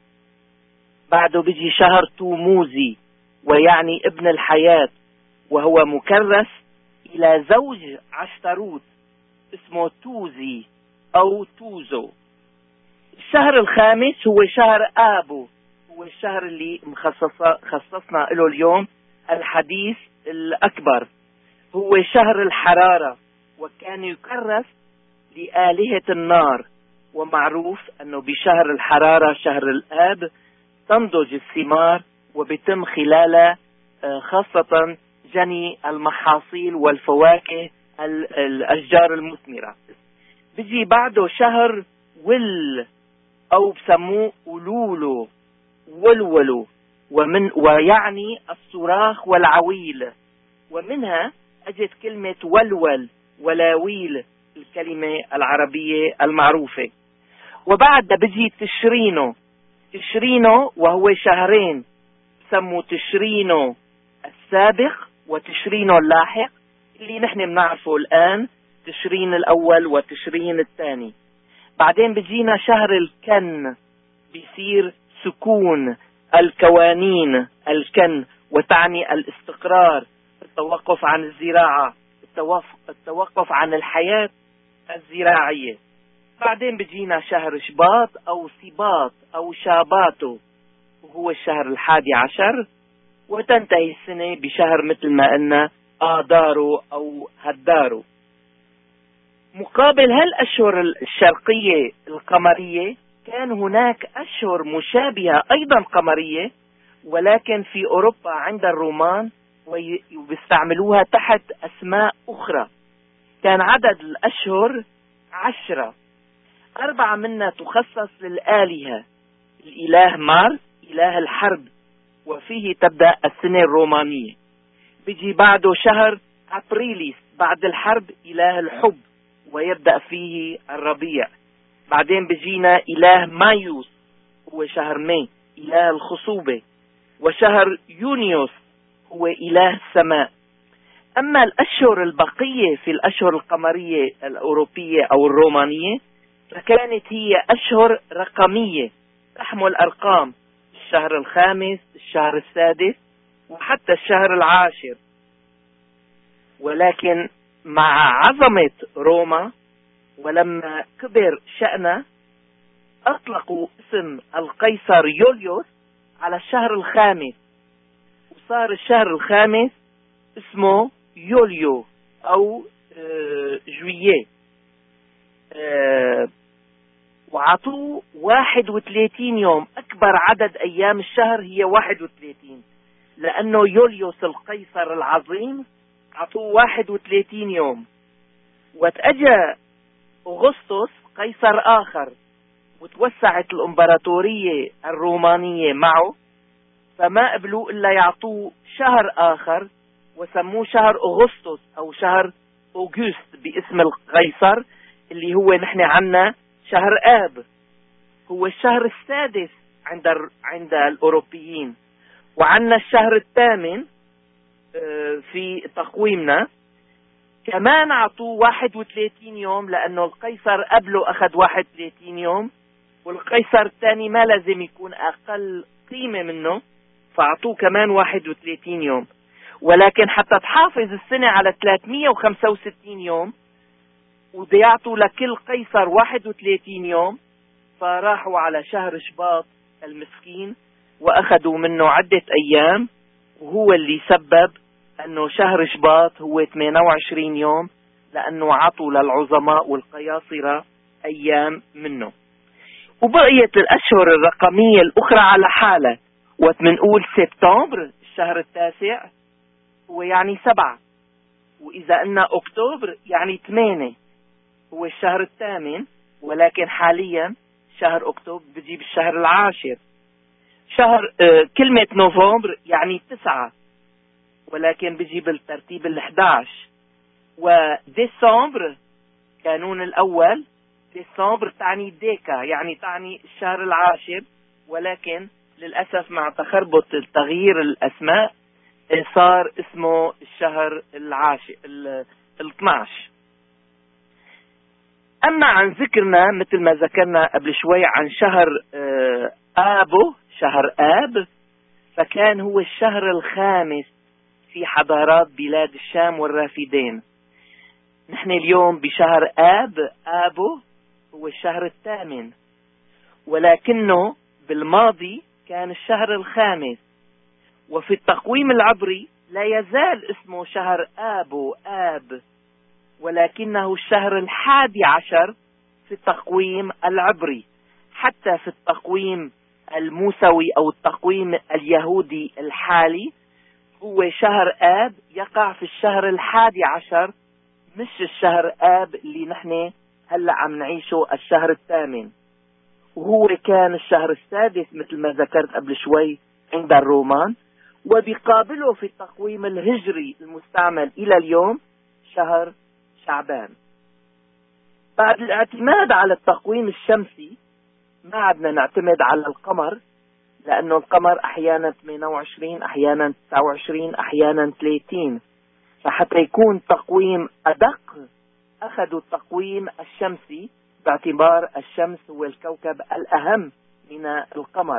بعده بيجي شهر توموزي ويعني ابن الحياة، وهو مكرس إلى زوج عشتروت اسمه توزي أو توزو. الشهر الخامس هو شهر آبو، هو الشهر اللي خصصنا له اليوم الحديث الأكبر، هو شهر الحرارة، وكان يكرس لآلهة النار. ومعروف أنه بشهر الحرارة شهر الآب تنضج الثمار وبيتم خلالها خاصة جني المحاصيل والفواكه الأشجار المثمرة. بيجي بعده شهر ول أو بسموه أولولو ولولو، ومن ويعني الصراخ والعويل، ومنها أجت كلمة ولول ولاويل، الكلمة العربية المعروفة. وبعد بيجي تشرينو، تشرينو وهو شهرين، سموا تشرينو السابق وتشرينو اللاحق اللي نحن بنعرفه الآن، تشرين الأول وتشرين الثاني. بعدين بيجينا شهر الكن، بيصير سكون الكوانين، الكن، وتعني الاستقرار، التوقف عن الزراعة، التوقف عن الحياة الزراعية. بعدين بيجينا شهر شباط أو سباط أو شاباتو، وهو الشهر الحادي عشر، وتنتهي السنة بشهر مثل ما قلنا آدارو أو هدارو. مقابل هالأشهر الشرقية القمرية كان هناك أشهر مشابهة أيضا قمرية، ولكن في أوروبا عند الرومان ويستعملوها تحت أسماء أخرى. كان عدد الأشهر عشرة، أربعة منها تخصص للآلهة، الإله مارس إله الحرب، وفيه تبدأ السنة الرومانية. بيجي بعده شهر أبريليس بعد الحرب، إله الحب، ويبدأ فيه الربيع. بعدين بجينا إله مايوس هو شهر ماي إله الخصوبة، وشهر يونيوس هو إله السماء. أما الأشهر البقية في الأشهر القمرية الأوروبية أو الرومانية فكانت هي أشهر رقمية تحمل أرقام، الشهر الخامس، الشهر السادس، وحتى الشهر العاشر. ولكن مع عظمة روما ولما كبر شأنه أطلقوا اسم القيصر يوليوس على الشهر الخامس، وصار الشهر الخامس اسمه يوليو أو جوييه، وعطوه واحد وثلاثين يوم. أكبر عدد أيام الشهر هي واحد وثلاثين، لأنه يوليوس القيصر العظيم عطوه واحد وثلاثين يوم. وتأجى أغسطس قيصر آخر وتوسعت الإمبراطورية الرومانية معه، فما قبلوا إلا يعطوه شهر آخر وسموه شهر أغسطس أو شهر أوغست باسم القيصر، اللي هو نحن عنا شهر آب، هو الشهر السادس عند عند الأوروبيين. وعنا الشهر الثامن في تقويمنا كمان عطوه واحد وثلاثين يوم، لأنه القيصر قبله أخذ واحد وثلاثين يوم، والقيصر الثاني ما لازم يكون أقل قيمة منه، فعطوه كمان واحد وثلاثين يوم. ولكن حتى تحافظ السنة على ثلاثمئة وخمسة وستين يوم وبده يعطوا لكل قيصر واحد وثلاثين يوم، فراحوا على شهر شباط المسكين وأخذوا منه عدة أيام، وهو اللي سبب أنه شهر شباط هو ثمانية وعشرين يوم، لأنه عطوا للعظماء والقياصرة أيام منه. وبقيت الأشهر الرقمية الأخرى على حالة، ومنقول سبتمبر الشهر التاسع هو يعني سبعة، وإذا قلنا أكتوبر يعني ثمانية هو الشهر الثامن، ولكن حاليا شهر أكتوبر بجيب الشهر العاشر. شهر آه كلمة نوفمبر يعني تسعة، ولكن بجيب الترتيب الحداش. وديسمبر كانون الأول، ديسمبر تعني ديكا يعني تعني الشهر العاشر، ولكن للأسف مع تخربط تغيير الأسماء صار اسمه الشهر العاشر ال اثناشر. أما عن ذكرنا مثل ما ذكرنا قبل شوي عن شهر آبو، شهر آب، فكان هو الشهر الخامس في حضارات بلاد الشام والرافدين. نحن اليوم بشهر آب، آبو هو الشهر الثامن، ولكنه بالماضي كان الشهر الخامس. وفي التقويم العبري لا يزال اسمه شهر آبو آب، ولكنه الشهر الحادي عشر في التقويم العبري. حتى في التقويم الموسوي أو التقويم اليهودي الحالي هو شهر آب يقع في الشهر الحادي عشر، مش الشهر آب اللي نحن هلأ عم نعيشه الشهر الثامن. وهو كان الشهر السادس مثل ما ذكرت قبل شوي عند الرومان، وبيقابله في التقويم الهجري المستعمل إلى اليوم شهر شعبان. بعد الاعتماد على التقويم الشمسي ما عدنا نعتمد على القمر، لأنه القمر أحيانا ثمانية وعشرين، أحيانا تسعة وعشرين، أحيانا ثلاثين. فحتى يكون تقويم أدق أخذوا التقويم الشمسي باعتبار الشمس هو الكوكب الأهم من القمر.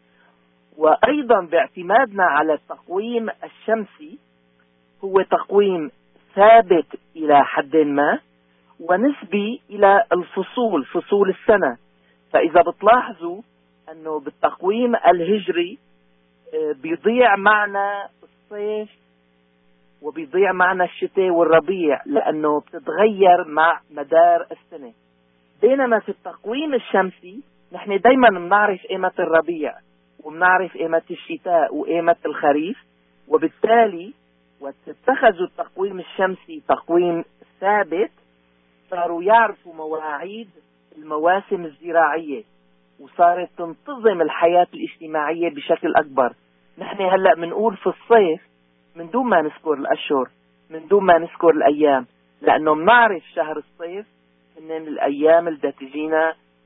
وأيضا باعتمادنا على التقويم الشمسي هو تقويم ثابت إلى حد ما ونسبي إلى الفصول، فصول السنة. فإذا بتلاحظوا أنه بالتقويم الهجري بيضيع معنا الصيف وبيضيع معنا الشتاء والربيع، لأنه بتتغير مع مدار السنة. بينما في التقويم الشمسي نحن دايما بنعرف قيمة الربيع وبنعرف قيمة الشتاء وقيمة الخريف، وبالتالي واتخذوا التقويم الشمسي تقويم ثابت صاروا يعرفوا مواعيد المواسم الزراعية، وصارت تنتظم الحياة الاجتماعية بشكل أكبر. نحن هلأ منقول في الصيف من دون ما نذكر الأشهر، من دون ما نذكر الأيام، لأنه منعرف شهر الصيف من الأيام اللي تجينا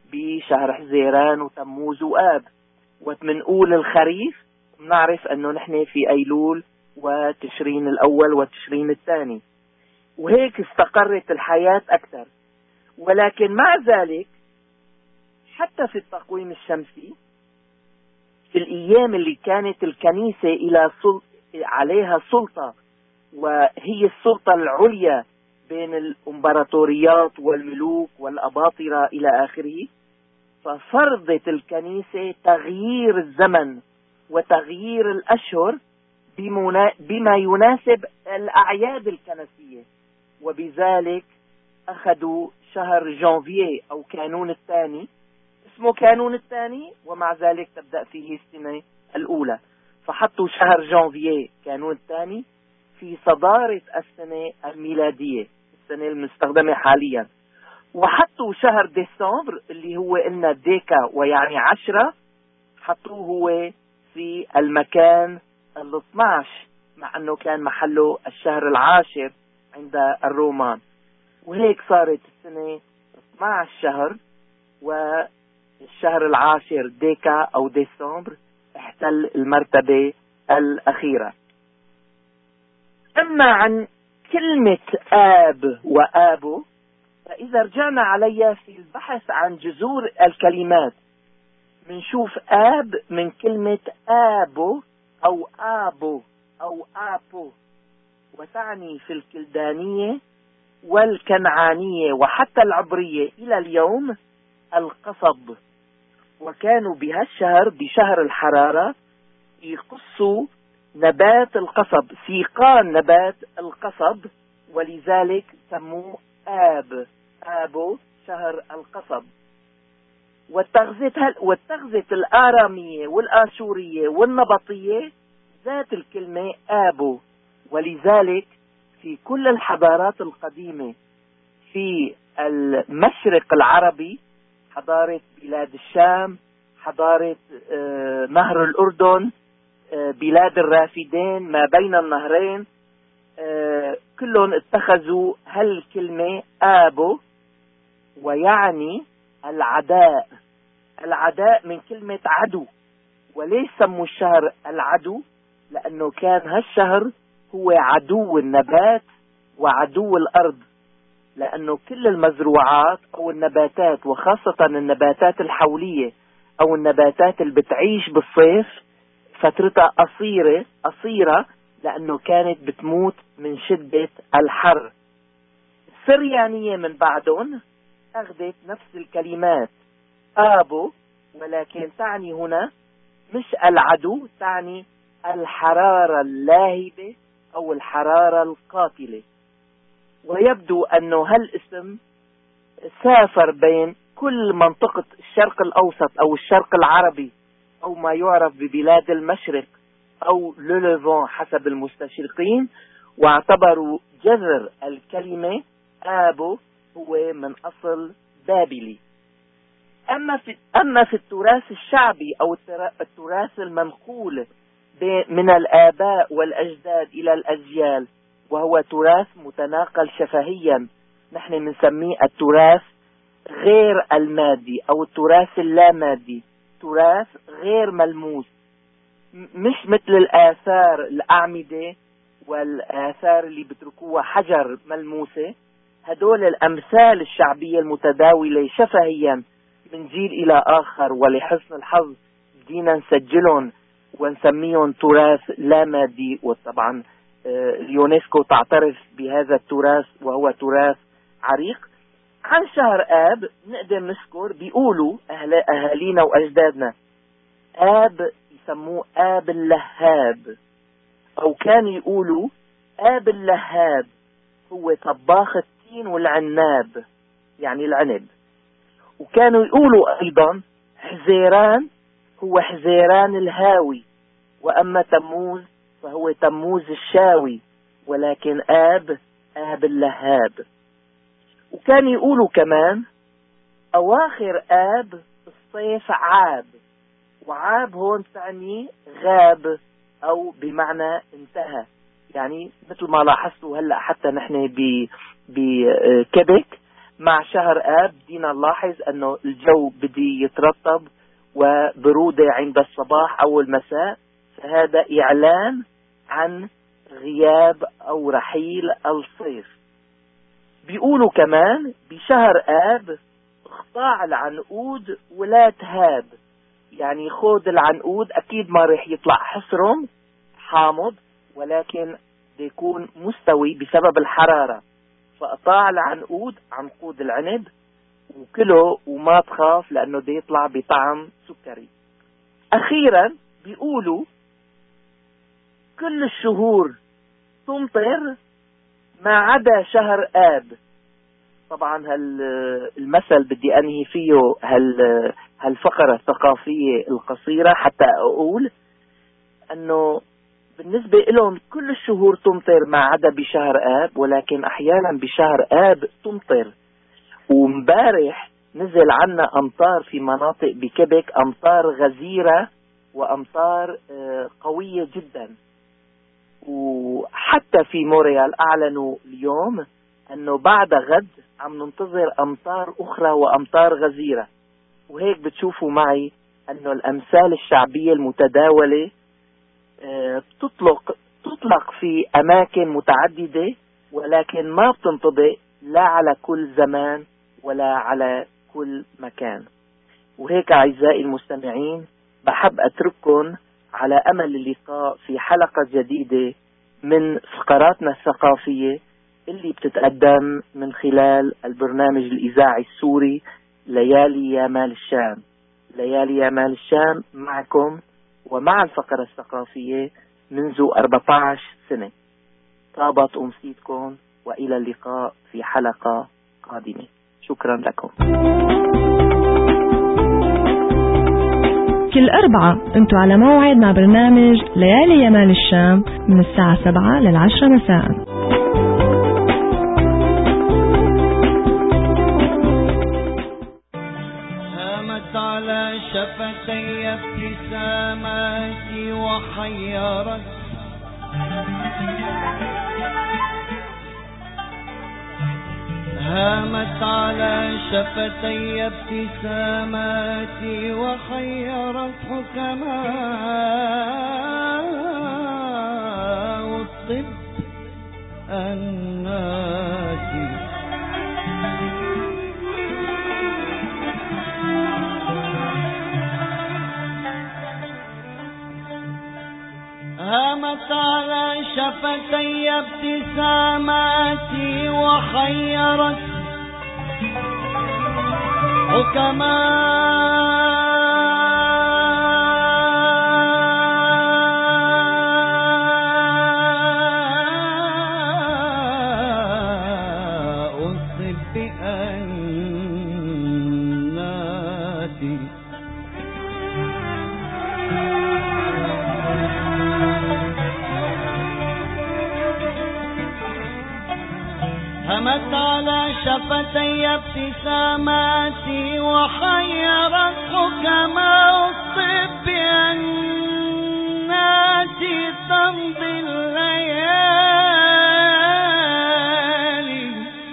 بشهر حزيران وتموز وآب. ومنقول الخريف بنعرف أنه نحن في أيلول وتشرين الأول وتشرين الثاني، وهيك استقرت الحياة أكثر. ولكن مع ذلك حتى في التقويم الشمسي في الأيام اللي كانت الكنيسة إلى سلط عليها سلطة وهي السلطة العليا بين الإمبراطوريات والملوك والأباطرة إلى آخره، ففرضت الكنيسة تغيير الزمن وتغيير الأشهر بما يناسب الأعياد الكنسية، وبذلك أخذوا شهر جانفييه أو كانون الثاني، اسمه كانون الثاني، ومع ذلك تبدأ فيه السنة الأولى، فحطوا شهر جانفييه كانون الثاني في صدارة السنة الميلادية، السنة المستخدمة حاليا. وحطوا شهر ديسمبر اللي هو قلنا ديكا ويعني عشرة، حطوه هو في المكان ال اثني عشر، مع أنه كان محله الشهر العاشر عند الرومان. وهيك صارت السنة اثني عشر شهر، والشهر العاشر ديكا أو ديسمبر احتل المرتبة الأخيرة. أما عن كلمة آب وآبو، فإذا رجعنا عليها في البحث عن جذور الكلمات منشوف آب من كلمة آبو أو آبو أو آبو، وتعني في الكلدانية والكنعانية وحتى العبرية إلى اليوم القصب. وكانوا بهالشهر بشهر الحرارة يقصوا نبات القصب، سيقان نبات القصب، ولذلك سموه آب، آبو شهر القصب. والتغذية والتغذية الآرامية والآشورية والنبطية ذات الكلمة آبو، ولذلك في كل الحضارات القديمة في المشرق العربي، حضارة بلاد الشام، حضارة آه نهر الأردن، آه بلاد الرافدين ما بين النهرين، آه كلهم اتخذوا هالكلمة آبو، ويعني العداء. العداء من كلمة عدو. وليش سموا الشهر العدو؟ لأنه كان هالشهر هو عدو النبات وعدو الأرض، لأنه كل المزروعات أو النباتات وخاصة النباتات الحولية أو النباتات اللي بتعيش بالصيف فترتها قصيرة قصيرة لأنه كانت بتموت من شدة الحر. السريانية من بعدهم أخذت نفس الكلمات آبو، ولكن تعني هنا مش العدو، تعني الحرارة اللاهبة أو الحرارة القاتلة. ويبدو أنه هالاسم سافر بين كل منطقة الشرق الأوسط أو الشرق العربي أو ما يعرف ببلاد المشرق أو لوليفون حسب المستشرقين، واعتبروا جذر الكلمة آبو هو من أصل بابلي. أما في, أما في التراث الشعبي أو التراث المنقول من الآباء والأجداد إلى الأجيال، وهو تراث متناقل شفهيا، نحن بنسميه التراث غير المادي أو التراث اللامادي، تراث غير ملموس، مش مثل الآثار الأعمدة والآثار اللي بتركوها حجر ملموسة. هدول الأمثال الشعبية المتداولة شفهيا من جيل إلى آخر، ولحسن الحظ بدينا نسجلهم ونسميهم تراث لا مادي. وطبعا اليونسكو تعترف بهذا التراث وهو تراث عريق. عن شهر آب نقدر نذكر بيقولوا أهل أهالينا وأجدادنا آب يسموه آب اللهاب، أو كانوا يقولوا آب اللهاب هو طباخ التين والعناب يعني العنب. وكانوا يقولوا أيضا حزيران هو حزيران الهاوي، وأما تموز فهو تموز الشاوي، ولكن آب آب اللهاب. وكانوا يقولوا كمان أواخر آب الصيف عاب، وعاب هون تعني غاب أو بمعنى انتهى. يعني مثل ما لاحظتوا هلأ حتى نحن بكبك مع شهر آب بدينا نلاحظ أنه الجو بدي يترطب وبرودة عند الصباح أو المساء، فهذا إعلان عن غياب أو رحيل الصيف. بيقولوا كمان بشهر آب اخطاع العنقود ولا تهاب، يعني خود العنقود أكيد ما رح يطلع حصرم حامض، ولكن بيكون مستوي بسبب الحرارة، فقطاع العنقود عنقود العنب وكله وما تخاف لأنه دي يطلع بطعم سكري. أخيرا بيقولوا كل الشهور تمطر ما عدا شهر آب. طبعا هالمثل بدي أنهي فيه هالفقرة الثقافية القصيرة حتى أقول أنه بالنسبة لهم كل الشهور تمطر ما عدا بشهر آب، ولكن أحيانا بشهر آب تمطر. ومبارح نزل عنا أمطار في مناطق بكيبك، أمطار غزيرة وأمطار قوية جدا. وحتى في مونريال أعلنوا اليوم أنه بعد غد عم ننتظر أمطار أخرى وأمطار غزيرة. وهيك بتشوفوا معي أنه الأمثال الشعبية المتداولة تطلق تطلق في أماكن متعددة، ولكن ما بتنطبق لا على كل زمان ولا على كل مكان. وهيك أعزائي المستمعين بحب أترككم على أمل اللقاء في حلقة جديدة من فقراتنا الثقافية اللي بتتقدم من خلال البرنامج الإذاعي السوري ليالي يامال الشام. ليالي يامال الشام معكم ومع الفقرة الثقافية منذ أربعة عشر سنة. طابت أمسيتكم وإلى اللقاء في حلقة قادمة. شكرا لكم. كل أربعة انتوا على موعد مع برنامج ليالي يمال الشام من الساعة سبعة للعشرة مساء. هامت على شفتي ابتساماتي وحيرت هامت على شفتي ابتساماتي وحيرت حكماء الطب الناسي. هامت على شفتي ابتساماتي وحيرت حكماء الطب الناسي. همت على شفتي ابتساماتي وحيرت حكماء الطب الناسي. تمضي الليالي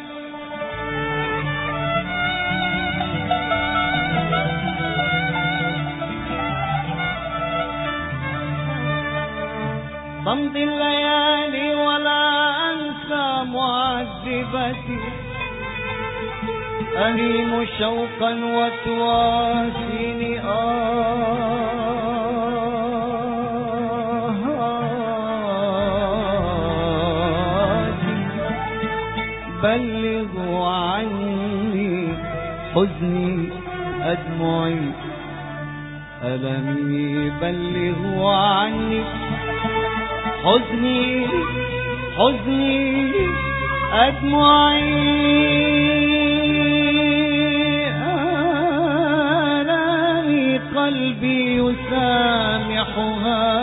تمضي الليالي ولا أنسى معذبتي. أهيم شوقا وتواسيني آهاتي. بلغوا عني حزني أدمعي ألمي. بلغوا عني حزني حزني أدمعي آلامي. قلبي يسامحها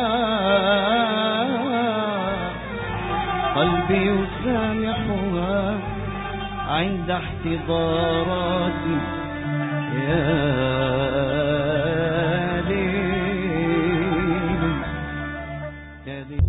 قلبي يسامحها عند احتضاراتي. يا ليل يا ليل.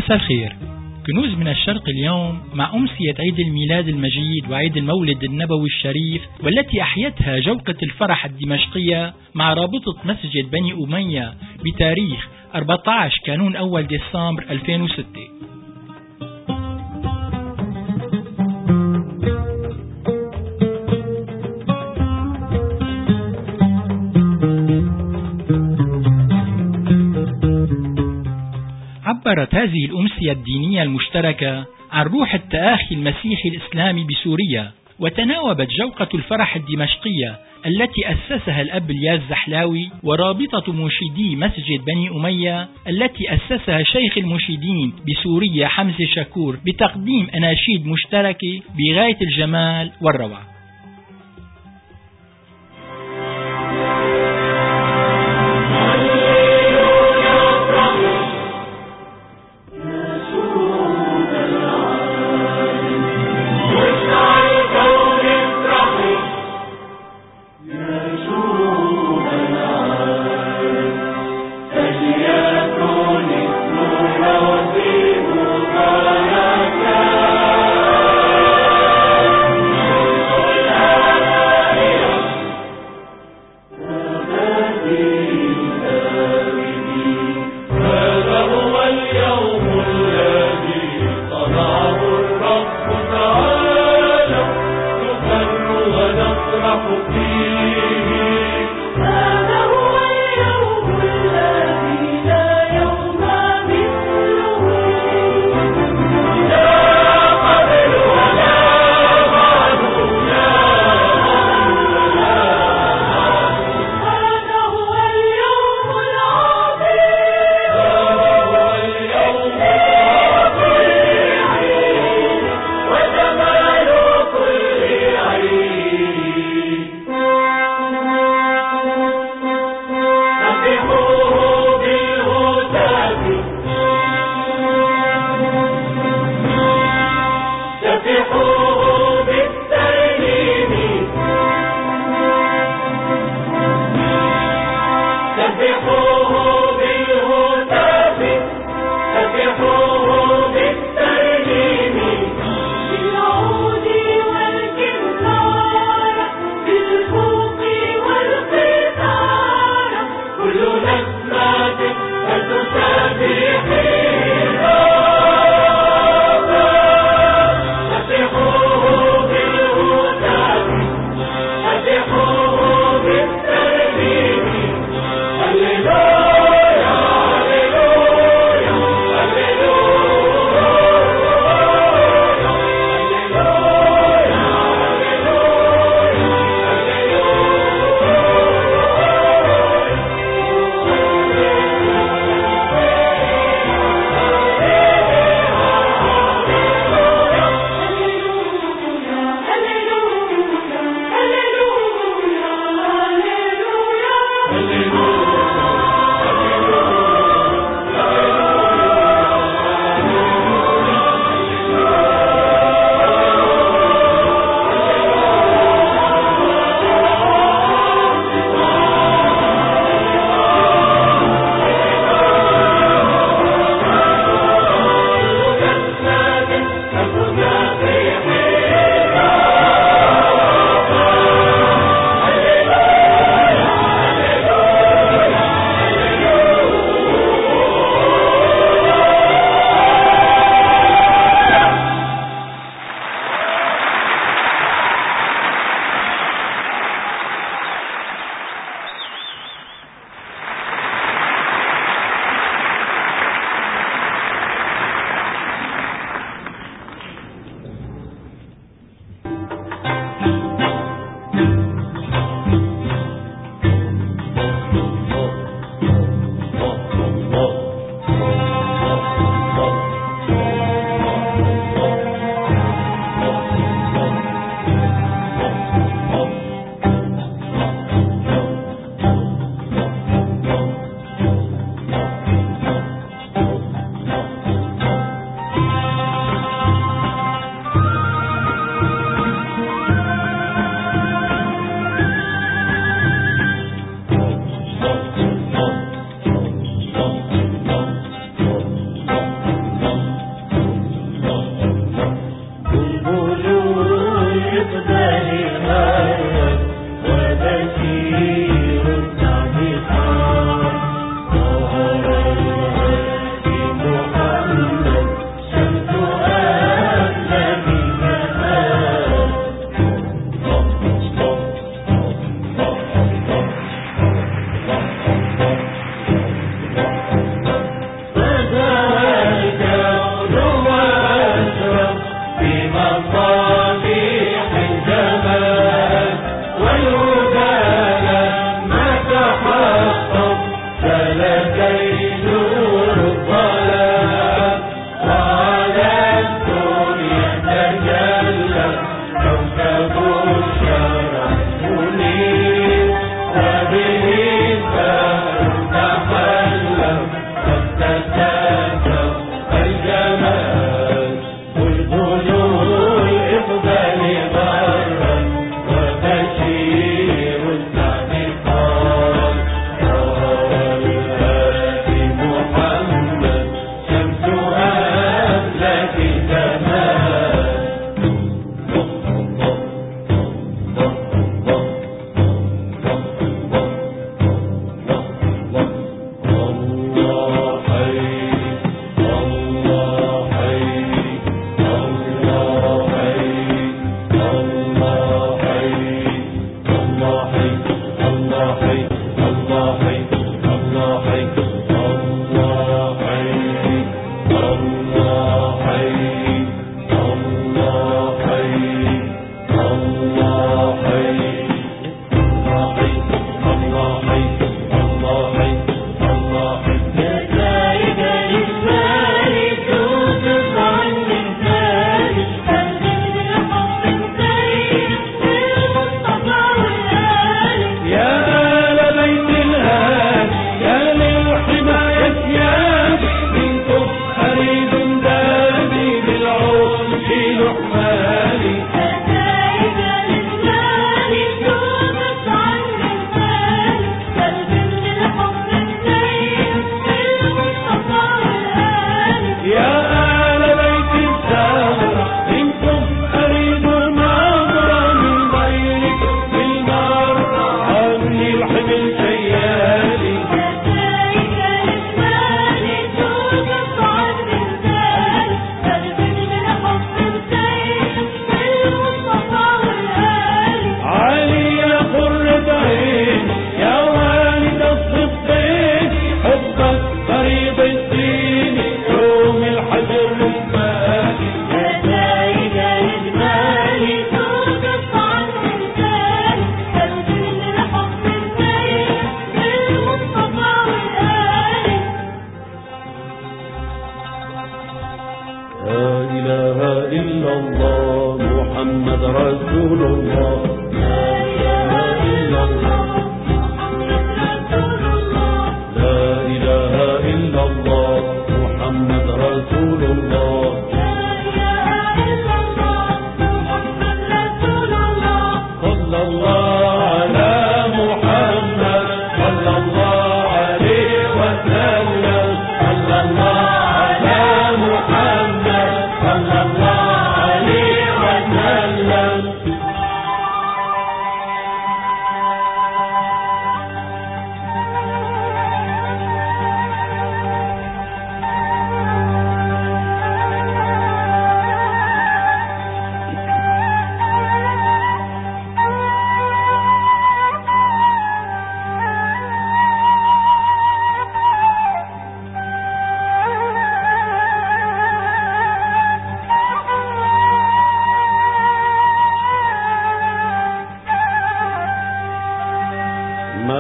مساء الخير. كنوز من الشرق اليوم مع أمسية عيد الميلاد المجيد وعيد المولد النبوي الشريف، والتي أحيتها جوقة الفرح الدمشقية مع رابطة مسجد بني أمية بتاريخ أربعة عشر كانون أول ديسمبر ألفين وستة. عبرت هذه الأمسية الدينية المشتركة عن روح التآخي المسيحي الإسلامي بسوريا، وتناوبت جوقة الفرح الدمشقية التي أسسها الأب الياس زحلاوي ورابطة منشدي مسجد بني أمية التي أسسها شيخ المنشدين بسوريا حمزة شكور بتقديم أناشيد مشتركة بغاية الجمال والروعة.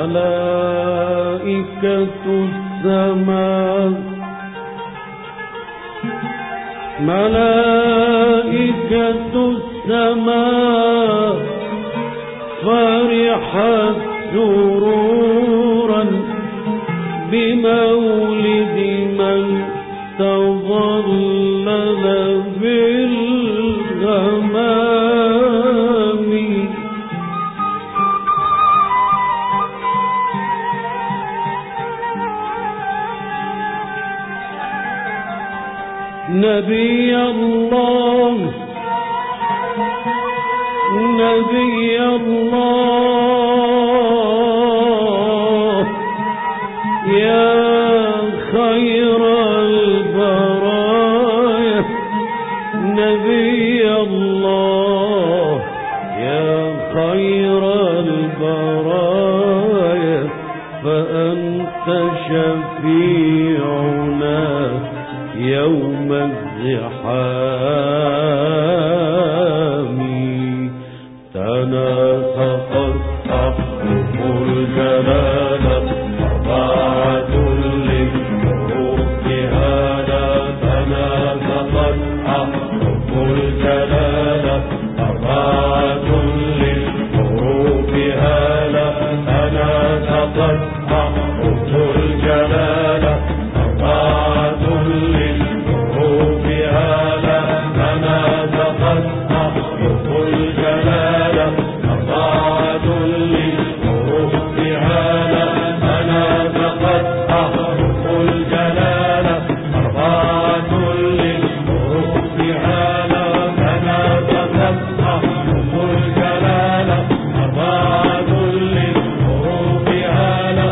ملائكة السماء ملائكة السماء فرحت سرورا بمولد من تظلل بالغمام نبي الله نبي الله يا خير البرايا نبي الله يا خير البرايا فأنت شفيعنا يوم الزحام تناسقت أحرف الجلالة أربعة للحروف هذا تناسقت أحرف الجلالة أربعة للحروف هذا تناسقت أحرف الجلالة أربعة للحروف هذا تناسقت أحرف الجلالة أربعة للحروف هذا تناسقت أحرف الجلالة أربعة للحروف هذا تناسقت أحرف الجلالة أربعة للحروف هذا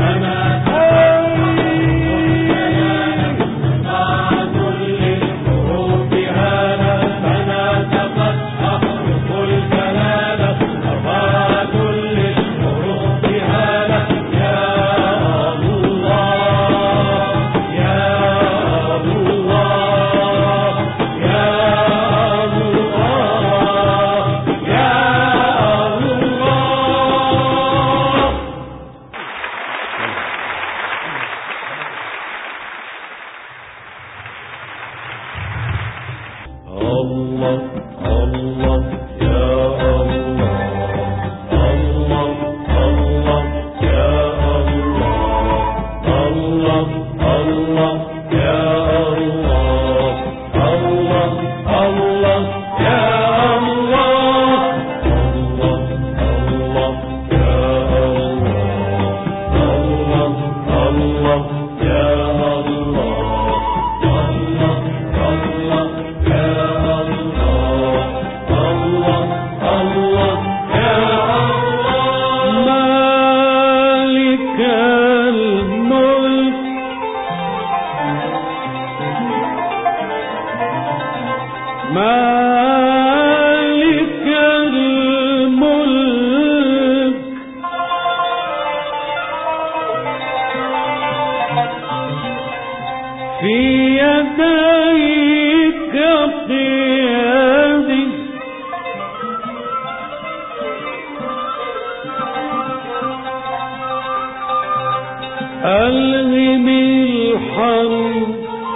ألهم الحمد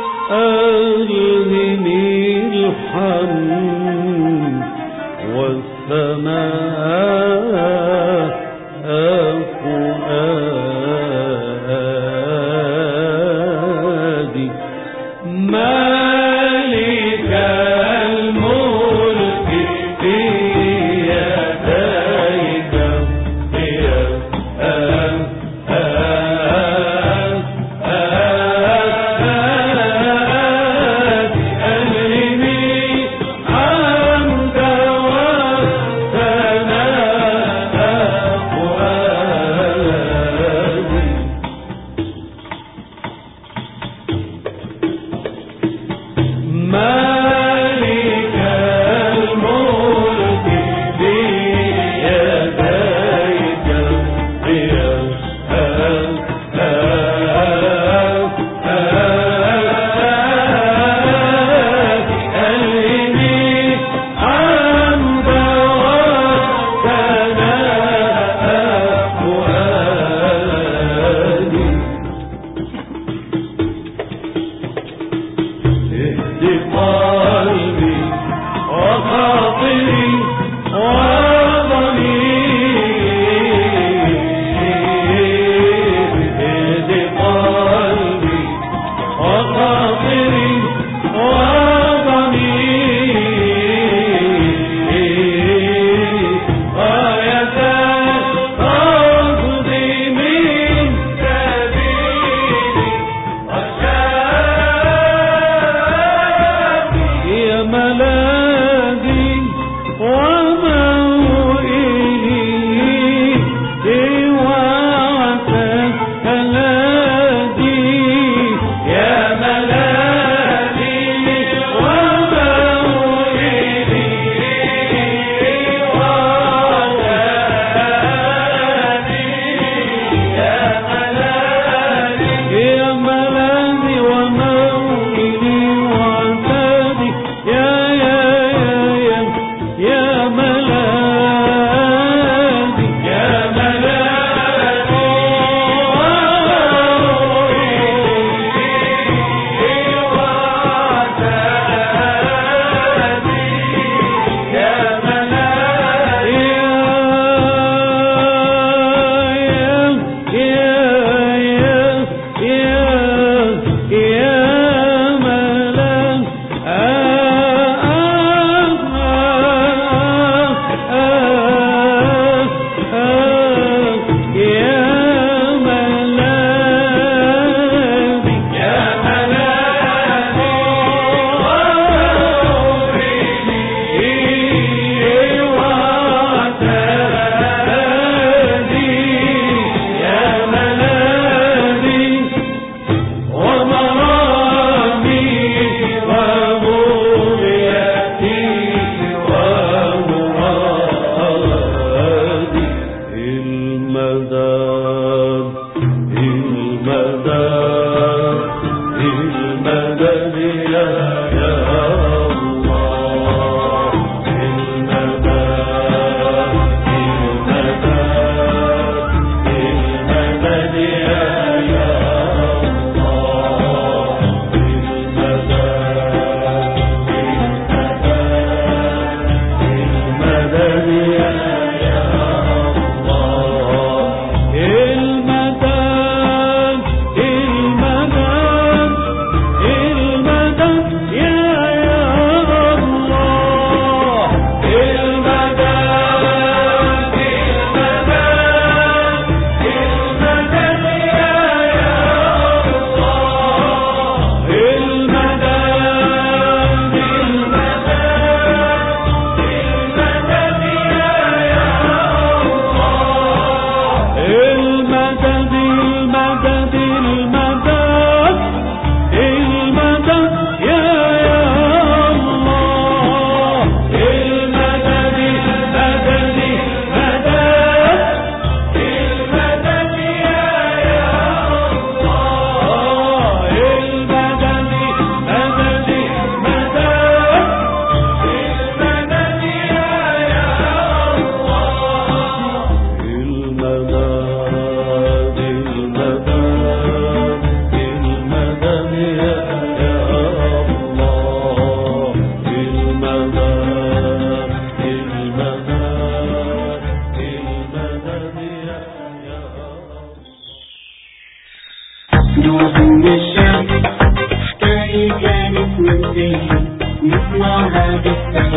ألهم الحمد والسماء فؤادي مالك الملك في يديك يا ألهمي حمد والسلام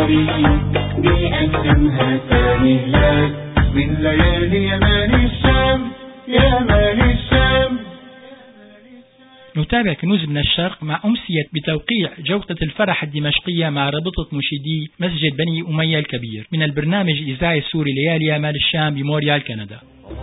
العريس بيقدمها تاني هلال من ليالي يمان الشام يمان الشام. نتابع كنوز من الشرق مع أمسية بتوقيع جوقة الفرح الدمشقية مع رابطة منشدي مسجد بني أمية الكبير من البرنامج الإذاعي السوري ليالي يمان الشام بموريال كندا.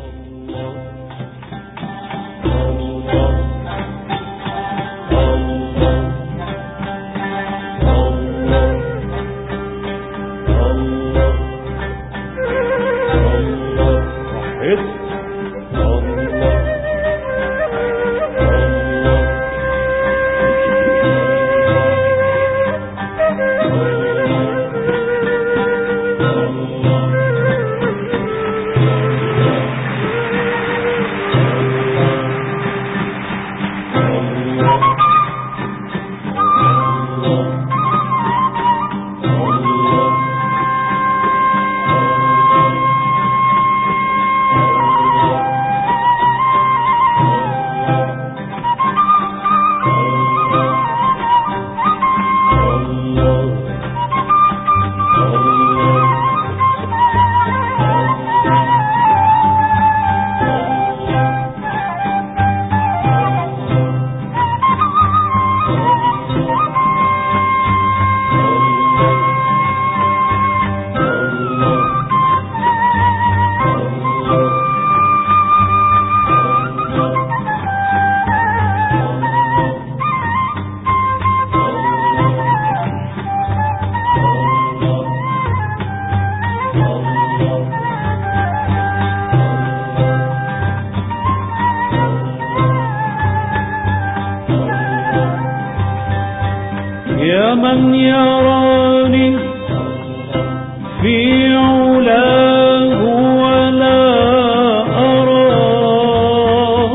يا من يراني في علاه ولا أراه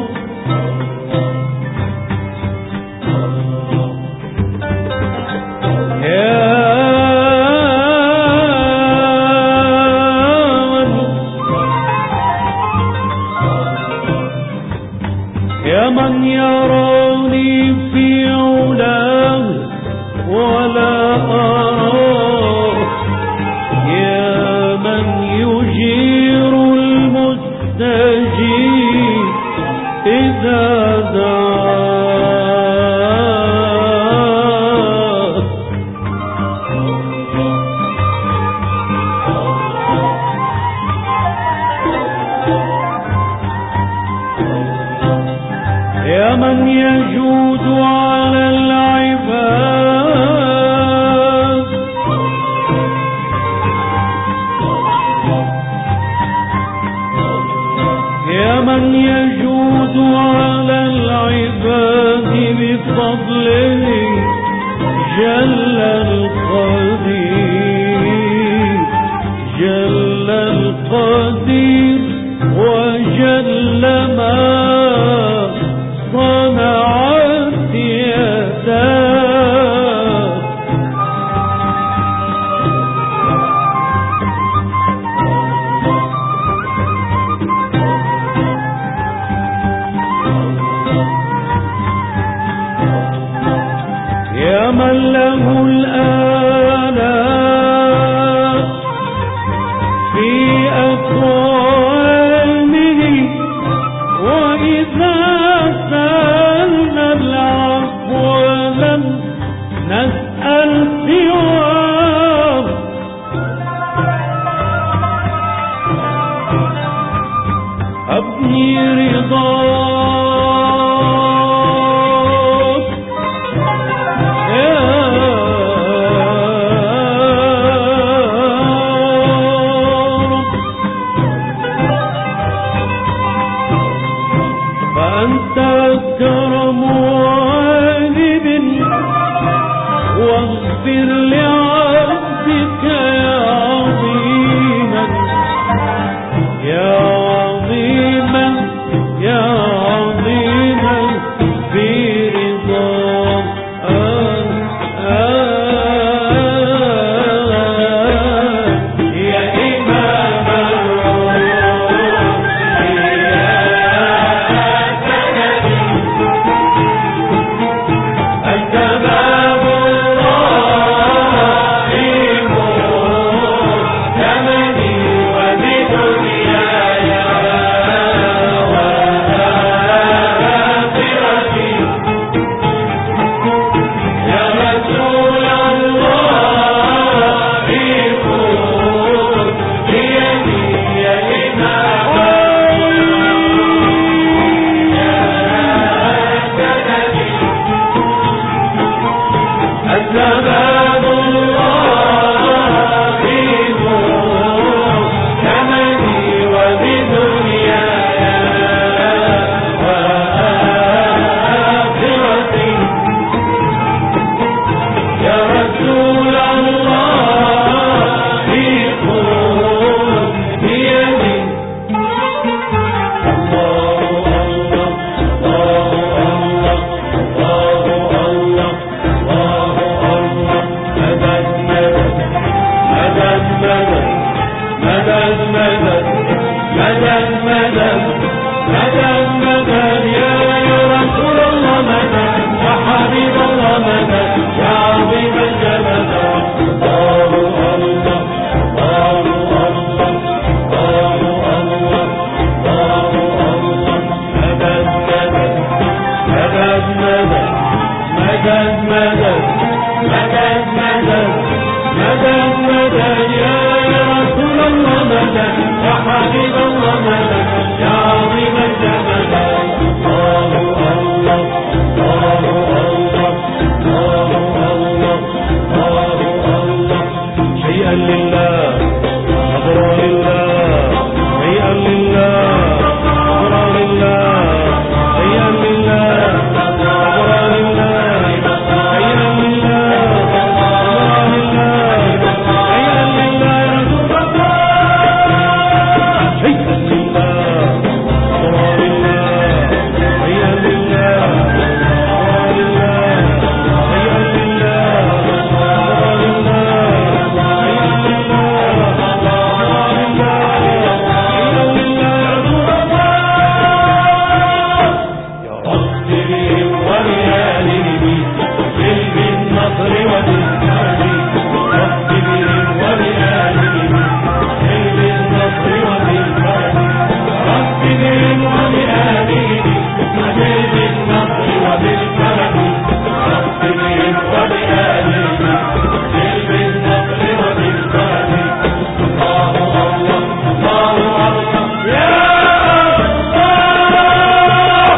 يا من يراني في علاه ولا أراه يا من يجير المستجيب إذا دعاه يا من يجود على العباد يا من يجود على العباد بفضله جل القدير جل القدير وجل ما صنعت يداه يا من له الآلاء في أكوانه وإذا سألنا العفو لم نسأل سواه أبني رضاك يا رب فأنت أكرم والد واغفر لعبدك يا عظيما يا عظيما يا عظيما مدد مدد مدد مدد يا رسول الله مدد يا حبيب الله مدد يا عظيم الجمال الله الله الله الله الله الله الله الله مدد مدد مدد مدد مدد مدد مدد مدد مدد مدد يا رسول الله مدد يا حبيب الله مدد يا عظيم الجمال الله الله الله الله الله الله الله الله شيئا لله نظرا لله شيئا لله نظرا لله شيئا لله نظرا لله شيئا لله نظرا لله شيئا لله رسول الله شيئا لله نظرا لله شيئا لله نظرا لله شيئا لله نظرا لله شيئا لله نظرا لله شيئا لله رسول الله يا رب بهم ولآلهم بالب النصر وبالكرم رب بهم ولآلهم بالب النصر وبالكرم رب بهم ولآلهم بالب النصر وبالكرم رب بهم ولآلهم بالب النصر وبالكرم الله الله الله الله يا الله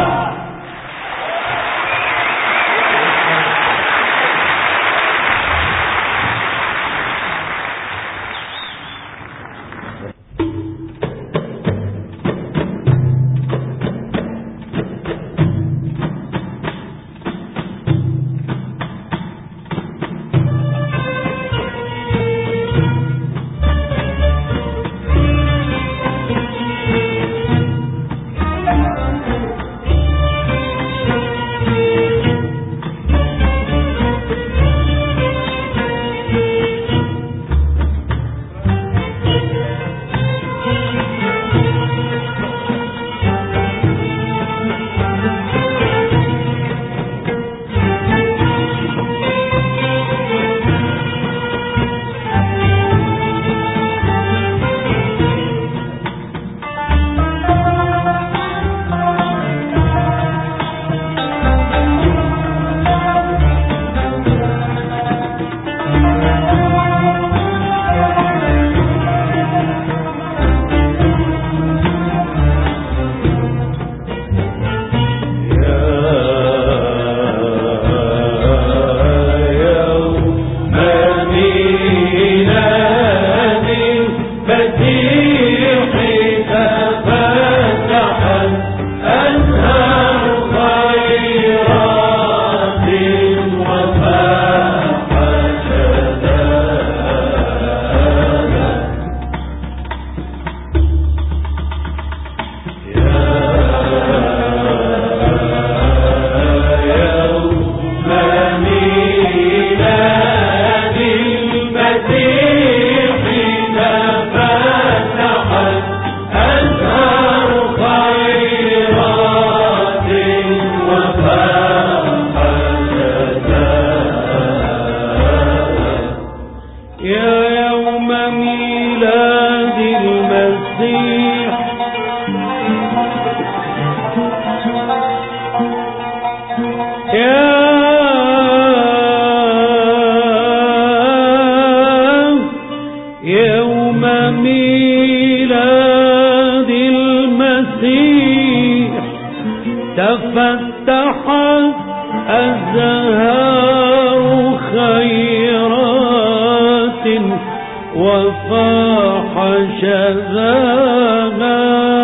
تفتحت الزهار خيرات وفاح شذاها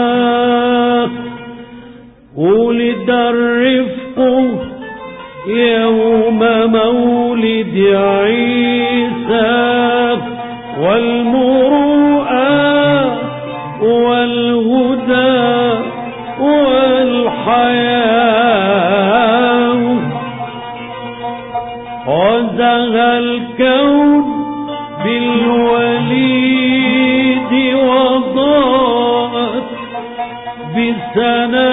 ولد الرفق يوم مولد عيسى والمروءة والهدى والحياة وزغى الكون بالوليد وضاءت بسنة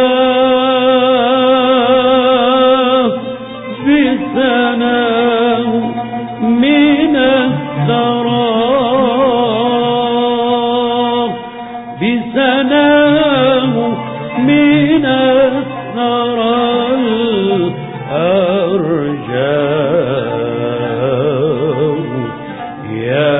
بسنة من الثرى بسنة من الثرى الأرجاء يا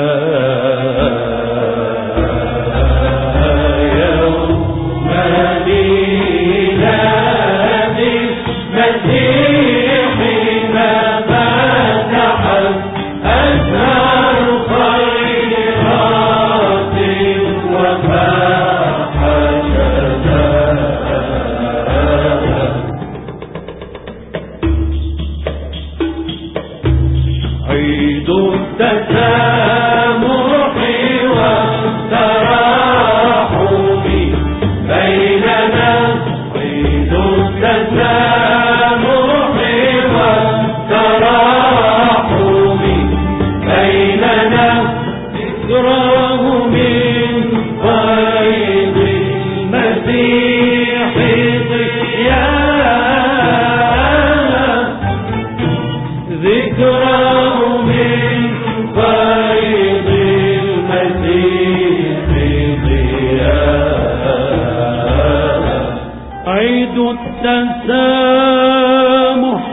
عيد التسامح والتراحم بيننا عيد التسامح والتراحم بيننا ذكراه من فيض المسيح ضياء ذكراه من فيض المسيح ضياء عيد التسامح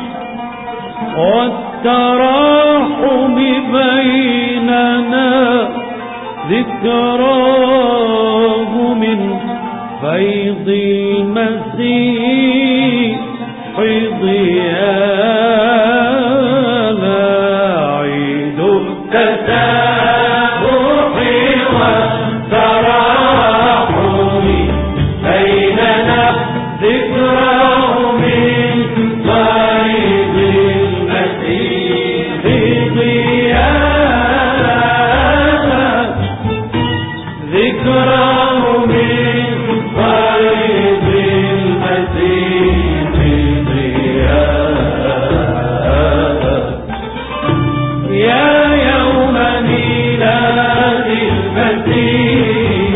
والتراحم بيننا ذكراه من فيض المسيح ضياء عيد التسامح والتراحم بيننا ذكراه من فيض المسيح ضياء ذكراه من فيض المسيح ضياء يا يوم ميلاد المسيح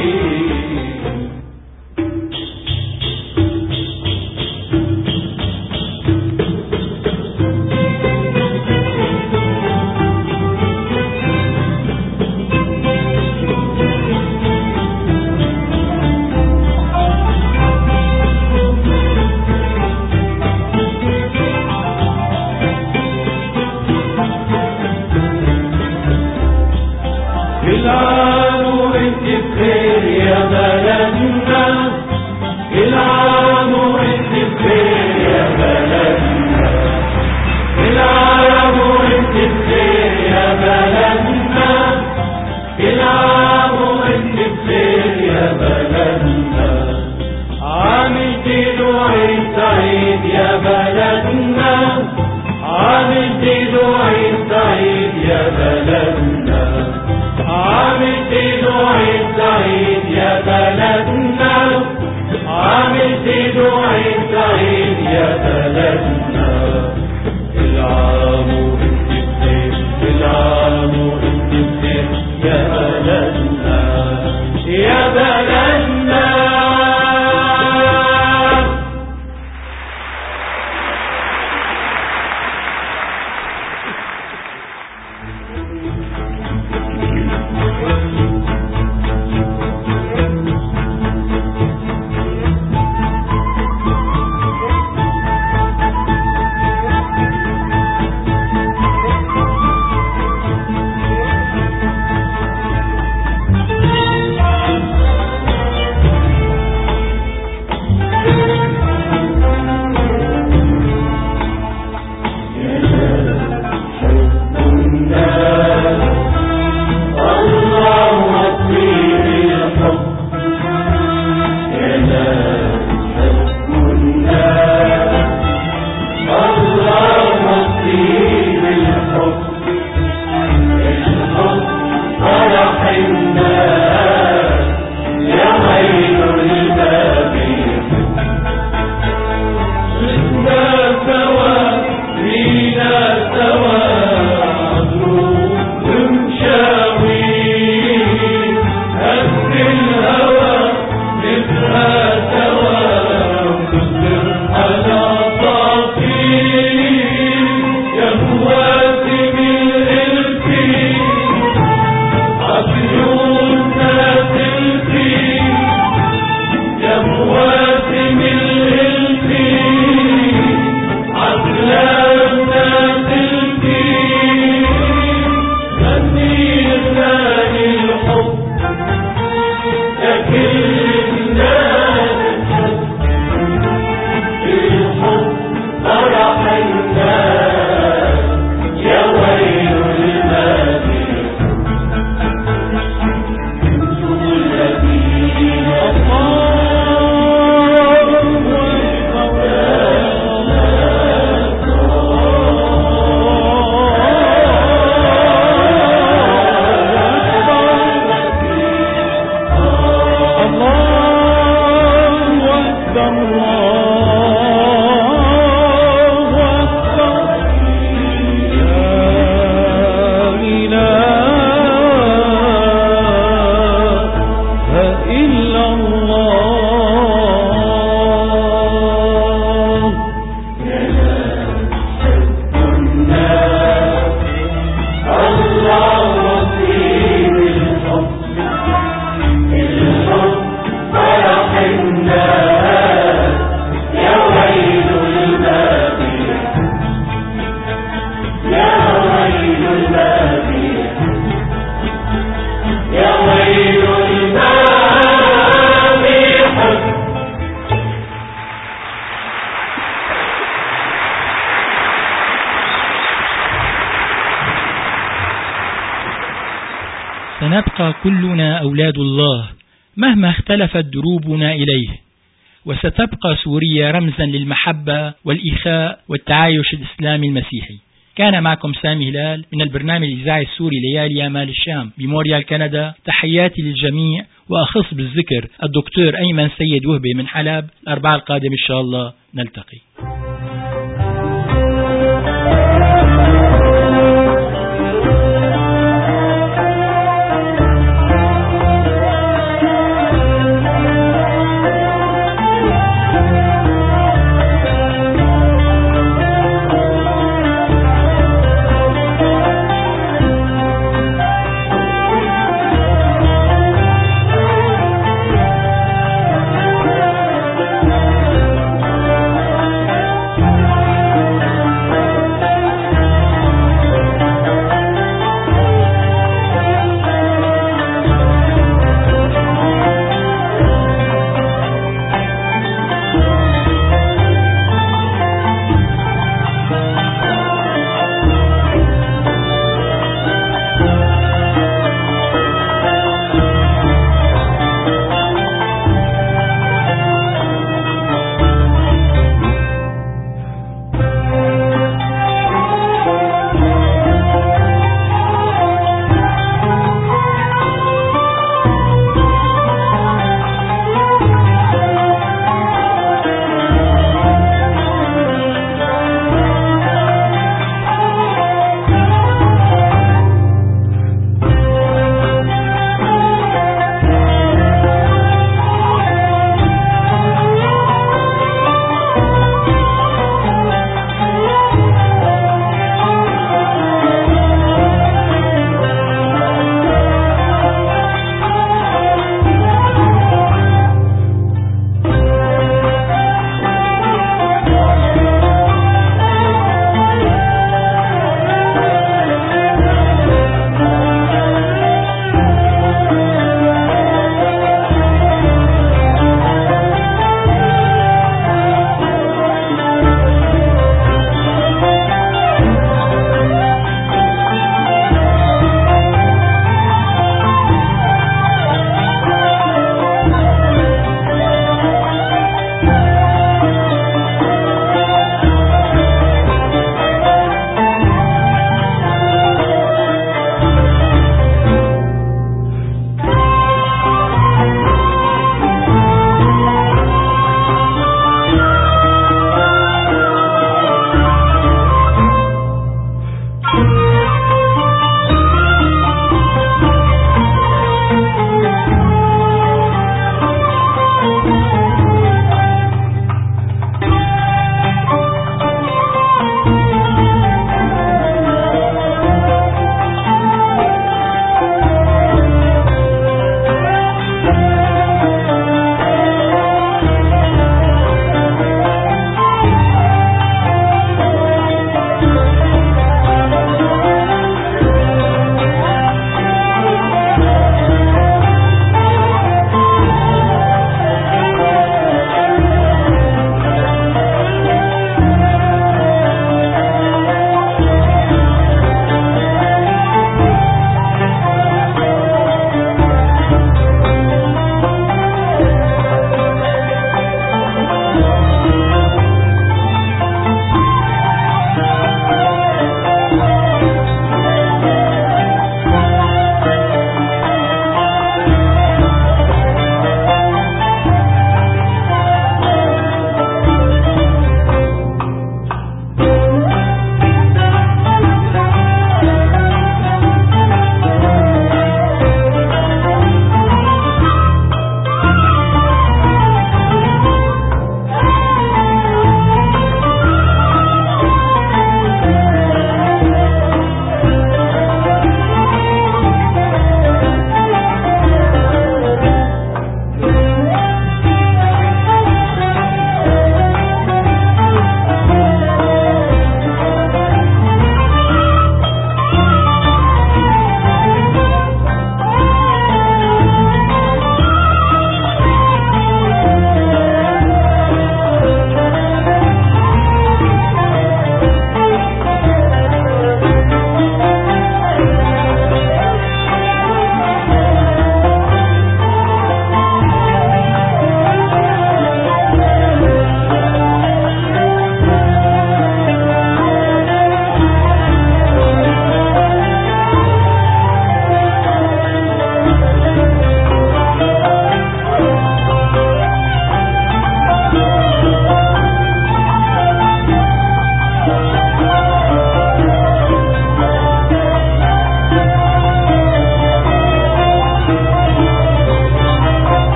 كل عام وانت بخير يا بلدنا كل عام وانت بخير يا بلدنا كل عام وانت بخير يا بلدنا كل عام وانت بخير يا بلدنا عام جديد وعيد سعيد يا بلدنا عام جديد وعيد سعيد يا بلدنا عام جديد وعيد سعيد يا بلدنا عام جديد وعيد سعيد يا بلدنا العام وانت بخير العام وانت بخير يا بلدنا يا بلدنا واسم الهلفي عقلان تلفي غني ثاني الحب لكل الناس الحب فرح الناس يا ويل المادي انتم الذين سنبقى كلنا أولاد الله مهما اختلفت دروبنا إليه، وستبقى سوريا رمزا للمحبة والإخاء والتعايش الإسلامي المسيحي. كان معكم سامي هلال من البرنامج الإذاعي السوري ليالي آمال الشام بموريال كندا. تحياتي للجميع، وأخص بالذكر الدكتور أيمن سيد وهبي من حلب. الأربعاء القادم إن شاء الله نلتقي.